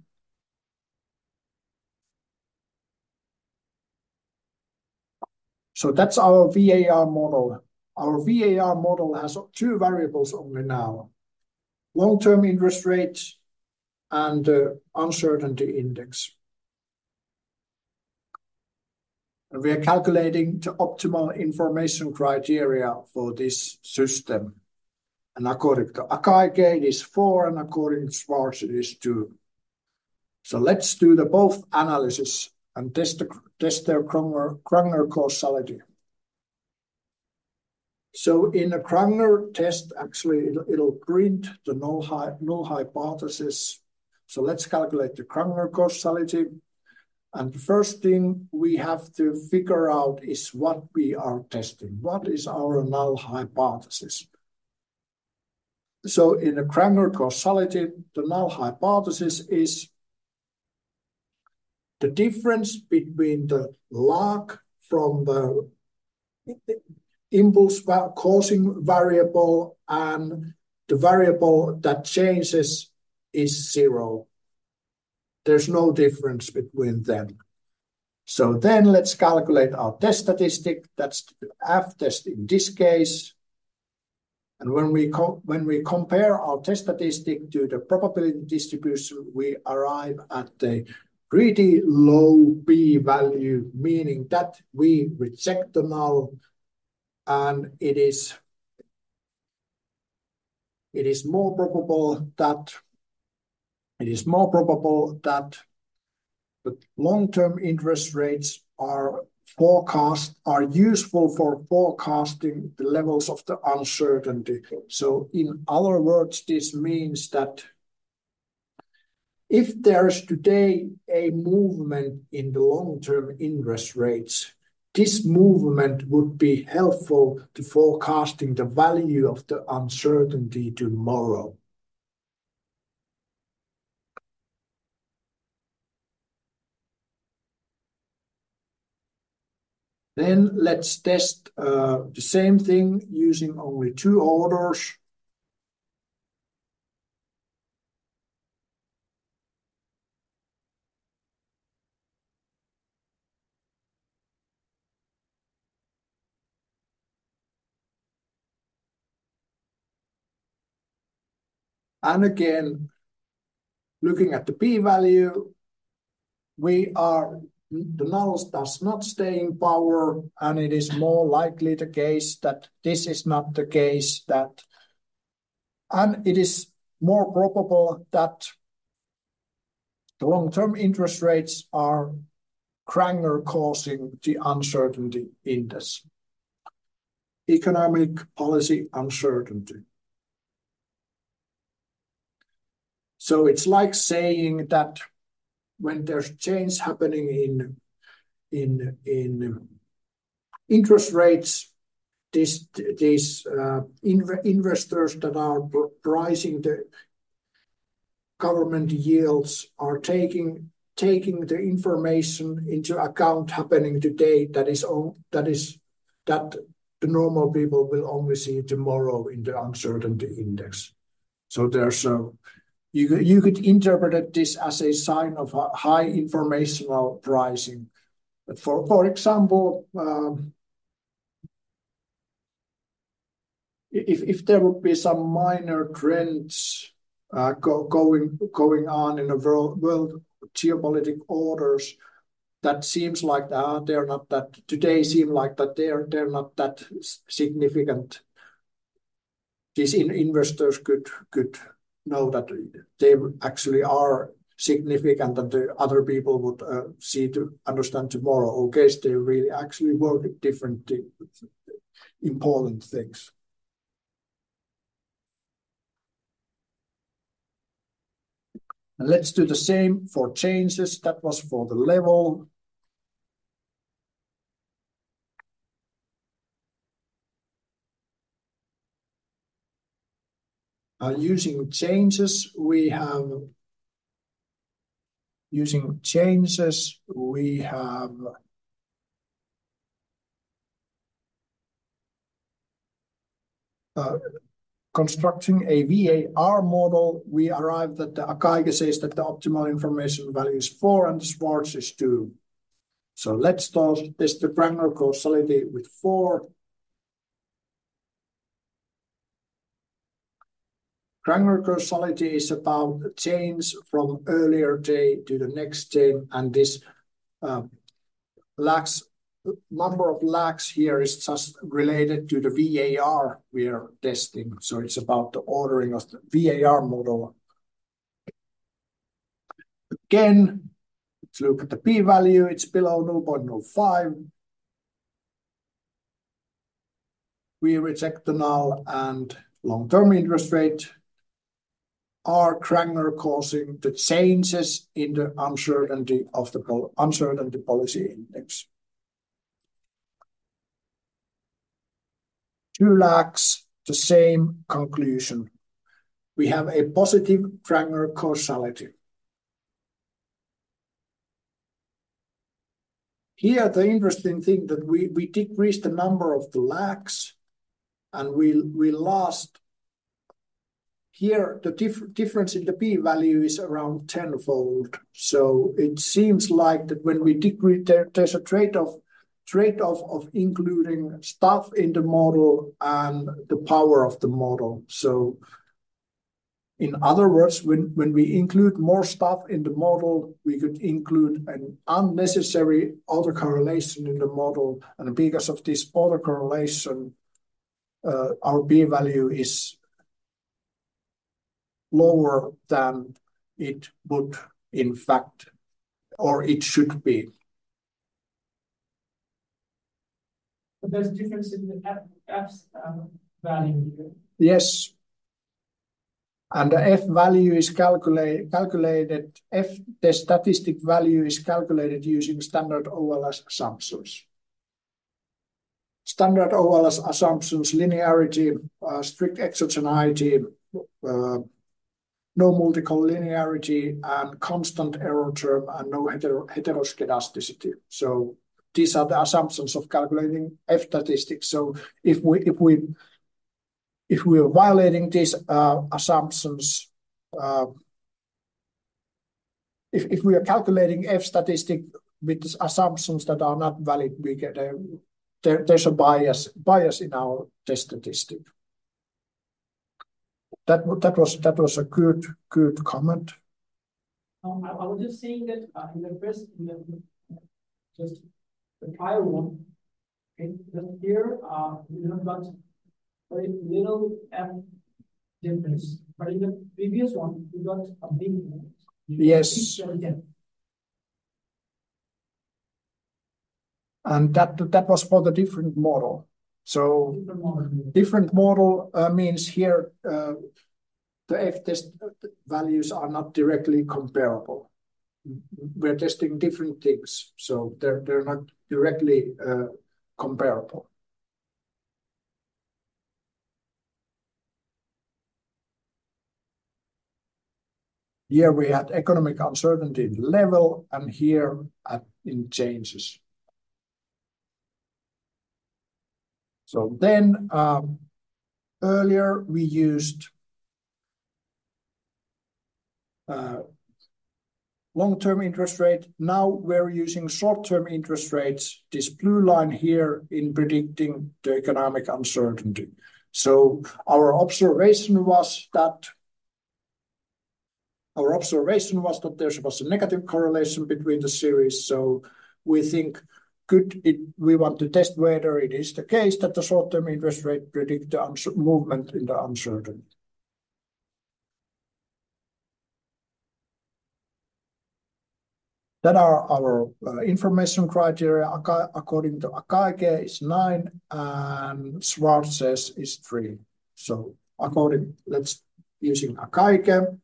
So that's our V A R model. Our V A R model has two variables only now: long-term interest rates and uh, uncertainty index. And we are calculating the optimal information criteria for this system. And according to Akai, it is four, and according to Schwarz, it is two. So let's do the both analysis and test, the, test their Kronger, Kronger causality. So in a Kronger test, actually, it'll, it'll print the null, hy null hypothesis. So let's calculate the Kronger causality. And the first thing we have to figure out is what we are testing. What is our null hypothesis? So in a Kronger causality, the null hypothesis is the difference between the log from the impulse causing variable and the variable that changes is zero. There's no difference between them. So then let's calculate our test statistic. That's the F test in this case. And when we, when we compare our test statistic to the probability distribution, we arrive at a pretty low p-value, meaning that we reject the null, and it is, it is more probable that It is more probable that the long-term interest rates are forecast are useful for forecasting the levels of the uncertainty. So in other words, this means that if there is today a movement in the long-term interest rates, this movement would be helpful to forecasting the value of the uncertainty tomorrow. Then let's test uh, the same thing using only two orders. And again, looking at the p-value, we are the null does not stay in power, and it is more likely the case that this is not the case, that, and it is more probable that the long-term interest rates are Kronger causing the uncertainty index. Economic policy uncertainty. So it's like saying that when there's change happening in, in, in interest rates, these, these uh, inv investors that are pricing the government yields are taking, taking the information into account happening today that is, that is that the normal people will only see tomorrow in the uncertainty index. So there's a You, you could interpret this as a sign of a high informational pricing. But for, for example, um, if, if there would be some minor trends uh, go, going, going on in the world, world geopolitical orders, that seems like uh, they're not that, today seem like that they're, they're not that significant. These in, investors could, could know that they actually are significant that the other people would uh, see to understand tomorrow. Okay, so they really actually work at different important things. And let's do the same for changes. That was for the level. Uh, using changes, we have using changes, we have uh, constructing a V A R model. We arrived that the Akaike says that the optimal information value is four and the Schwarz is two. So let's test the Granger causality with four. Granger causality is about a change from earlier day to the next day, and this uh, lags, number of lags here is just related to the V A R we are testing. So it's about the ordering of the V A R model. Again, let's look at the p-value. It's below zero point zero five. We reject the null, and long-term interest rate are Granger causing the changes in the uncertainty of the pol uncertainty policy index. Two lags, the same conclusion. We have a positive Granger causality. Here, the interesting thing that we, we decreased the number of the lags, and we, we lost. Here, the dif difference in the p-value is around tenfold. So it seems like that when we decrease, there, there's a trade-off trade-off of including stuff in the model and the power of the model. So in other words, when, when we include more stuff in the model, we could include an unnecessary autocorrelation in the model. And because of this autocorrelation, uh, our p-value is lower than it would in fact, or it should be. But there's a difference in the F, F's uh, value here. Yes. And the F value is calculate, calculated, F, the statistic value is calculated using standard O L S assumptions. Standard O L S assumptions, linearity, uh, strict exogeneity, uh, no multicollinearity, and constant error term, and no heter heteroskedasticity. So these are the assumptions of calculating F statistics. So if we if we if we are violating these uh, assumptions, uh, if if we are calculating F statistic with assumptions that are not valid, we get a there, there's a bias bias in our test statistic. That that was that was a good good comment. Um, I, I was just saying that uh, in the first, in the, just the trial one, okay, here uh, we have got very little F difference, but in the previous one we got a big one. Yes. And that that was for the different model. So Different model, different model uh, means here uh, the F-test values are not directly comparable. We're testing different things, so they're they're not directly uh, comparable. Here we had economic uncertainty level, and here at in changes. So then um, earlier we used uh, long-term interest rate. Now we're using short-term interest rates, this blue line here, in predicting the economic uncertainty. So our observation was that our observation was that there was a negative correlation between the series. So we think Could it, we want to test whether it is the case that the short-term interest rate predict the movement in the uncertainty. That are our uh, information criteria. According to Akaike is nine and Schwarz says is three. So according, let's using Akaike.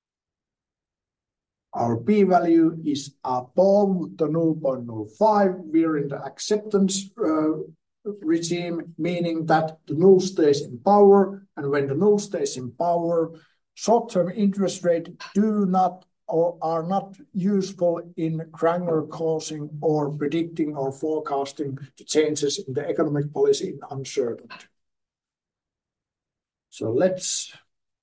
Our p-value is above the zero point zero five. We're in the acceptance uh, regime, meaning that the null stays in power, and when the null stays in power, short-term interest rates do not or are not useful in granular causing or predicting or forecasting the changes in the economic policy in uncertainty. So let's,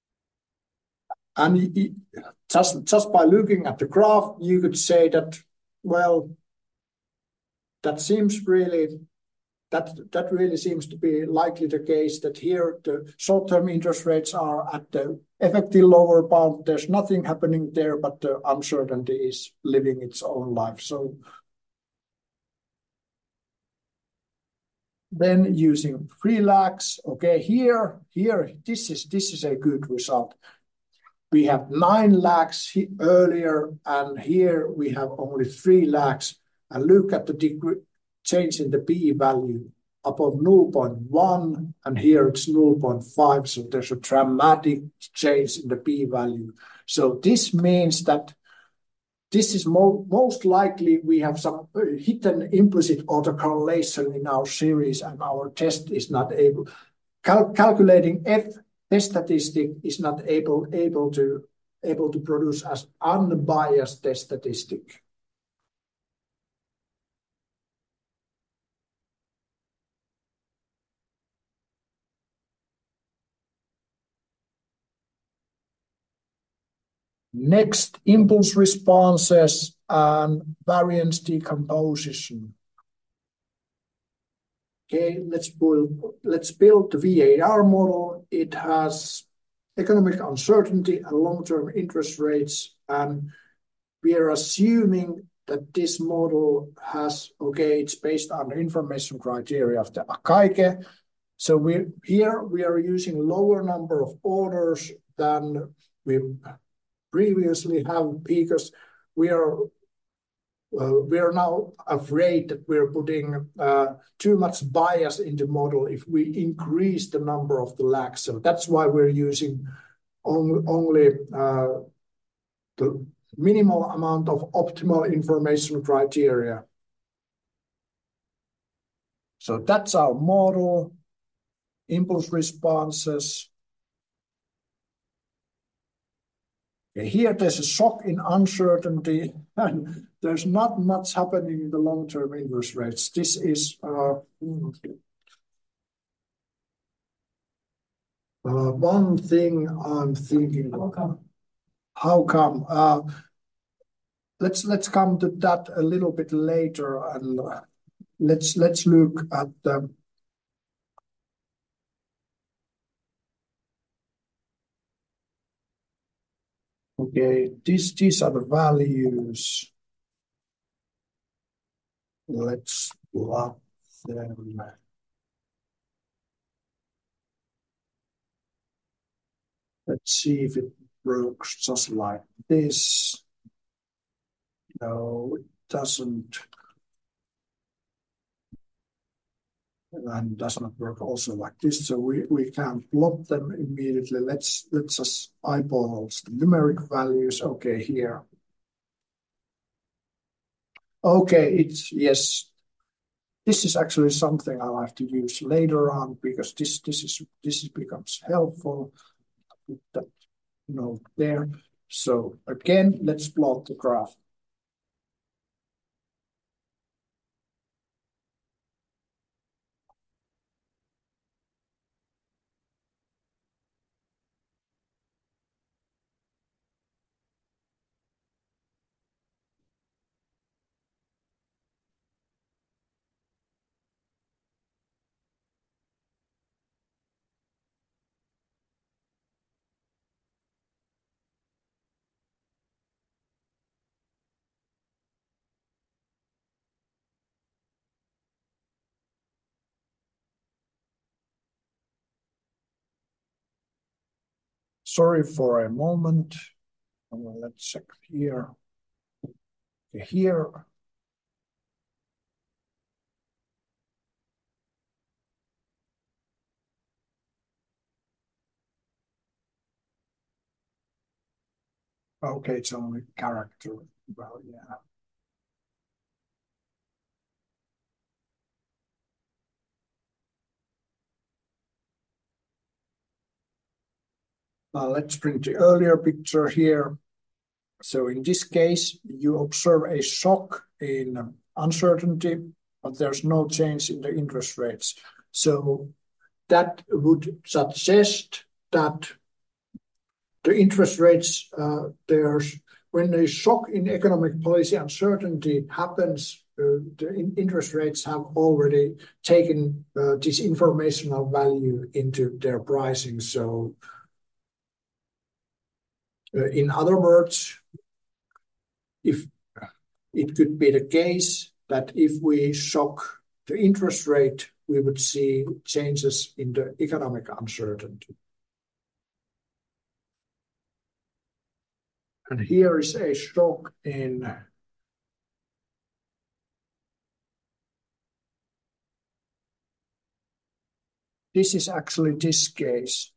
and just, just by looking at the graph, you could say that, well, that seems really, that, that really seems to be likely the case, that here the short-term interest rates are at the effective lower bound. There's nothing happening there, but the uncertainty is living its own life. So then using three lags, okay, here, here, this is, this is a good result. We have nine lags earlier, and here we have only three lags. And look at the degree change in the p-value above zero point one, and here it's zero point five. So there's a dramatic change in the p-value. So this means that this is mo most likely we have some hidden implicit autocorrelation in our series, and our test is not able, cal calculating F test statistic is not able, able, to, able to produce as unbiased test statistic. Next, impulse responses and variance decomposition. Okay, let's build, let's build the V A R model. It has economic uncertainty and long-term interest rates, and we are assuming that this model has, okay, it's based on the information criteria of the Akaike. So we here we are using lower number of orders than we previously have, because we are uh, we are now afraid that we're putting uh, too much bias in the model if we increase the number of the lags. So that's why we're using only, only uh, the minimal amount of optimal information criteria. So that's our model, impulse responses. Here there's a shock in uncertainty, and there's not much happening in the long-term interest rates. This is uh, uh, one thing I'm thinking. How come? How come? Uh, let's let's come to that a little bit later, and uh, let's let's look at the. Okay, these, these are the values. Let's plot them. Let's see if it works just like this. No, it doesn't. And does not work also like this. So we, we can plot them immediately. Let's let's just eyeball the numeric values. Okay, here. Okay, it's yes. This is actually something I'll have to use later on, because this this is this becomes helpful. Put that note there. So again, let's plot the graph. Sorry for a moment. Let's check here. Okay, here. Okay, it's only character. Well, yeah. . Uh, let's bring the earlier picture here. So in this case, you observe a shock in uncertainty, but there's no change in the interest rates. So that would suggest that the interest rates, uh, there's when a shock in economic policy uncertainty happens, uh, the in interest rates have already taken uh, this informational value into their pricing. So, uh, in other words, if it could be the case that if we shock the interest rate, we would see changes in the economic uncertainty. And here is a shock in this is actually this case.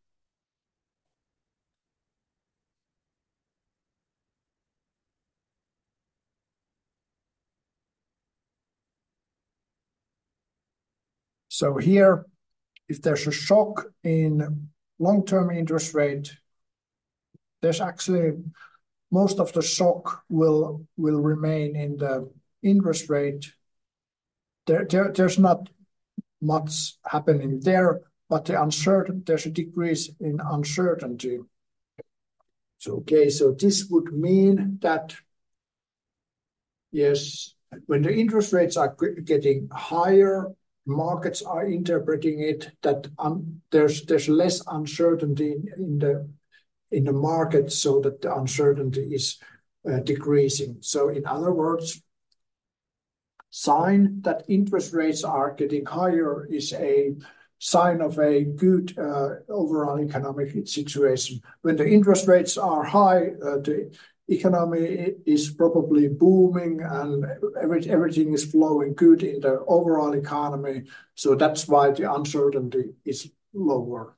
So here, if there's a shock in long-term interest rate, there's actually most of the shock will will remain in the interest rate. There, there there's not much happening there, but the uncertain there's a decrease in uncertainty. So okay, so this would mean that yes, when the interest rates are getting higher, markets are interpreting it that um, there's there's less uncertainty in the in the market, so that the uncertainty is uh, decreasing. So in other words, sign that interest rates are getting higher is a sign of a good uh, overall economic situation. When the interest rates are high, uh, the economy is probably booming and every, everything is flowing good in the overall economy. So that's why the uncertainty is lower.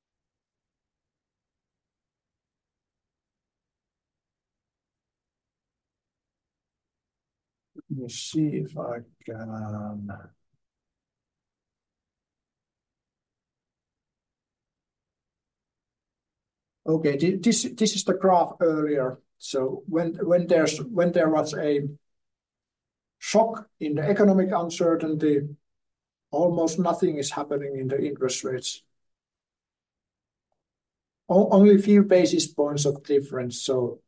Let me see if I can. Okay, this this is the graph earlier. So when when there's when there was a shock in the economic uncertainty, almost nothing is happening in the interest rates. O only a few basis points of difference. So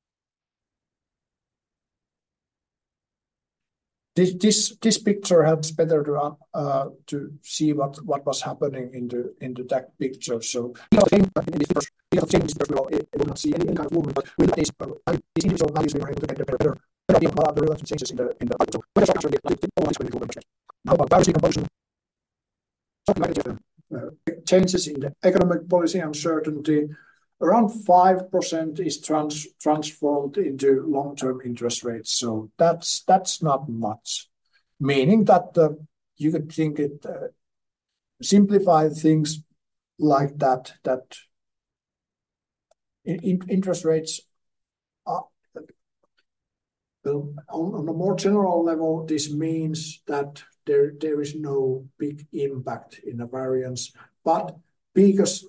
this this this picture helps better to uh to see what what was happening in the in the that picture. So in the figures, we have changed we will, we will not see any, any kind of movement, but with these uh, these individual values, we were able to get better better better idea of the relative changes in the in the value. So when actually like all this will be How about virus decomposition? Something like that. Uh, changes in the economic policy uncertainty. Around five percent is trans transformed into long-term interest rates. So that's that's not much, meaning that uh, you could think it uh, simplify things like that, that in, in interest rates are, well, on, on a more general level, this means that there, there is no big impact in the variance, but because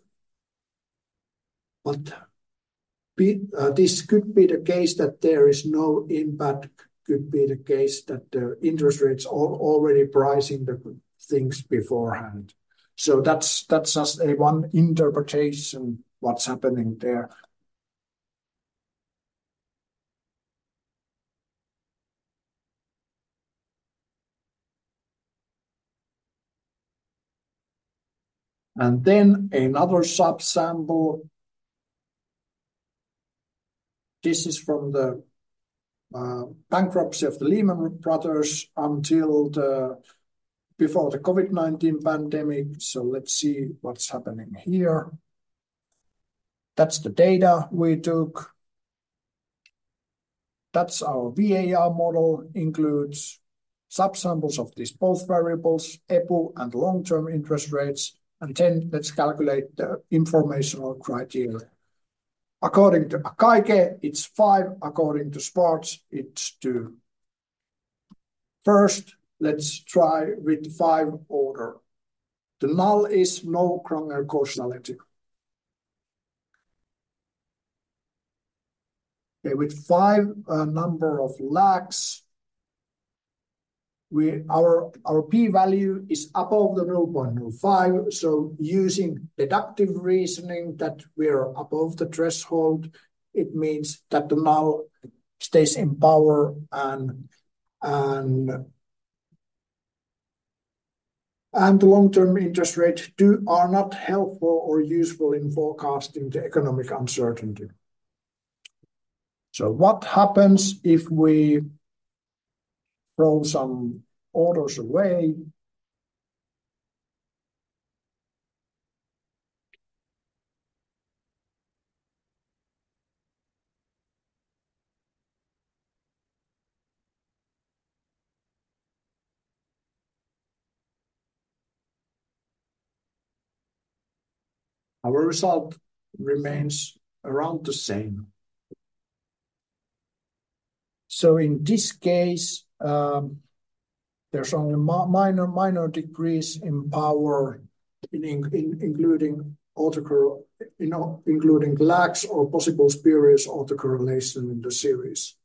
But be, uh, this could be the case that there is no impact, could be the case that the interest rates are already pricing the things beforehand. So that's that's just a one interpretation what's happening there. And then another subsample. This is from the uh, bankruptcy of the Lehman Brothers until the before the COVID nineteen pandemic. So let's see what's happening here. That's the data we took. That's our V A R model, includes subsamples of these both variables, E P U and long-term interest rates. And then let's calculate the informational criteria. According to Akaike, it's five. According to Schwartz, it's two. First, let's try with five order. The null is no Kronger causality. Okay, with five uh, number of lags, we our our p-value is above the zero point zero five. So using deductive reasoning that we're above the threshold, it means that the null stays in power and and and the long-term interest rate do are not helpful or useful in forecasting the economic uncertainty. So what happens if we throw some orders away? Our result remains around the same. So in this case, um, there's only minor minor decrease in power, in, in including autocorrelation, you know, including lags or possible spurious autocorrelation in the series.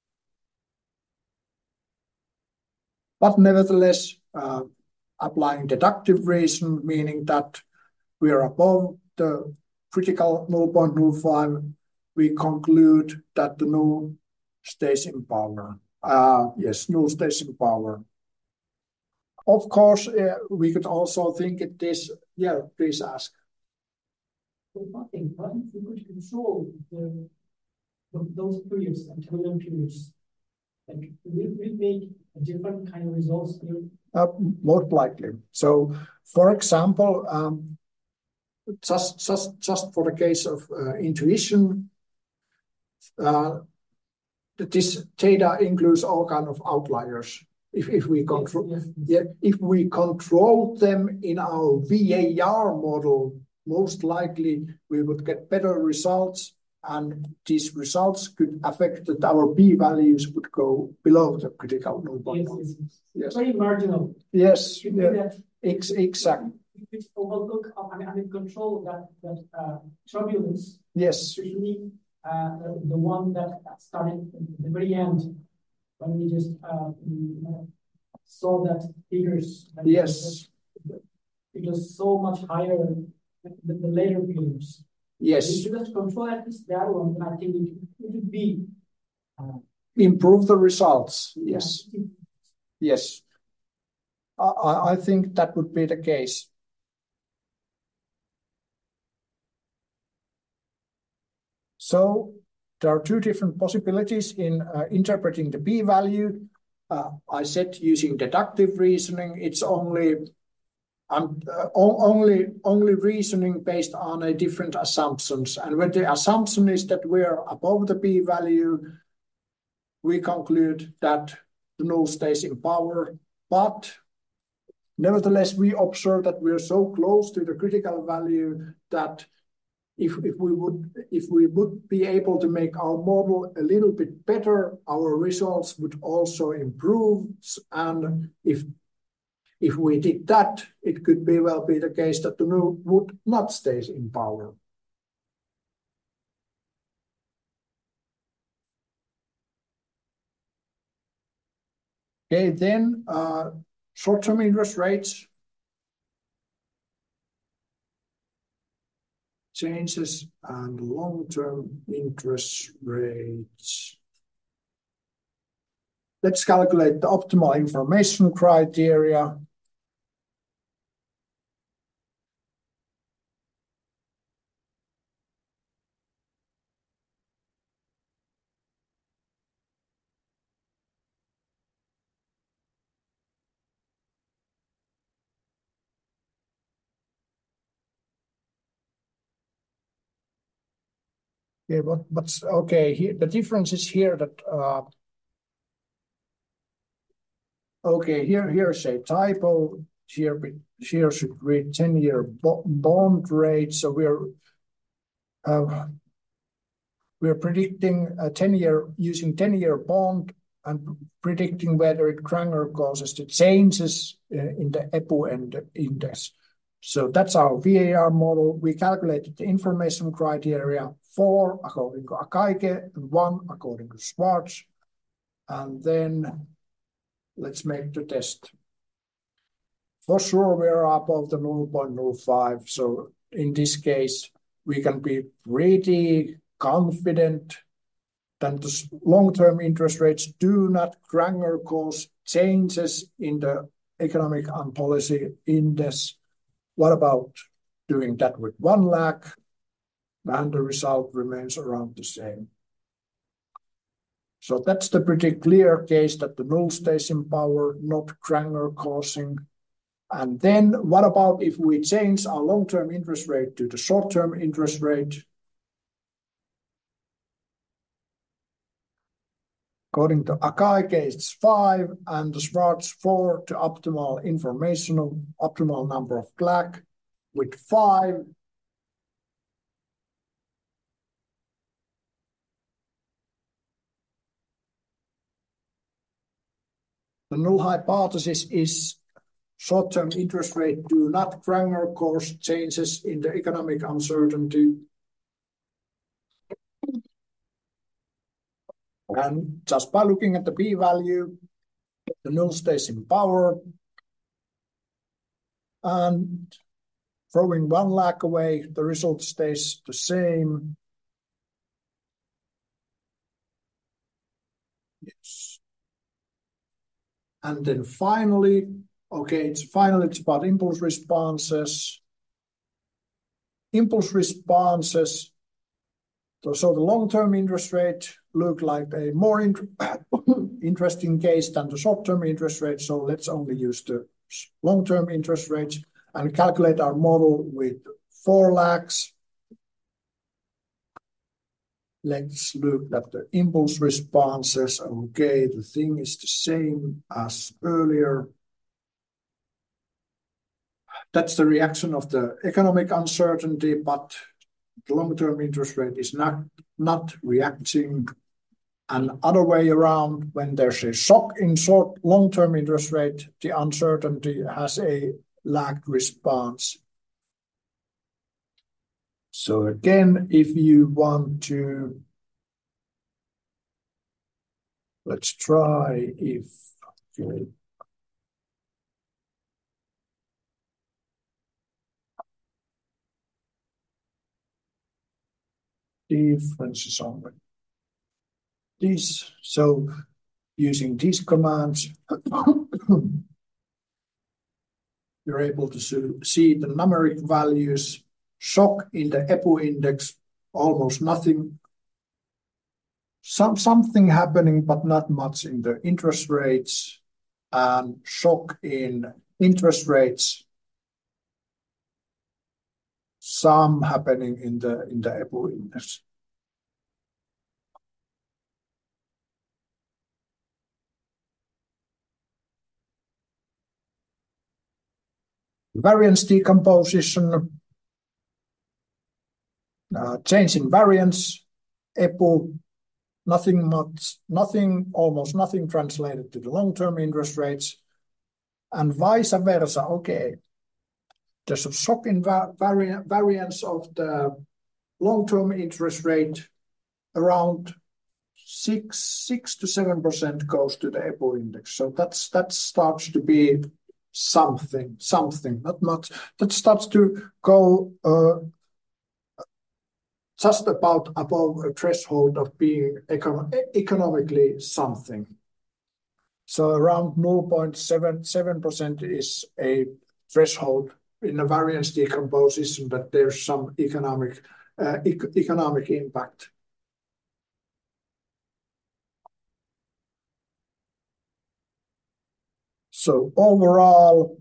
But nevertheless, uh, applying deductive reason, meaning that we are above the critical zero point zero five, we conclude that the null stays in power. Uh, yes, null stays in power. Of course, uh, we could also think it is, yeah, please ask. But nothing, but if we could control the, the those periods and terminal periods, like will we make a different kind of results here? Uh, most likely. So, for example, um, just just just for the case of uh, intuition, uh, this data includes all kind of outliers. If if we control, yes, yes, yes. Yeah, if we control them in our V A R model, most likely we would get better results, and these results could affect that our p-values would go below the critical zero point zero. Yes, yes, yes. Very marginal. Yes, yeah, ex exactly. We overlook, I mean, I mean, control that that uh, turbulence. Yes. Especially uh, the, the one that started at the very end, when we just uh, we, uh, saw that figures. Yes. It was so much higher than the later periods. Yes. If you just control at least that one, then I think it, it would be uh, improve the results. Yes. Yeah. Yes. I, I think that would be the case. So there are two different possibilities in uh, interpreting the p-value. Uh, I said using deductive reasoning, it's only um, uh, only only reasoning based on a different assumptions. And when the assumption is that we're above the p-value, we conclude that the null stays in power. But nevertheless, we observe that we're so close to the critical value that If, if we would if we would be able to make our model a little bit better, our results would also improve. And if if we did that, it could be well be the case that the null would not stay in power. Okay, then uh, short-term interest rates. Changes and long-term interest rates. Let's calculate the optimal information criteria. Yeah, but, but okay, here, the difference is here that, uh, okay, here, here's a typo. Here, here should read ten-year bond rate. So we're, uh, we're predicting a ten-year, using ten-year bond and predicting whether it Granger causes the changes uh, in the E P U and the index. So that's our V A R model. We calculated the information criteria four according to Akaike, and one according to Schwarz. And then let's make the test. For sure, we are above the zero point zero five. So in this case, we can be pretty confident that the long-term interest rates do not Granger cause changes in the economic and policy index. What about doing that with one lag? And the result remains around the same. So that's the pretty clear case that the null stays in power, not Granger causing. And then what about if we change our long-term interest rate to the short-term interest rate? According to Akaike, it's five, and the Schwarz four to optimal informational, optimal number of lag with five. The null hypothesis is short-term interest rate do not Granger cause changes in the economic uncertainty. And just by looking at the p-value, the null stays in power. And throwing one lag away, the result stays the same. Yes. And then finally, okay, it's finally it's about impulse responses. Impulse responses. So, so the long-term interest rate look like a more int interesting case than the short-term interest rate. So let's only use the long-term interest rates and calculate our model with four lags. Let's look at the impulse responses. Okay, the thing is the same as earlier. That's the reaction of the economic uncertainty, but the long-term interest rate is not, not reacting. And other way around, when there's a shock in short long-term interest rate, the uncertainty has a lagged response. So again, if you want to, let's try if, okay. Differences on these. So using these commands, you're able to see the numeric values. Shock in the E P U index, almost nothing. Some something happening, but not much in the interest rates, and shock in interest rates. Some happening in the in the E P U index. Variance decomposition. Uh, change in variance, E P U, nothing much, nothing, almost nothing translated to the long-term interest rates, and vice versa. Okay, there's a shock in va vari variance of the long-term interest rate, around six, six to seven percent goes to the E P U index. So that's that starts to be something, something, not much. That starts to go. Uh, just about above a threshold of being econ economically something. So around zero point seven seven percent is a threshold in a variance decomposition that there's some economic, uh, e economic impact. So overall,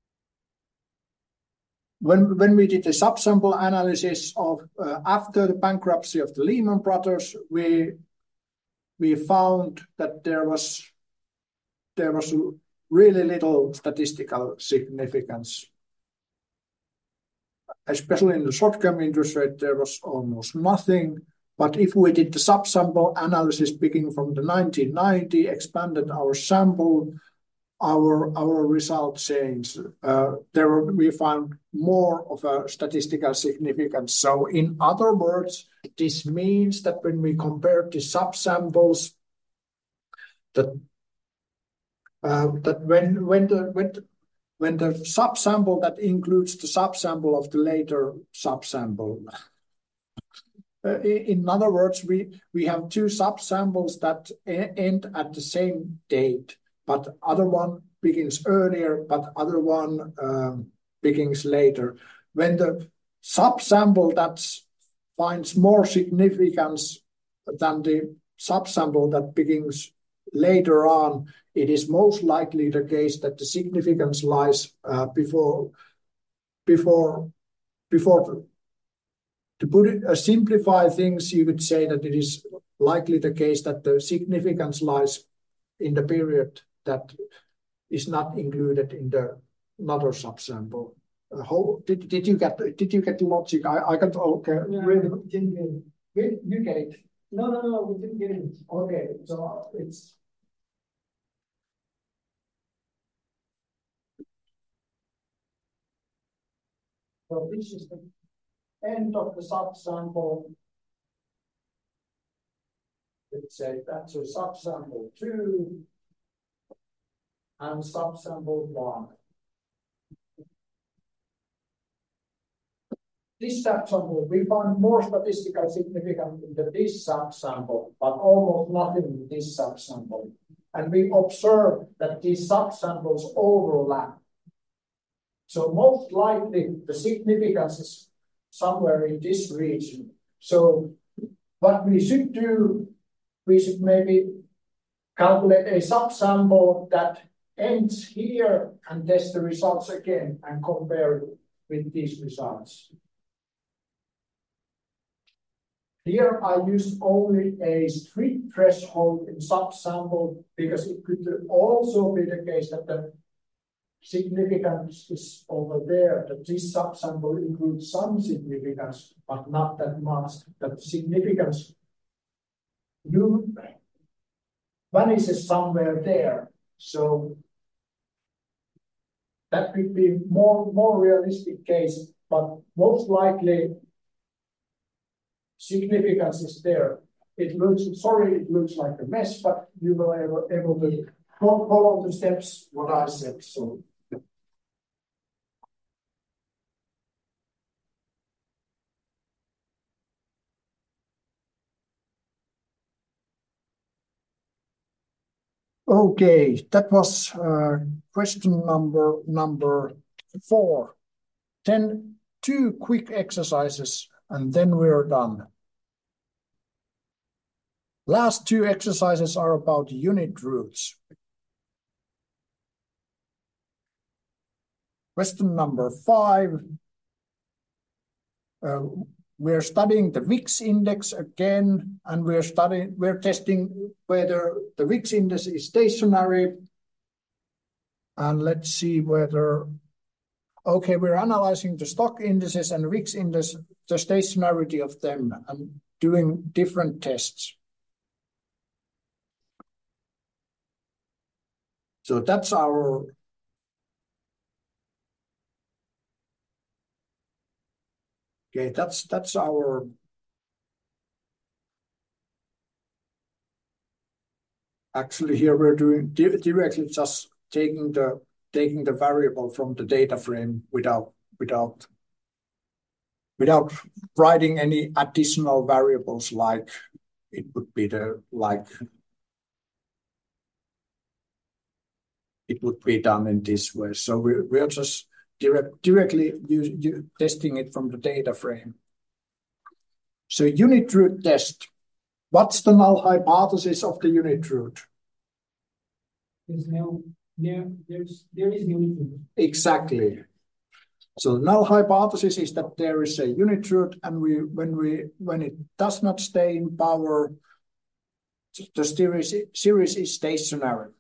When, when we did the subsample analysis of uh, after the bankruptcy of the Lehman Brothers, we we found that there was there was really little statistical significance. Especially in the short-term interest rate, there was almost nothing. But if we did the subsample analysis beginning from the nineteen ninety, expanded our sample, our our result change. Uh, there we found more of a statistical significance. So in other words, this means that when we compare the subsamples, that uh, that when when the when the, when the subsample that includes the subsample of the later subsample. Uh, in other words, we we have two subsamples that end at the same date, but other one begins earlier, but other one um, begins later. When the subsample that finds more significance than the subsample that begins later on, it is most likely the case that the significance lies uh, before before before the To put it, uh, simplify things, you could say that it is likely the case that the significance lies in the period that is not included in the another subsample. Uh, how did did you get did you get the logic? I I got okay. Yeah, Really, we didn't get it. you you get it. No, no, no, we didn't get it. Okay, so it's so this is the end of the subsample. Let's say that's a subsample two and subsample one. This subsample, we found more statistical significance in the, this subsample, but almost nothing in this subsample. And we observe that these subsamples overlap. So most likely the significance is somewhere in this region. So what we should do, we should maybe calculate a subsample that ends here and test the results again and compare it with these results. Here I used only a strict threshold in subsample because it could also be the case that the significance is over there, that this subsample includes some significance, but not that much, that the significance vanishes somewhere there. So that could be more, more realistic case, but most likely significance is there. It looks, sorry, it looks like a mess, but you will able, able to follow the steps, what I said. So. Okay, that was uh, question number number four. Then two quick exercises, and then we're done. Last two exercises are about unit roots. Question number five. Uh, we're studying the Wix index again, and we're studying, we're testing whether the Wix index is stationary. And let's see whether, okay, we're analyzing the stock indices and Wix index, the stationarity of them, and doing different tests. So that's our okay. That's that's our actually here we're doing directly just taking the taking the variable from the data frame without without without writing any additional variables like it would be the like. It would be done in this way. So we, we are just direct, directly use, use, testing it from the data frame. So unit root test. What's the null hypothesis of the unit root? There's no, there, there's, there is unit root. Exactly. So the null hypothesis is that there is a unit root, and we when we when it does not stay in power, the series, series is stationary.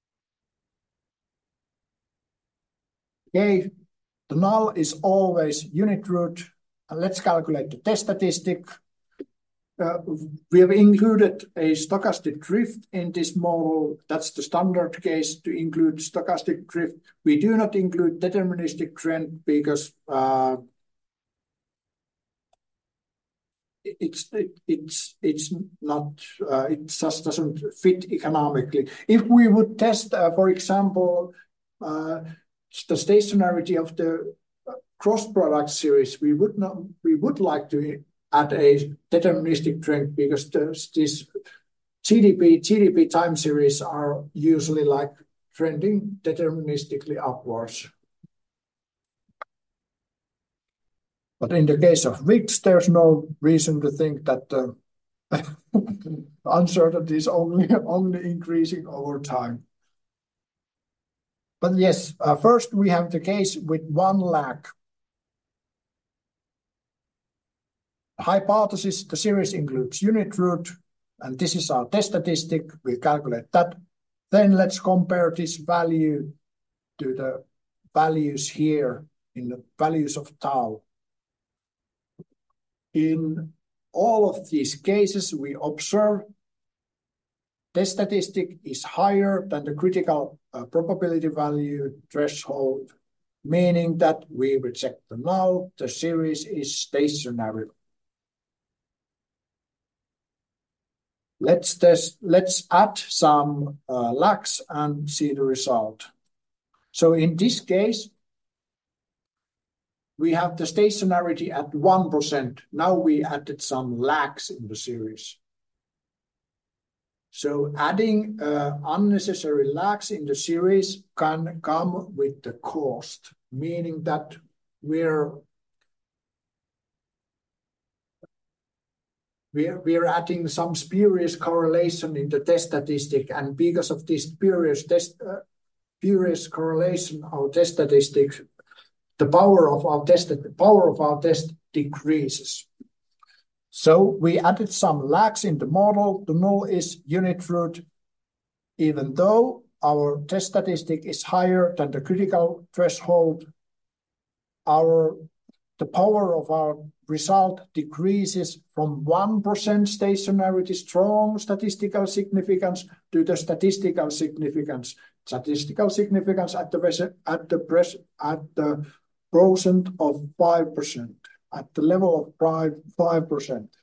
Okay, the null is always unit root. And let's calculate the test statistic. uh, we have included a stochastic drift in this model. That's the standard case to include stochastic drift. We do not include deterministic trend because uh, it's it, it's it's not uh, it just doesn't fit economically. If we would test, uh, for example, uh, the stationarity of the cross product series, we would not we would like to add a deterministic trend because these G D P G D P time series are usually like trending deterministically upwards. But in the case of V I X, there's no reason to think that the uncertainty is only, only increasing over time. But yes, uh, first we have the case with one lag. Hypothesis, the series includes unit root, and this is our test statistic. We calculate that. Then let's compare this value to the values here in the values of tau. In all of these cases, we observe test statistic is higher than the critical uh, probability value threshold, meaning that we reject the null. The series is stationary. Let's test, let's add some uh, lags and see the result. So in this case, we have the stationarity at one percent. Now we added some lags in the series. So adding uh, unnecessary lags in the series can come with the cost, meaning that we're We're, we're adding some spurious correlation in the test statistic, and because of this spurious test, uh, spurious correlation, our test statistics, the power of our test, the power of our test decreases. So we added some lags in the model. The null is unit root, even though our test statistic is higher than the critical threshold. Our the power of our result decreases from one percent stationarity, strong statistical significance, to the statistical significance. Statistical significance at the at the press at the percent of five percent, at the level of five five percent.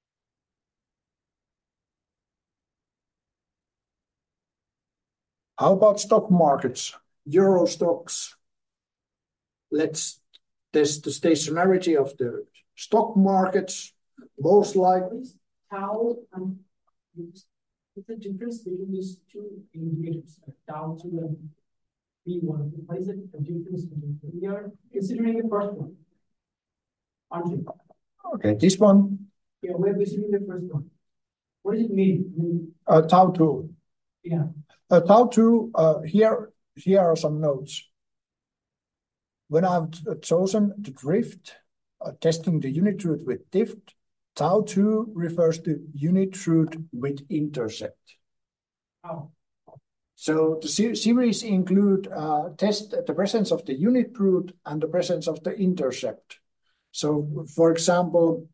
How about stock markets? Euro stocks. Let's test the stationarity of the stock markets. Most likely, tau and what's the difference between these two indicators, tau two and V one? What is it? The difference between we are considering the first one, aren't you? Okay, this one. Yeah, we're considering the first one. What does it mean? I mean, uh, tau two. Yeah. Uh, tau two. Uh, here, here are some notes. When I've chosen the drift, uh, testing the unit root with drift, tau two refers to unit root with intercept. Oh. So the ser series include uh, test the presence of the unit root and the presence of the intercept. So, for example,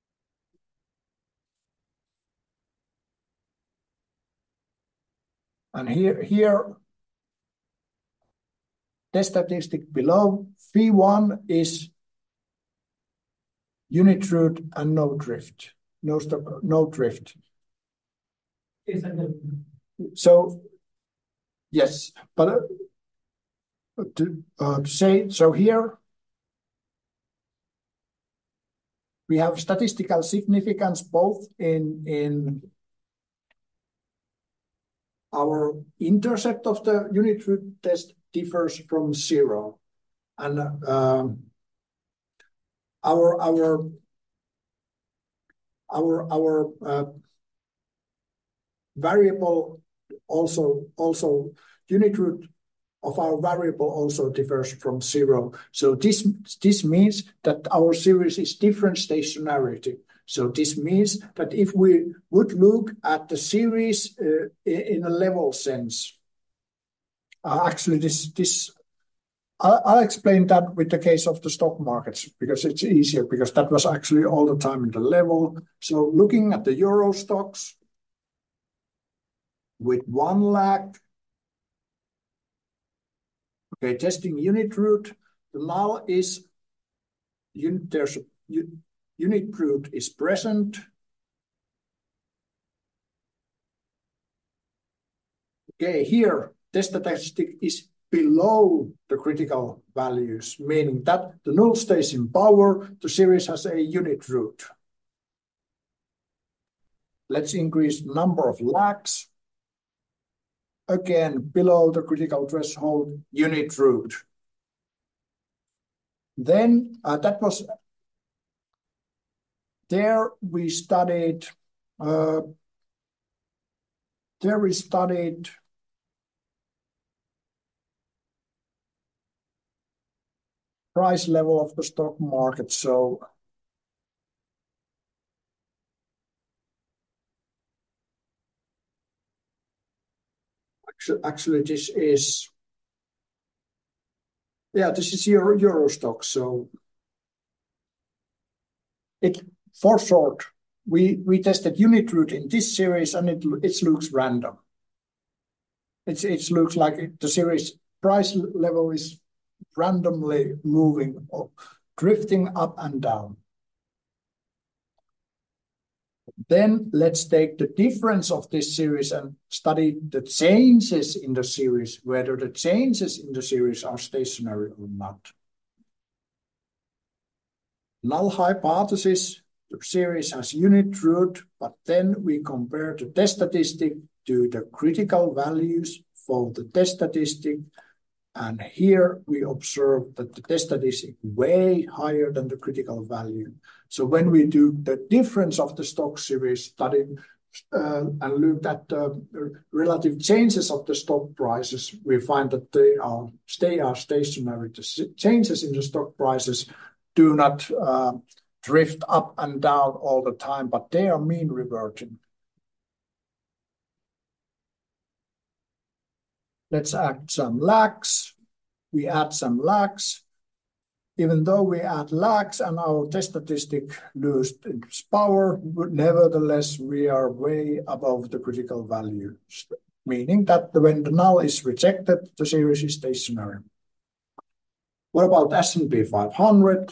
and here, here, test statistic below, V one is unit root and no drift, no stop, no drift. So, yes, but uh, to, uh, to say, so here we have statistical significance both in, in our intercept of the unit root test differs from zero. And um, our, our, our, our uh, variable also, also unit root of our variable also differs from zero. So this, this means that our series is different stationarity. So this means that if we would look at the series uh, in a level sense, uh, actually this, this I'll, I'll explain that with the case of the stock markets because it's easier, because that was actually all the time in the level. So looking at the Euro stocks with one lag, okay, testing unit root, the null is, un, there's a un, unit root is present. Okay, here, test statistic is below the critical values, meaning that the null stays in power, the series has a unit root. Let's increase number of lags. Again, below the critical threshold, unit root. Then uh, that was, there we studied, uh, there we studied price level of the stock market. So actually, actually this is, yeah, this is Euro, Euro stock. So it, for short, we, we tested unit root in this series and it, it looks random. It's, it looks like it, the series price level is randomly moving or drifting up and down. Then let's take the difference of this series and study the changes in the series, whether the changes in the series are stationary or not. Null hypothesis, the series has unit root, but then we compare the test statistic to the critical values for the test statistic. And here we observe that the test statistic is way higher than the critical value. So when we do the difference of the stock series study uh, and looked at the relative changes of the stock prices, we find that they are, they are stationary. The changes in the stock prices do not uh, drift up and down all the time, but they are mean reverting. Let's add some lags. We add some lags. Even though we add lags and our test statistic loses its power, but nevertheless, we are way above the critical value, meaning that when the null is rejected, the series is stationary. What about S and P five hundred?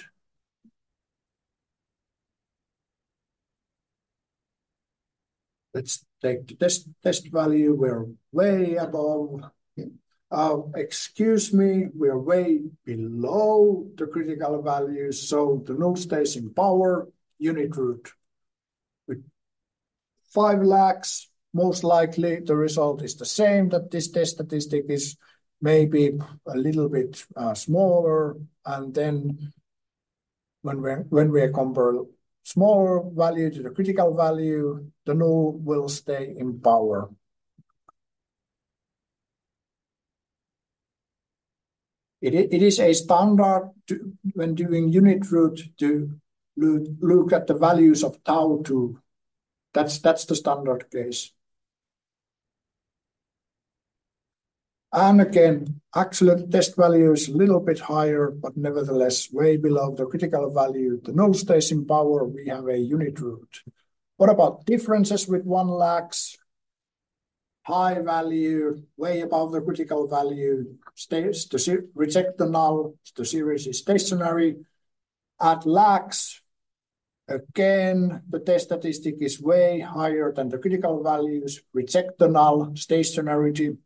Let's take the test, test value. We're way above. Uh, excuse me, we're way below the critical values, so the null stays in power, unit root. With five lags, most likely the result is the same, that this test statistic is maybe a little bit uh, smaller, and then when we when we compare smaller value to the critical value, the null will stay in power. It, it is a standard to, when doing unit root to look, look at the values of tau two. That's, that's the standard case. And again, actually the test value is a little bit higher, but nevertheless way below the critical value. The null stays in power, we have a unit root. What about differences with one lags? High value, way above the critical value, stays to reject the null, the series is stationary. At lags, again, the test statistic is way higher than the critical values, reject the null, stationarity.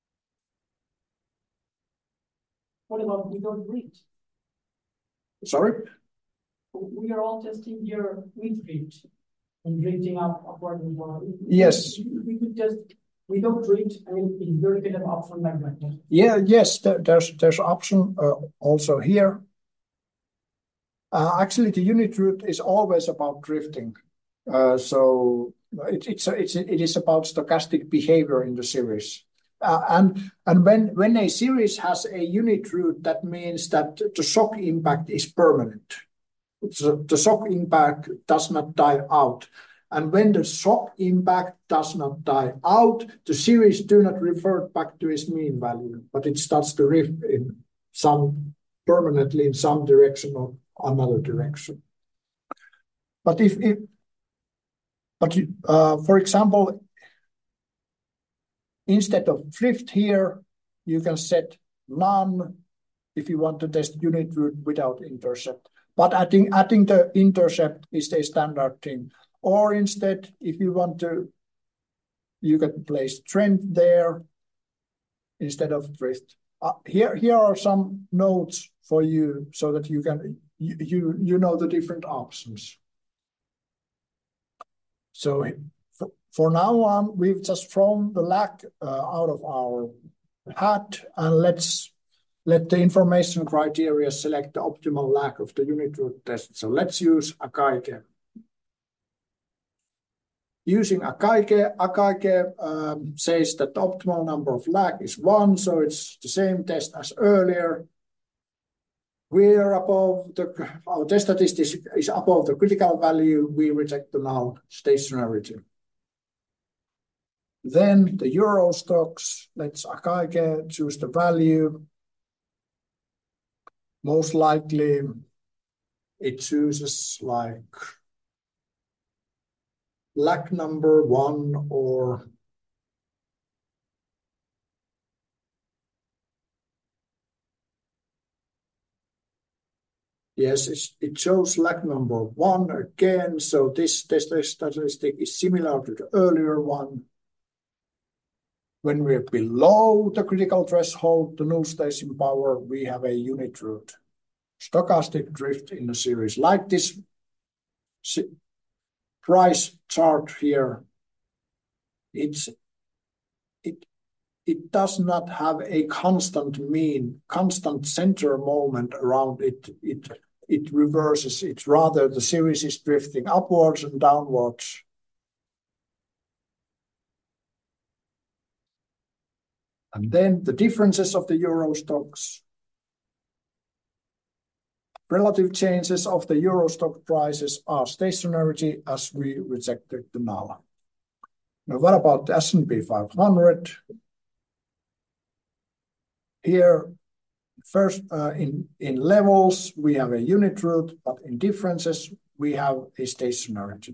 What about we don't read? Sorry? We are all testing here with read and drifting up upward and down. Yes. We could just we don't read. I mean, is there an option like that? Yeah, yes, there, there's there's option uh, also here. Uh, actually, the unit root is always about drifting. Uh, so it, it's it's it is about stochastic behavior in the series. Uh, and and when when a series has a unit root, that means that the shock impact is permanent. So the shock impact does not die out. And when the shock impact does not die out, the series do not revert back to its mean value, but it starts to drift in some permanently in some direction or another direction. But if it, but uh, for example, instead of drift here, you can set none if you want to test unit root without intercept. But adding adding the intercept is a standard thing. Or instead, if you want to, you can place trend there instead of drift. Uh, here, here are some notes for you so that you can you you, you know the different options. So for, for now on, we've just thrown the lag uh, out of our hat, and let's let the information criteria select the optimal lag of the unit root test. So let's use Akaike. Using Akaike, Akaike um, says that the optimal number of lag is one, so it's the same test as earlier. We're above the, our test statistics is above the critical value, we reject the null stationarity. Then the Eurostoxx, let's Akaike choose the value. Most likely it chooses like lag number one or yes, it's, it shows lag number one again. So this test statistic is similar to the earlier one. When we're below the critical threshold, the null station power, we have a unit root stochastic drift in the series like this price chart here. It's it it does not have a constant mean, constant center moment around it. It it reverses. It's rather the series is drifting upwards and downwards. And then the differences of the Eurostoxx. Relative changes of the Eurostoxx prices are stationary as we rejected the null. Now, what about the S and P five hundred? Here, first uh, in, in levels, we have a unit root, but in differences, we have a stationarity.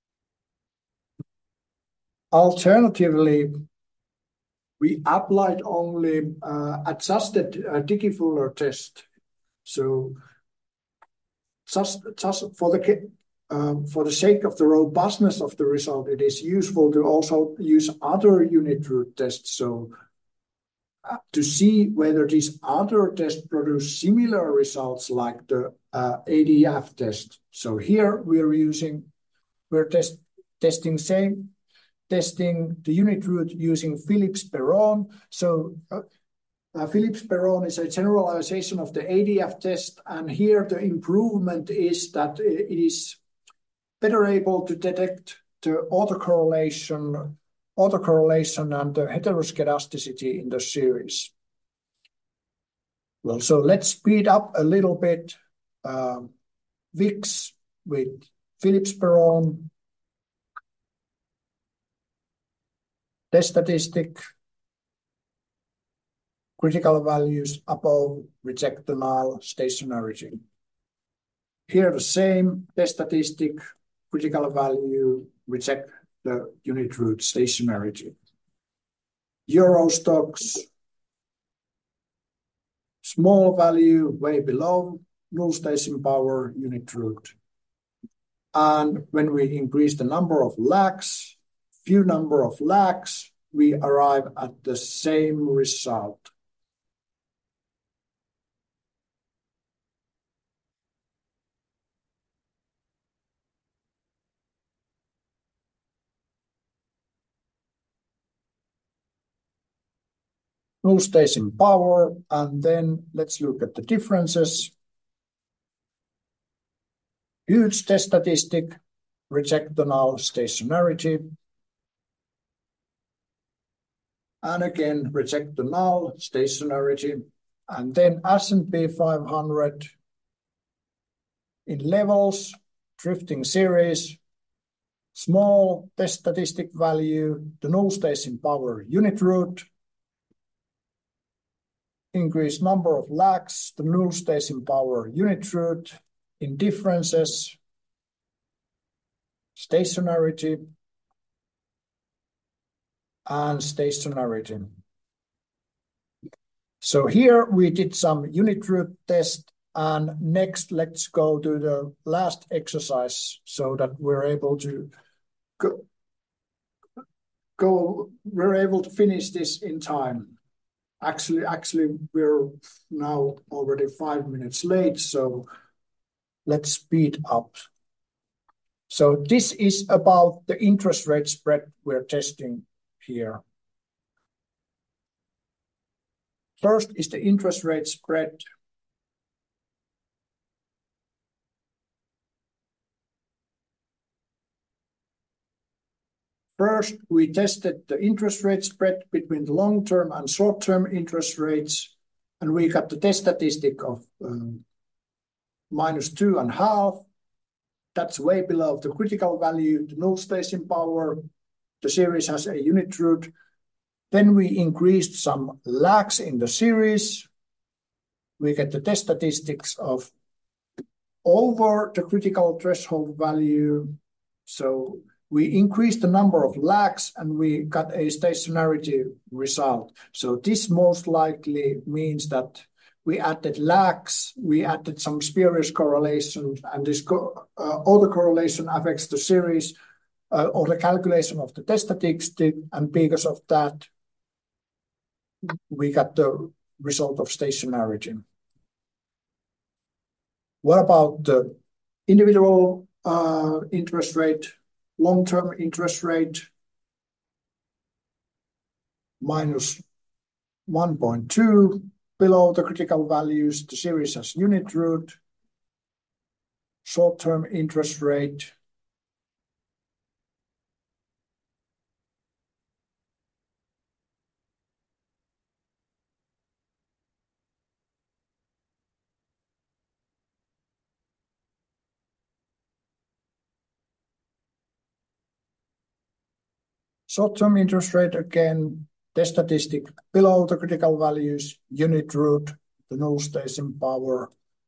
Alternatively, we applied only uh, adjusted uh, Dickey-Fuller test. So just, just for the um, for the sake of the robustness of the result, it is useful to also use other unit root tests. So uh, to see whether these other tests produce similar results like the uh, A D F test. So here we're using we're test, testing same. testing the unit root using Phillips-Perron. So uh, uh, Phillips-Perron is a generalization of the A D F test, and here the improvement is that it is better able to detect the autocorrelation, autocorrelation and the heteroskedasticity in the series. Well, so let's speed up a little bit. Um, V I X with Phillips-Perron. Test statistic, critical values above, reject the null, stationarity. Here the same test statistic, critical value, reject the unit root, stationarity. Eurostoxx, small value, way below, null station power, unit root. And when we increase the number of lags, few number of lags, we arrive at the same result. Null station power, and then let's look at the differences. Huge test statistic, reject the null, stationarity. And again, reject the null, stationarity. And then S and P five hundred in levels, drifting series, small test statistic value, the null station power, unit root. increase number of lags, the null stays in power unit root, indifferences, stationarity, and stationarity. So here we did some unit root test, and next let's go to the last exercise so that we're able to go, go we're able to finish this in time. Actually, actually we're now already five minutes late, so let's speed up. So this is about the interest rate spread we're testing here. First is the interest rate spread. First, we tested the interest rate spread between the long-term and short-term interest rates, and we got the test statistic of um, minus two and a half. That's way below the critical value. The null stays in power. The series has a unit root. Then we increased some lags in the series. We get the test statistics of over the critical threshold value. So we increased the number of lags and we got a stationarity result. So this most likely means that we added lags, we added some spurious correlation, and this co uh, autocorrelation affects the series uh, or the calculation of the test statistic, and because of that, we got the result of stationarity. What about the individual uh, interest rate, long-term interest rate? Minus one point two, below the critical values. The series has unit root. Short-term interest rate. Short-term interest rate, again, test statistic below the critical values, unit root, the null stays in power.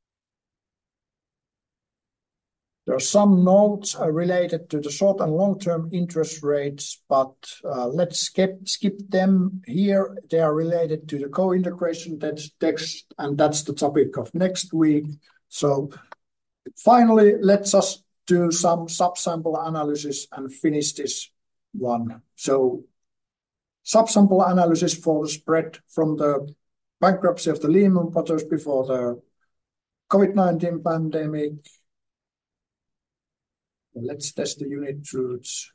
There are some notes uh, related to the short and long-term interest rates, but uh, let's skip, skip them here. They are related to the co-integration text, and that's the topic of next week. So finally, let's us do some subsample analysis and finish this one. So subsample analysis for the spread from the bankruptcy of the Lehman Brothers before the COVID nineteen pandemic. Let's test the unit roots.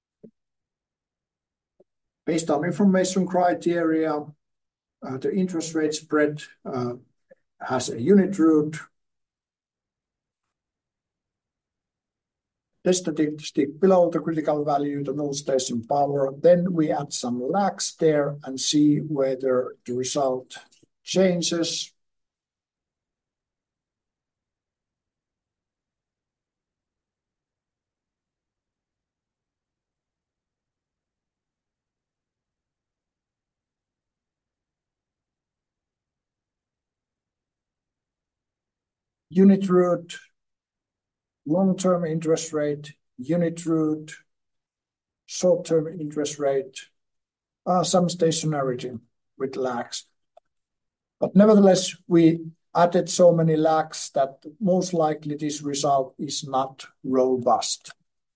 Based on information criteria, uh, the interest rate spread uh, has a unit root. Test statistic below the critical value, the null stays in power. Then we add some lags there and see whether the result changes. Unit root, long-term interest rate, unit root, short-term interest rate, uh, some stationarity with lags. But nevertheless, we added so many lags that most likely this result is not robust.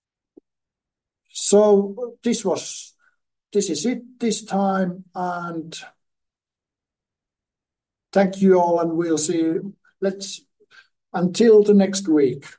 So this was, this is it this time, and thank you all, and we'll see you. Let's until the next week.